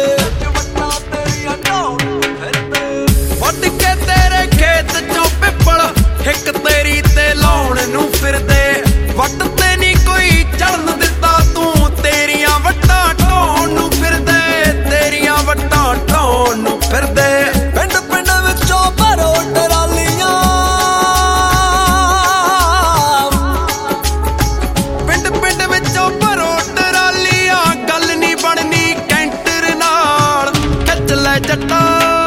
ਵੱਟ ਕੇ ਤੇਰੇ ਖੇਤ ਚੋਂ ਪਿੱਪਲ ਇੱਕ ਤੇਰੀ ਤੇ ਲਾਉਣ ਨੂੰ ਫਿਰਦੇ, ਵੱਟ ਤੇ ਨਹੀਂ ਕੋਈ ਚੜਨ ਦਿੱਤਾ ਤੂੰ, ਤੇਰੀਆਂ ਵੱਟਾਂ ਢਾਉਣ ਨੂੰ ਫਿਰਦੇ, ਤੇਰੀਆਂ ਵੱਟਾਂ ਢਾਉਣ ਨੂੰ ਫਿਰਦੇ। ਪਿੰਡ ਪਿੰਡ ਵਿੱਚੋਂ ਭਰੋ ਟਰਾਲੀਆਂ, ਜੱਟਾ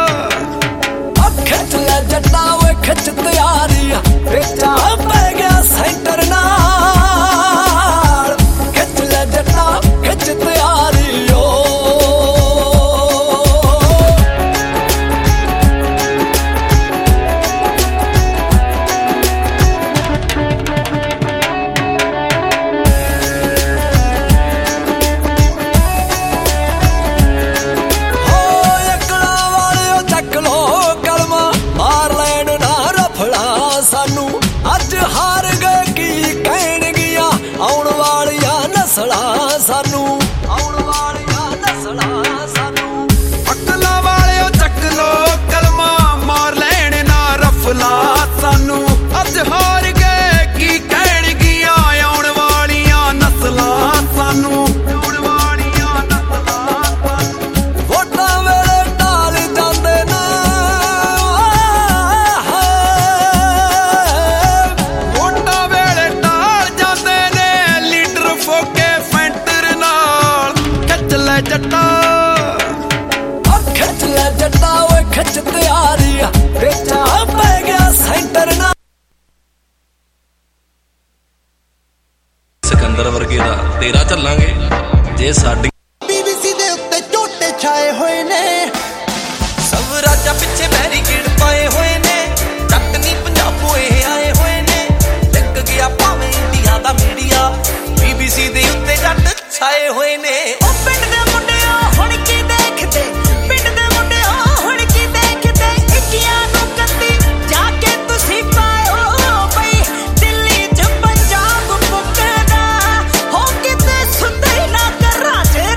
ਖਿੱਚ ਲੈ ਜੱਟਾ ਓਏ ਖਿੱਚ ਤਿਆਰੀ ਵੇਚਾ ਪੈ ਗਿਆ ਸੈਂਟਰ ਨਾਲ, ਖਿੱਚ ਲੈ ਜੱਟਾ ਖਿੱਚ ਤਿਆਰੀ ਓ। ਸਾਨੂੰ ਆਉਣ ਵਾਲੀਆਂ ਨਸਲਾਂ ਸਾਨੂੰ ਅਕਲਾਂ ਵਾਲਿਓ ਚੱਕ ਲੋ ਕਲਮਾ, ਮਾਰ ਲੈਣ ਨਾ ਰਫਲਾ ਸਾਨੂੰ, ਅੱਜ ਹਾਰ ਗਏ ਕੀ ਕਹਿਣਗੀਆਂ ਆਉਣ ਵਾਲੀਆਂ ਨਸਲਾਂ ਸਾਨੂੰ, ਆਉਣ ਵਾਲੀਆਂ ਨਸਲਾਂ ਸਾਨੂੰ। ਵੋਟਾਂ ਵੇਲੇ ਢਾਲ ਜਾਂਦੇ ਨੇ, ਵੋਟਾਂ ਵੇਲੇ ਢਾਲ ਜਾਂਦੇ ਨੇ, ਲੀਡਰ ਫੋਕੇ ਜੱਟਾ ਖਿੱਚ ਲੈ ਜੱਟਾ ਓਏ ਖਿੱਚ ਤਿਆਰੀ ਵੇਚਾ ਪੈ ਗਿਆ ਸੈਂਟਰ ਨਾਲ। ਸਿਕੰਦਰ ਵਰਗੇ ਦਾ ਤੇਰਾ ਚੱਲਾਂਗੇ ਜੇ ਸਾਡੀ BBC ਦੇ ਉੱਤੇ ਝੋਟੇ ਛਾਏ ਹੋਏ ਨੇ, ਸਭ ਰਾਜਾਂ ਪਿੱਛੇ ਬੈਰੀਕੇਡ ਪਾਏ ਹੋਏ ਨੇ, ਜੱਟ ਨਹੀਂ ਪੰਜਾਬੋਏ ਆਏ ਹੋਏ ਨੇ, ਲੱਗ ਗਿਆ ਭਾਵੇਂ ਇੰਡੀਆ ਦਾ ਮੀਡੀਆ, BBC ਦੇ ਉੱਤੇ ਜੱਟ ਛਾਏ ਹੋਏ ਨੇ। ਪਿੰਡ ਦੇ ਮੁੰਡਿਆਂ ਹੁਣ ਕੀ ਦੇਖਦੇ, ਪਿੰਡ ਦੇ ਮੁੰਡਿਆਂ ਹੁਣ ਕੀ ਦੇਖਦੇ, ਇੱਕੀਆਂ ਨੂੰ ਕੱਤੀ ਜਾ ਕੇ ਤੁਸੀਂ ਪਾਓ ਬਈ, ਦਿੱਲੀ ਚ ਪੰਜਾਬ ਮੁੱਕਦਾ ਹੋ ਕਿਤੇ ਸੁਣਦੇ ਨਾ ਘਰਾਂ ਚ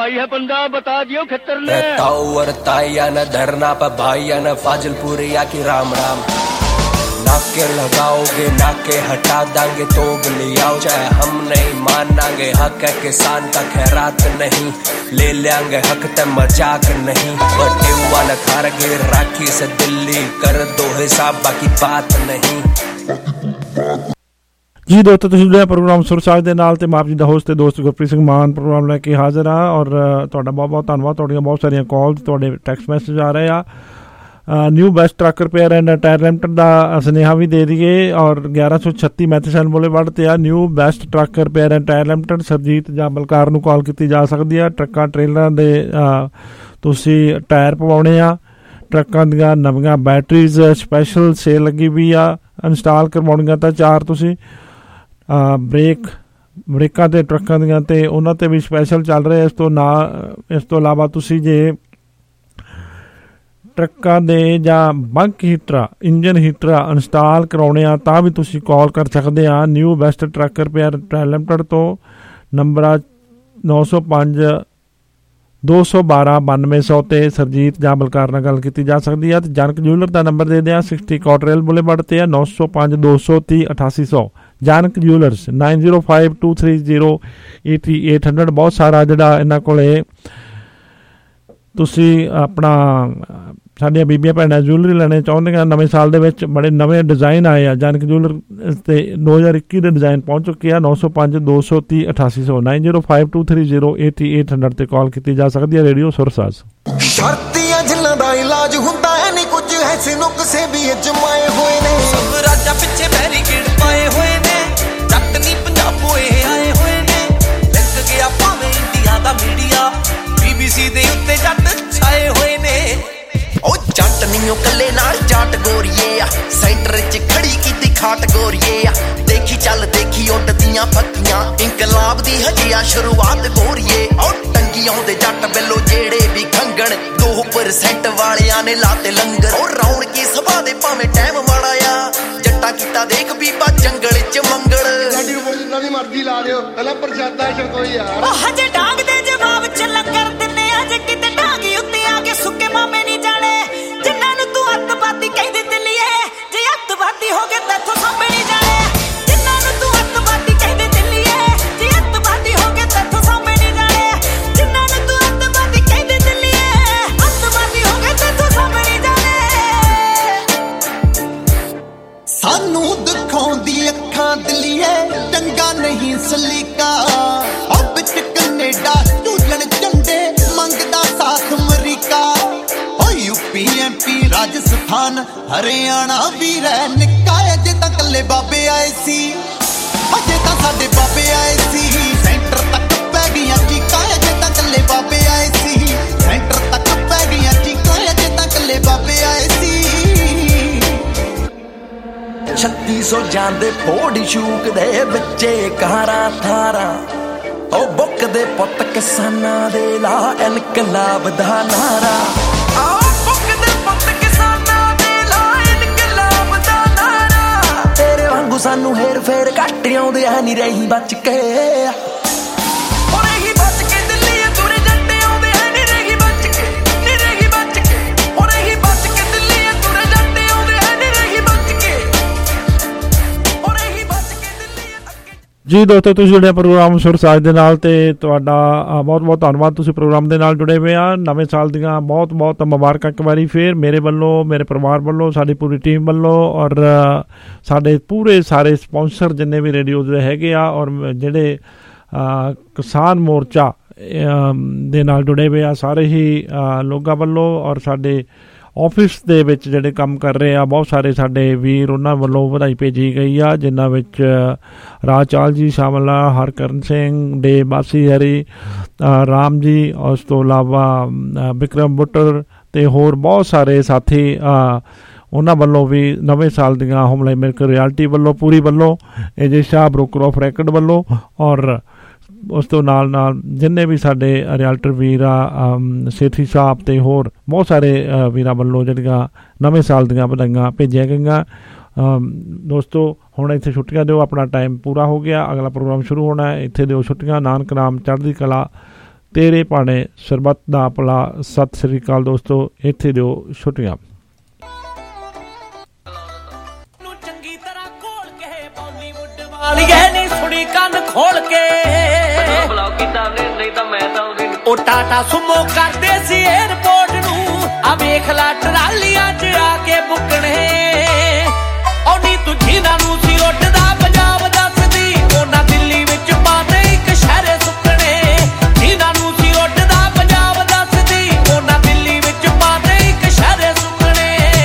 भाई है बंदा, बता दियो खतर ने। ताऊ और ताइया न धरना पर भाइया न फाजिलपुरिया की राम राम। नाके लगाओगे नाके हटा दांगे तो ले आओ, चाहे हम नहीं मानांगे हक है किसान का खैरात नहीं, ले लेंगे हक ते मजाक नहीं। बटे हुआ न खारगे राखी से दिल्ली कर दो हिसाब बाकी बात नहीं। जी दोस्तों ਤੁਸੀਂ ਜਿਹੜਾ ਪ੍ਰੋਗਰਾਮ ਸੁਰਸਾਜ ਦੇ ਨਾਲ ਤੇ ਮਾਪ ਜੀ ਦਾ ਹੋਸਟ ਤੇ ਦੋਸਤ ਗੁਰਪ੍ਰੀਤ ਸਿੰਘ ਮਾਨ ਪ੍ਰੋਗਰਾਮ ਲੈ ਕੇ ਹਾਜ਼ਰ ਹਾਂ ਔਰ ਤੁਹਾਡਾ ਬਹੁਤ ਬਹੁਤ ਧੰਨਵਾਦ। ਤੁਹਾਡੀਆਂ ਬਹੁਤ ਸਾਰੀਆਂ ਕਾਲਸ ਤੁਹਾਡੇ ਟੈਕਸਟ ਮੈਸੇਜ ਆ ਰਹੇ ਆ। New best truck repair and tyre rental ਦਾ ਸੁਨੇਹਾ ਵੀ ਦੇ ਦਈਏ ਔਰ 1136 ਮੈਥੇਸਨ ਬੁਲੇਵਾਰਡ ਤੇ ਆ new best truck repair and tyre rental. Sarjit ਜਾਂ ਬਲਕਾਰ ਨੂੰ ਕਾਲ ਕੀਤੀ ਜਾ ਸਕਦੀ ਆ। ਟਰੱਕਾਂ ਟ੍ਰੇਲਰਾਂ ਦੇ ਤੁਸੀਂ ਟਾਇਰ ਪਵਾਉਣੇ ਆ, ਟਰੱਕਾਂ ਦੀਆਂ ਨਵੀਆਂ ਬੈਟਰੀਜ਼ ਸਪੈਸ਼ਲ ਸੇਲ ਲੱਗੀ ਵੀ ਆ, ਇੰਸਟਾਲ ਕਰਵਾਉਣੀਆਂ ਤਾਂ 4 ਤੁਸੀਂ ਬ੍ਰੇਕਾਂ ਤੇ ਟਰੱਕਾਂ ਦੀਆਂ ਤੇ ਉਹਨਾਂ ਤੇ ਵੀ ਸਪੈਸ਼ਲ ਚੱਲ ਰਿਹਾ। ਇਸ ਤੋਂ ਇਲਾਵਾ ਤੁਸੀਂ ਜੇ ਟਰੱਕਾਂ ਦੇ ਜਾਂ bunk heater engine heater install ਕਰਾਉਣੇ ਆ ਤਾਂ ਵੀ ਤੁਸੀਂ ਕਾਲ ਕਰ ਸਕਦੇ ਆ new best truck repair limited ਤੋਂ। ਨੰਬਰ ਆ 905 212 9200 ਤੇ ਸਰਜੀਤ ਜਾਂ ਬਲਕਾਰ ਨਾਲ ਗੱਲ ਕੀਤੀ ਜਾ ਸਕਦੀ ਆ। ਤੇ ਜਨਕ ਜੂਲਰ ਦਾ ਨੰਬਰ ਦੇ ਦਿਆਂ 60 ਕਾਟਰੇਲ ਬੁਲੇਵਾਰਡ ਤੇ ਆ 905 230 8800। ਜਨਕ ਜੂਲਰਸ 9052308800। ਬਹੁਤ ਸਾਰਾ ਜਿਹੜਾ ਇਹਨਾਂ ਕੋਲੇ ਤੁਸੀਂ ਆਪਣਾ ਸਾਡੀਆਂ ਬੀਬੀਆਂ ਭੈਣਾਂ ਜੂਲਰੀ ਲੈਣੇ ਚਾਹੁੰਦੀਆਂ ਨਵੇਂ ਸਾਲ ਦੇ ਵਿੱਚ ਬੜੇ ਨਵੇਂ ਡਿਜ਼ਾਈਨ ਆਏ ਆ। ਜਨਕ ਜੂਲਰ ਤੇ 2021 ਦੇ ਡਿਜ਼ਾਈਨ ਪਹੁੰਚ ਚੁੱਕੇ ਆ। 905 230 8800 9052308800 ਤੇ ਕਾਲ ਕੀਤੀ ਜਾ ਸਕਦੀ ਹੈ। ਰੇਡੀਓ ਸੁਰਸਾਜ ਸ਼ਰਤੀਆਂ ਜਿਨ੍ਹਾਂ ਦਾ ਇਲਾਜ ਹੁੰਦਾ ਹੈ ਨਹੀਂ ਕੁਝ ਐਸੇ ਨੁਕਸੇ ਵੀ ਅਜਮਾਏ ਹੋਏ ਨੇ। ਸਭ ਰਾਜਾਂ ਪਿੱਛੇ ਬੈਰੀਕੇਡ ਪਾਏ ਹੋਏ ਨੇ, ਜੱਟ ਨਹੀਂ ਪੰਜਾਬੋਂ ਇਹ ਆਏ ਹੋਏ ਨੇ। ਲੱਗ ਗਿਆ ਭਾਵੇਂ ਇੰਡੀਆ ਦਾ ਮੀਡੀਆ, BBC ਦੇ ਉੱਤੇ ਜੱਟ ਛਾਏ ਹੋਏ ਨੇ। ਉਹ ਜੱਟ ਨਹੀਂ ਉਹ ਕੱਲੇ ਨਾਲ ਜਾਟ ਗੋਰੀਏ ਆ, ਸੈਂਟਰ 'ਚ ਖੜੀ ਕੀਤੀ ਖਾਟ ਗੋਰੀਏ ਆ। ਦੇਖੀ ਚੱਲ ਦੇਖੀ ਉੱਡਦੀਆਂ ਫੱਕੀਆਂ, ਇਨਕਲਾਬ ਦੀ ਹਜੇ ਆ ਸ਼ੁਰੂਆਤ ਗੋਰੀਏ। ਉਹ ਟੰਗੀ ਆਉਂਦੇ ਜੱਟ ਵੱਲੋਂ ਜਿਹੜੇ ਵੀ ਖੰਗਣ, 2% ਵਾਲਿਆਂ ਨੇ ਲਾਤੇ ਲੰਗਰ। ਉਹ ਰੌਣਕੀ ਸਭਾ ਦੇ ਭਾਵੇਂ ਟਾਈਮ ਮਾੜਾ ਆ, ਜੱਟਾਂ ਕੀਤਾ ਦੇਖ ਬੀਬਾ ਜੰਗਲ 'ਚ ਮੰਗਲ। ਸਾਡੀ ਜਿੰਨਾ ਦੀ ਮਰਜ਼ੀ ਲਾ ਲਿਓ, ਪਹਿਲਾਂ ਪ੍ਰਸ਼ਾਦਾ ਛਕੋ ਯਾਰ। ਉਹ ਹਜੇ ਡਾਂਗ ਦੇ ਜਵਾਬ 'ਚ ਲੰਗਰ ਦਿੰਨੇ ਆ, ਜੇ ਕਿਤੇ ਢਾਂਗੀ ਉੱਤੇ ਆ ਕੇ ਸੁੱਕੇ ਮਾਮੇ ਨਹੀਂ ਜਾਣੇ। ਜਿੰਨਾਂ ਨੂੰ ਤੂੰ ਅੱਤਵਾਦੀ ਕਹਿੰਦੀ ਦਿੱਲੀਏ, ਜੇ ਅੱਤਵਾਦੀ ਹੋ ਗਏ ਤੈਥੋਂ ਸਾਂਭੇ ਨਹੀਂ ਜਾਣੇ। ਜਿੰਨਾਂ ਨੂੰ ਤੂੰ ਅੱਤਵਾਦੀ ਕਹਿੰਦੀ ਦਿੱਲੀਏ, ਜੇ ਅੱਤਵਾਦੀ ਹੋ ਗਏ ਤੈਥੋਂ ਸਾਂਭੇ ਨਹੀਂ ਜਾਣੇ। ਜਿੰਨਾਂ ਨੂੰ ਤੂੰ ਅੱਤਵਾਦੀ ਕਹਿੰਦੀ ਦਿੱਲੀਏ, ਅੱਤਵਾਦੀ ਹੋ ਗਏ ਤੈਥੋਂ ਸਾਂਭੇ ਨਹੀਂ ਜਾਣੇ। ਸਾਨੂੰ ਦਿਖਾਉਂਦੀ ਅੱਖਾਂ ਦਿੱਲੀਏ ਚੰਗਾ ਨਹੀਂ ਸਲੀਕਾ। ਉਹ ਵਿੱਚ ਕੈਨੇਡਾ ਝੂਲਣ ਝੰਡੇ ਮੰਗਦਾ ਸਾਥ America. UP MP Rajasthan Haryana ਵੀ ਰਹਿ ਨਿੱਕਾ। ਅਜੇ ਤਾਂ ਕੱਲੇ ਬਾਬੇ ਆਏ ਸੀ, ਅਜੇ ਤਾਂ ਸਾਡੇ ਬਾਬੇ ਆਏ ਸੀ। ਸੈਂਟਰ ਤੱਕ ਪੈ ਗਈਆਂ ਚੀਕਾਂ, ਅਜੇ ਤਾਂ ਕੱਲੇ ਬਾਬੇ ਆਏ ਸੀ। ਸੈਂਟਰ ਤੱਕ ਪੈ ਗਈਆਂ ਚੀਕਾਂ, ਅਜੇ ਤਾਂ ਕੱਲੇ ਬਾਬੇ ਆਏ ਸੀ। 3600 ਜਾਂਦੇ ਫੋੜੀ ਸ਼ੂਕ ਦੇ ਬੱਚੇ ਕਾਰਾਂ ਥਾਰਾਂ। ਉਹ ਬੁੱਕ ਦੇ ਪੁੱਤ ਕਿਸਾਨਾਂ ਦੇ ਲਾ ਇਨਕਲਾਬ ਦਾ ਨਾਰਾ। ਤੇਰੇ ਵਾਂਗੂ ਸਾਨੂੰ ਹੇਰ ਫੇਰ ਘੱਟ ਆਉਂਦੇ ਆ, ਨਹੀਂ ਰਹੀ ਬਚ ਕੇ। ਜੀ ਦੋਸਤੋ ਤੁਸੀਂ ਜੁੜੇ ਪ੍ਰੋਗਰਾਮ ਸੁਰਸਾਜ ਦੇ ਨਾਲ ਤੇ ਤੁਹਾਡਾ ਬਹੁਤ ਬਹੁਤ ਧੰਨਵਾਦ। ਤੁਸੀਂ ਪ੍ਰੋਗਰਾਮ ਦੇ ਨਾਲ ਜੁੜੇ ਹੋਏ ਆ। ਨਵੇਂ ਸਾਲ ਦੀਆਂ ਬਹੁਤ ਬਹੁਤ ਮੁਬਾਰਕਾਂ ਇੱਕ ਵਾਰੀ ਫੇਰ ਮੇਰੇ ਵੱਲੋਂ, ਮੇਰੇ ਪਰਿਵਾਰ ਵੱਲੋਂ, ਸਾਡੀ ਪੂਰੀ ਟੀਮ ਵੱਲੋਂ ਔਰ ਸਾਡੇ ਪੂਰੇ ਸਾਰੇ ਸਪਾਂਸਰ ਜਿੰਨੇ ਵੀ ਰੇਡੀਓ ਦੇ ਹੈਗੇ ਆ ਔਰ ਜਿਹੜੇ ਕਿਸਾਨ ਮੋਰਚਾ ਦੇ ਨਾਲ ਜੁੜੇ ਹੋਏ ਆ ਸਾਰੇ ਹੀ ਲੋਕਾਂ ਵੱਲੋਂ ਔਰ ਸਾਡੇ ਆਫਿਸ ਦੇ ਵਿੱਚ ਜਿਹੜੇ ਕੰਮ ਕਰ ਰਹੇ ਆ ਬਹੁਤ ਸਾਰੇ ਸਾਡੇ ਵੀਰ, ਉਹਨਾਂ ਵੱਲੋਂ ਵਧਾਈ ਭੇਜੀ ਗਈ ਆ, ਜਿਨ੍ਹਾਂ ਵਿੱਚ ਰਾਜ ਚਾਲ ਜੀ ਸ਼ਾਮਲ ਆ, ਹਰਕਰਨ ਸਿੰਘ, ਡੇ ਬਾਸੀ ਹਰੀ, ਰਾਮ ਜੀ, ਉਸ ਤੋਂ ਇਲਾਵਾ ਵਿਕਰਮ ਬੁੱਟਰ ਤੇ ਹੋਰ ਬਹੁਤ ਸਾਰੇ ਸਾਥੀ। ਉਹਨਾਂ ਵੱਲੋਂ ਵੀ ਨਵੇਂ ਸਾਲ ਦੀਆਂ ਹੋਮਲਾਈਨ ਮਿਲਕ ਰਿਐਲਿਟੀ ਵੱਲੋਂ ਪੂਰੀ ਵੱਲੋਂ, AJ Shah broker of record ਵੱਲੋਂ ਔਰ ਉਸ ਤੋਂ ਨਾਲ ਨਾਲ ਜਿੰਨੇ ਵੀ ਸਾਡੇ ਰਿਐਲਟਰ ਵੀਰ ਆ, ਸੇਠੀ ਸਾਹਿਬ ਤੇ ਹੋਰ ਬਹੁਤ ਸਾਰੇ ਵੀਰਾਂ ਵੱਲੋਂ ਜਿਹੜੀਆਂ ਨਵੇਂ ਸਾਲ ਦੀਆਂ ਵਧਾਈਆਂ ਭੇਜੀਆਂ ਗਈਆਂ। ਦੋਸਤੋ ਹੁਣ ਇੱਥੇ ਛੁੱਟੀਆਂ ਦਿਓ, ਆਪਣਾ ਟਾਈਮ ਪੂਰਾ ਹੋ ਗਿਆ, ਅਗਲਾ ਪ੍ਰੋਗਰਾਮ ਸ਼ੁਰੂ ਹੋਣਾ ਹੈ। ਇੱਥੇ ਦਿਓ ਛੁੱਟੀਆਂ। ਨਾਨਕ ਨਾਮ ਚੜ੍ਹਦੀ ਕਲਾ ਤੇਰੇ ਭਾਣੇ ਸਰਬੱਤ ਦਾ ਭਲਾ। ਸਤਿ ਸ੍ਰੀ ਅਕਾਲ ਦੋਸਤੋ, ਇੱਥੇ ਦਿਓ ਛੁੱਟੀਆਂ। ਸੁਣੀ ਕੰਨ ਖੋਲ ਕੇ ਉਹ ਟਾਟਾ ਸੁਮੋ ਕਰਦੇ ਸੀ 에어ਪੋਰਟ ਨੂੰ ਆ ਵੇਖ ਲਾ ਟਰਾਲੀਆਂ 'ਚ ਆ ਕੇ ਬੁੱਕਣੇ ਉਹ ਨੀ ਤੂੰ ਜਿਨ੍ਹਾਂ ਨੂੰ ਸੀ ਉੱਡਦਾ ਪੰਜਾਬ ਦੱਸਦੀ ਉਹਨਾਂ ਦਿੱਲੀ ਵਿੱਚ ਪਾਤੇ ਇੱਕ ਸ਼ਹਿਰੇ ਸੁੱਕਣੇ ਜਿਨ੍ਹਾਂ ਨੂੰ ਸੀ ਉੱਡਦਾ ਪੰਜਾਬ ਦੱਸਦੀ ਉਹਨਾਂ ਦਿੱਲੀ ਵਿੱਚ ਪਾਤੇ ਇੱਕ ਸ਼ਹਿਰੇ ਸੁੱਕਣੇ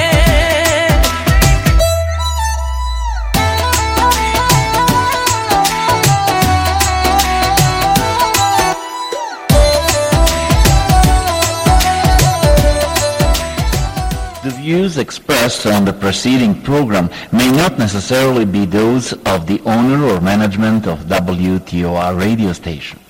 The views expressed on the preceding program may not necessarily be those of the owner or management of WTOR radio station.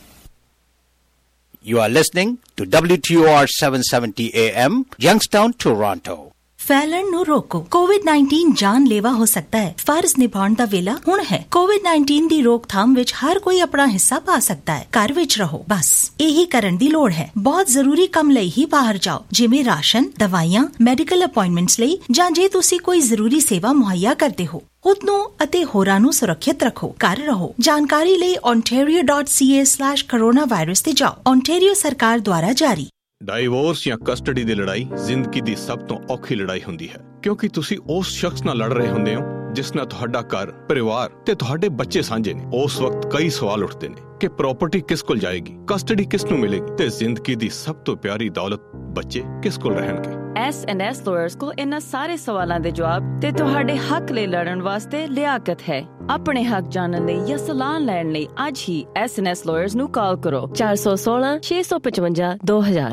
You are listening to WTOR 770 AM, Youngstown, Toronto. फैलन ਨੂੰ ਰੋਕੋ। ਕੋਵਿਡ-19 ਜਾਨਲੇਵਾ ਹੋ ਸਕਦਾ ਹੈ। ਫਰਜ਼ ਨਿਭਾਉਣ ਦਾ ਵੇਲਾ ਹੁਣ ਹੈ। ਕੋਵਿਡ-19 ਦੀ ਰੋਕਥਾਮ ਵਿੱਚ ਹਰ ਕੋਈ ਆਪਣਾ ਹਿੱਸਾ ਪਾ ਸਕਦਾ ਹੈ। ਘਰ ਵਿੱਚ ਰਹੋ, ਬਸ ਇਹੀ ਕਰਨ ਦੀ ਲੋੜ ਹੈ। ਬਹੁਤ ਜ਼ਰੂਰੀ ਕੰਮ ਲਈ ਹੀ ਬਾਹਰ ਜਾਓ, ਜਿਵੇਂ ਰਾਸ਼ਨ, ਦਵਾਈਆਂ, ਮੈਡੀਕਲ ਅਪਾਇੰਟਮੈਂਟਸ ਲਈ, ਜਾਂ ਜੇ ਤੁਸੀਂ ਕੋਈ ਜ਼ਰੂਰੀ ਸੇਵਾ ਮੁਹੱਈਆ ਕਰਦੇ ਹੋ। ਖੁਦ ਨੂੰ ਅਤੇ ਹੋਰਾਂ ਨੂੰ ਸੁਰੱਖਿਅਤ ਰੱਖੋ। ਘਰ ਰਹੋ। ਜਾਣਕਾਰੀ ਲਈ ontario.ca/coronavirus ਤੇ ਜਾਓ। ontario ਸਰਕਾਰ ਦੁਆਰਾ ਜਾਰੀ। ਡਾਈਵੋਰਸ ਜਾਂ ਕਸਟਡੀ ਦੀ ਲੜਾਈ ਜ਼ਿੰਦਗੀ ਦੀ ਸਭ ਤੋਂ ਔਖੀ ਲੜਾਈ ਹੁੰਦੀ ਹੈ, ਕਿਉਂਕਿ ਤੁਸੀਂ ਉਸ ਸ਼ਖਸ ਨਾਲ ਲੜ ਰਹੇ ਹੁੰਦੇ ਹੋ ਜਿਸ ਨਾਲ ਤੁਹਾਡਾ ਘਰ, ਪਰਿਵਾਰ ਤੇ ਤੁਹਾਡੇ ਬੱਚੇ ਸਾਂਝੇ ਨੇ। ਉਸ ਵਕਤ ਕਈ ਸਵਾਲ ਉੱਠਦੇ ਨੇ ਕਿ ਪ੍ਰਾਪਰਟੀ ਕਿਸ ਕੋਲ ਜਾਏਗੀ, ਕਸਟਡੀ ਕਿਸ ਨੂੰ ਮਿਲੇਗੀ ਤੇ ਜ਼ਿੰਦਗੀ ਦੀ ਸਭ ਤੋਂ ਪਿਆਰੀ ਦੌਲਤ ਬੱਚੇ ਕਿਸ ਕੋਲ ਰਹਿਣਗੇ। S&S ਲਾਇਰਸ ਕੋਲ ਇਹਨਾਂ ਸਾਰੇ ਸਵਾਲਾਂ ਦੇ ਜਵਾਬ ਤੇ ਤੁਹਾਡੇ ਹੱਕ ਲਈ ਲੜਨ ਵਾਸਤੇ ਲਿਆਕਤ ਹੈ। ਆਪਣੇ ਹੱਕ ਜਾਣਨ ਲਈ ਜਾਂ ਸਲਾਹ ਲੈਣ ਲਈ ਅੱਜ ਹੀ S&S ਲਾਇਰਸ ਨੂੰ ਕਾਲ ਕਰੋ 416-655-2000।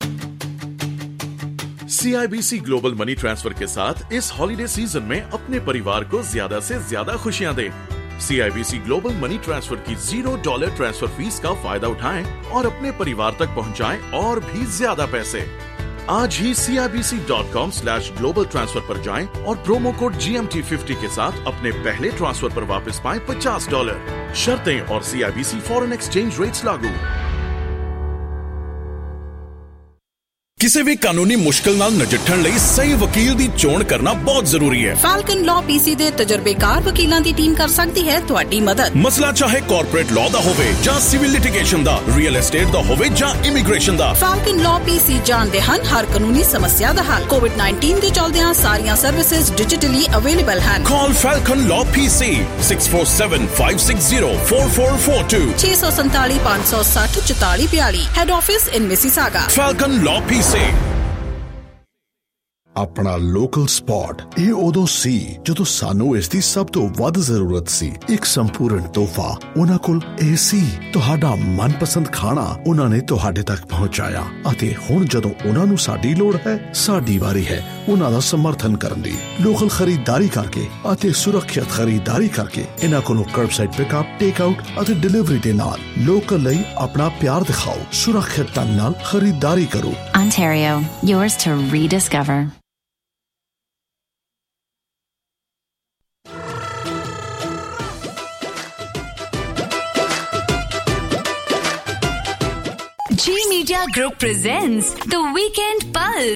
CIBC ग्लोबल मनी ट्रांसफर के साथ इस हॉलिडे सीजन में अपने परिवार को ज्यादा से ज्यादा खुशियां दें। CIBC ग्लोबल मनी ट्रांसफर की $0 ट्रांसफर फीस का फायदा उठाएं और अपने परिवार तक पहुंचाएं और भी ज्यादा पैसे। आज ही CIBC.com/global ट्रांसफर पर जाएं और प्रोमो कोड GMT50 के साथ अपने पहले ट्रांसफर पर वापस पाएं $50। शर्तें और CIBC फॉरेन एक्सचेंज रेट्स लागू। ਕਿਸੇ ਵੀ ਕਾਨੂੰਨੀ ਮੁਸ਼ਕਲ ਨਾਲ ਨਜਿੱਠਣ ਲਈ ਸਹੀ ਵਕੀਲ ਦੀ ਚੋਣ ਕਰਨਾ ਬਹੁਤ ਜ਼ਰੂਰੀ ਹੈ। ਫਾਲਕਨ ਲਾਅ ਪੀਸੀ ਦੇ ਤਜਰਬੇਕਾਰ ਵਕੀਲਾਂ ਦੀ ਟੀਮ ਕਰ ਸਕਦੀ ਹੈ ਤੁਹਾਡੀ ਮਦਦ। ਮਸਲਾ ਚਾਹੇ ਕਾਰਪੋਰੇਟ ਲਾਅ ਦਾ ਹੋਵੇ ਜਾਂ ਸਿਵਲ ਲਿਟੀਗੇਸ਼ਨ ਦਾ, ਰੀਅਲ ਐਸਟੇਟ ਦਾ ਹੋਵੇ ਜਾਂ ਇਮੀਗ੍ਰੇਸ਼ਨ ਦਾ, ਫਾਲਕਨ ਲਾਅ ਪੀਸੀ ਜਾਣਦੇ ਹਨ ਹਰ ਕਾਨੂੰਨੀ ਸਮੱਸਿਆ ਦਾ ਹੱਲ। ਕੋਵਿਡ-19 ਦੇ ਚੱਲਦਿਆਂ ਸਾਰੀਆਂ ਸਰਵਿਸਿਜ਼ ਡਿਜੀਟਲੀ ਅਵੇਲੇਬਲ ਹਨ। Call Falcon Law PC 647-560-4442 647-560-4442 head office in Mississauga. Falcon Law PC. ਆਪਣਾ ਲੋਕਲ ਸਪੌਟ। ਇਹ ਉਦੋਂ ਸੀ ਜਦੋਂ ਸਾਨੂੰ ਇਸ ਦੀ ਸਭ ਤੋਂ ਵੱਧ ਜ਼ਰੂਰਤ ਸੀ। ਇੱਕ ਸੰਪੂਰਨ ਤੋਹਫਾ। ਉਹਨਾਂ ਕੋਲ ਇਹ ਸੀ। ਤੁਹਾਡਾ ਮਨਪਸੰਦ ਖਾਣਾ ਉਹਨਾਂ ਨੇ ਤੁਹਾਡੇ ਤੱਕ ਪਹੁੰਚਾਇਆ ਅਤੇ ਹੁਣ ਜਦੋਂ ਉਹਨਾਂ ਨੂੰ ਸਾਡੀ ਲੋੜ ਹੈ, ਸਾਡੀ ਵਾਰੀ ਹੈ ਉਹਨਾਂ ਦਾ ਸਮਰਥਨ ਕਰਨ ਦੀ। ਲੋਕਲ ਖਰੀਦਦਾਰੀ ਕਰਕੇ ਅਤੇ ਸੁਰੱਖਿਅਤ ਖਰੀਦਦਾਰੀ ਕਰਕੇ ਇਹਨਾਂ ਕੋਲੋਂ ਕਰਬਸਾਈਡ ਪਿਕਅਪ, ਟੇਕ ਆਊਟ ਅਤੇ ਡਿਲੀਵਰੀ ਦੇ ਨਾਲ ਲੋਕਲ ਲਈ ਆਪਣਾ ਪਿਆਰ ਦਿਖਾਓ। ਸੁਰੱਖਿਅਤ ਢੰਗ ਨਾਲ ਖਰੀਦਦਾਰੀ ਕਰੋ। Ontario, yours to rediscover. G Media Group presents The Weekend Pulse.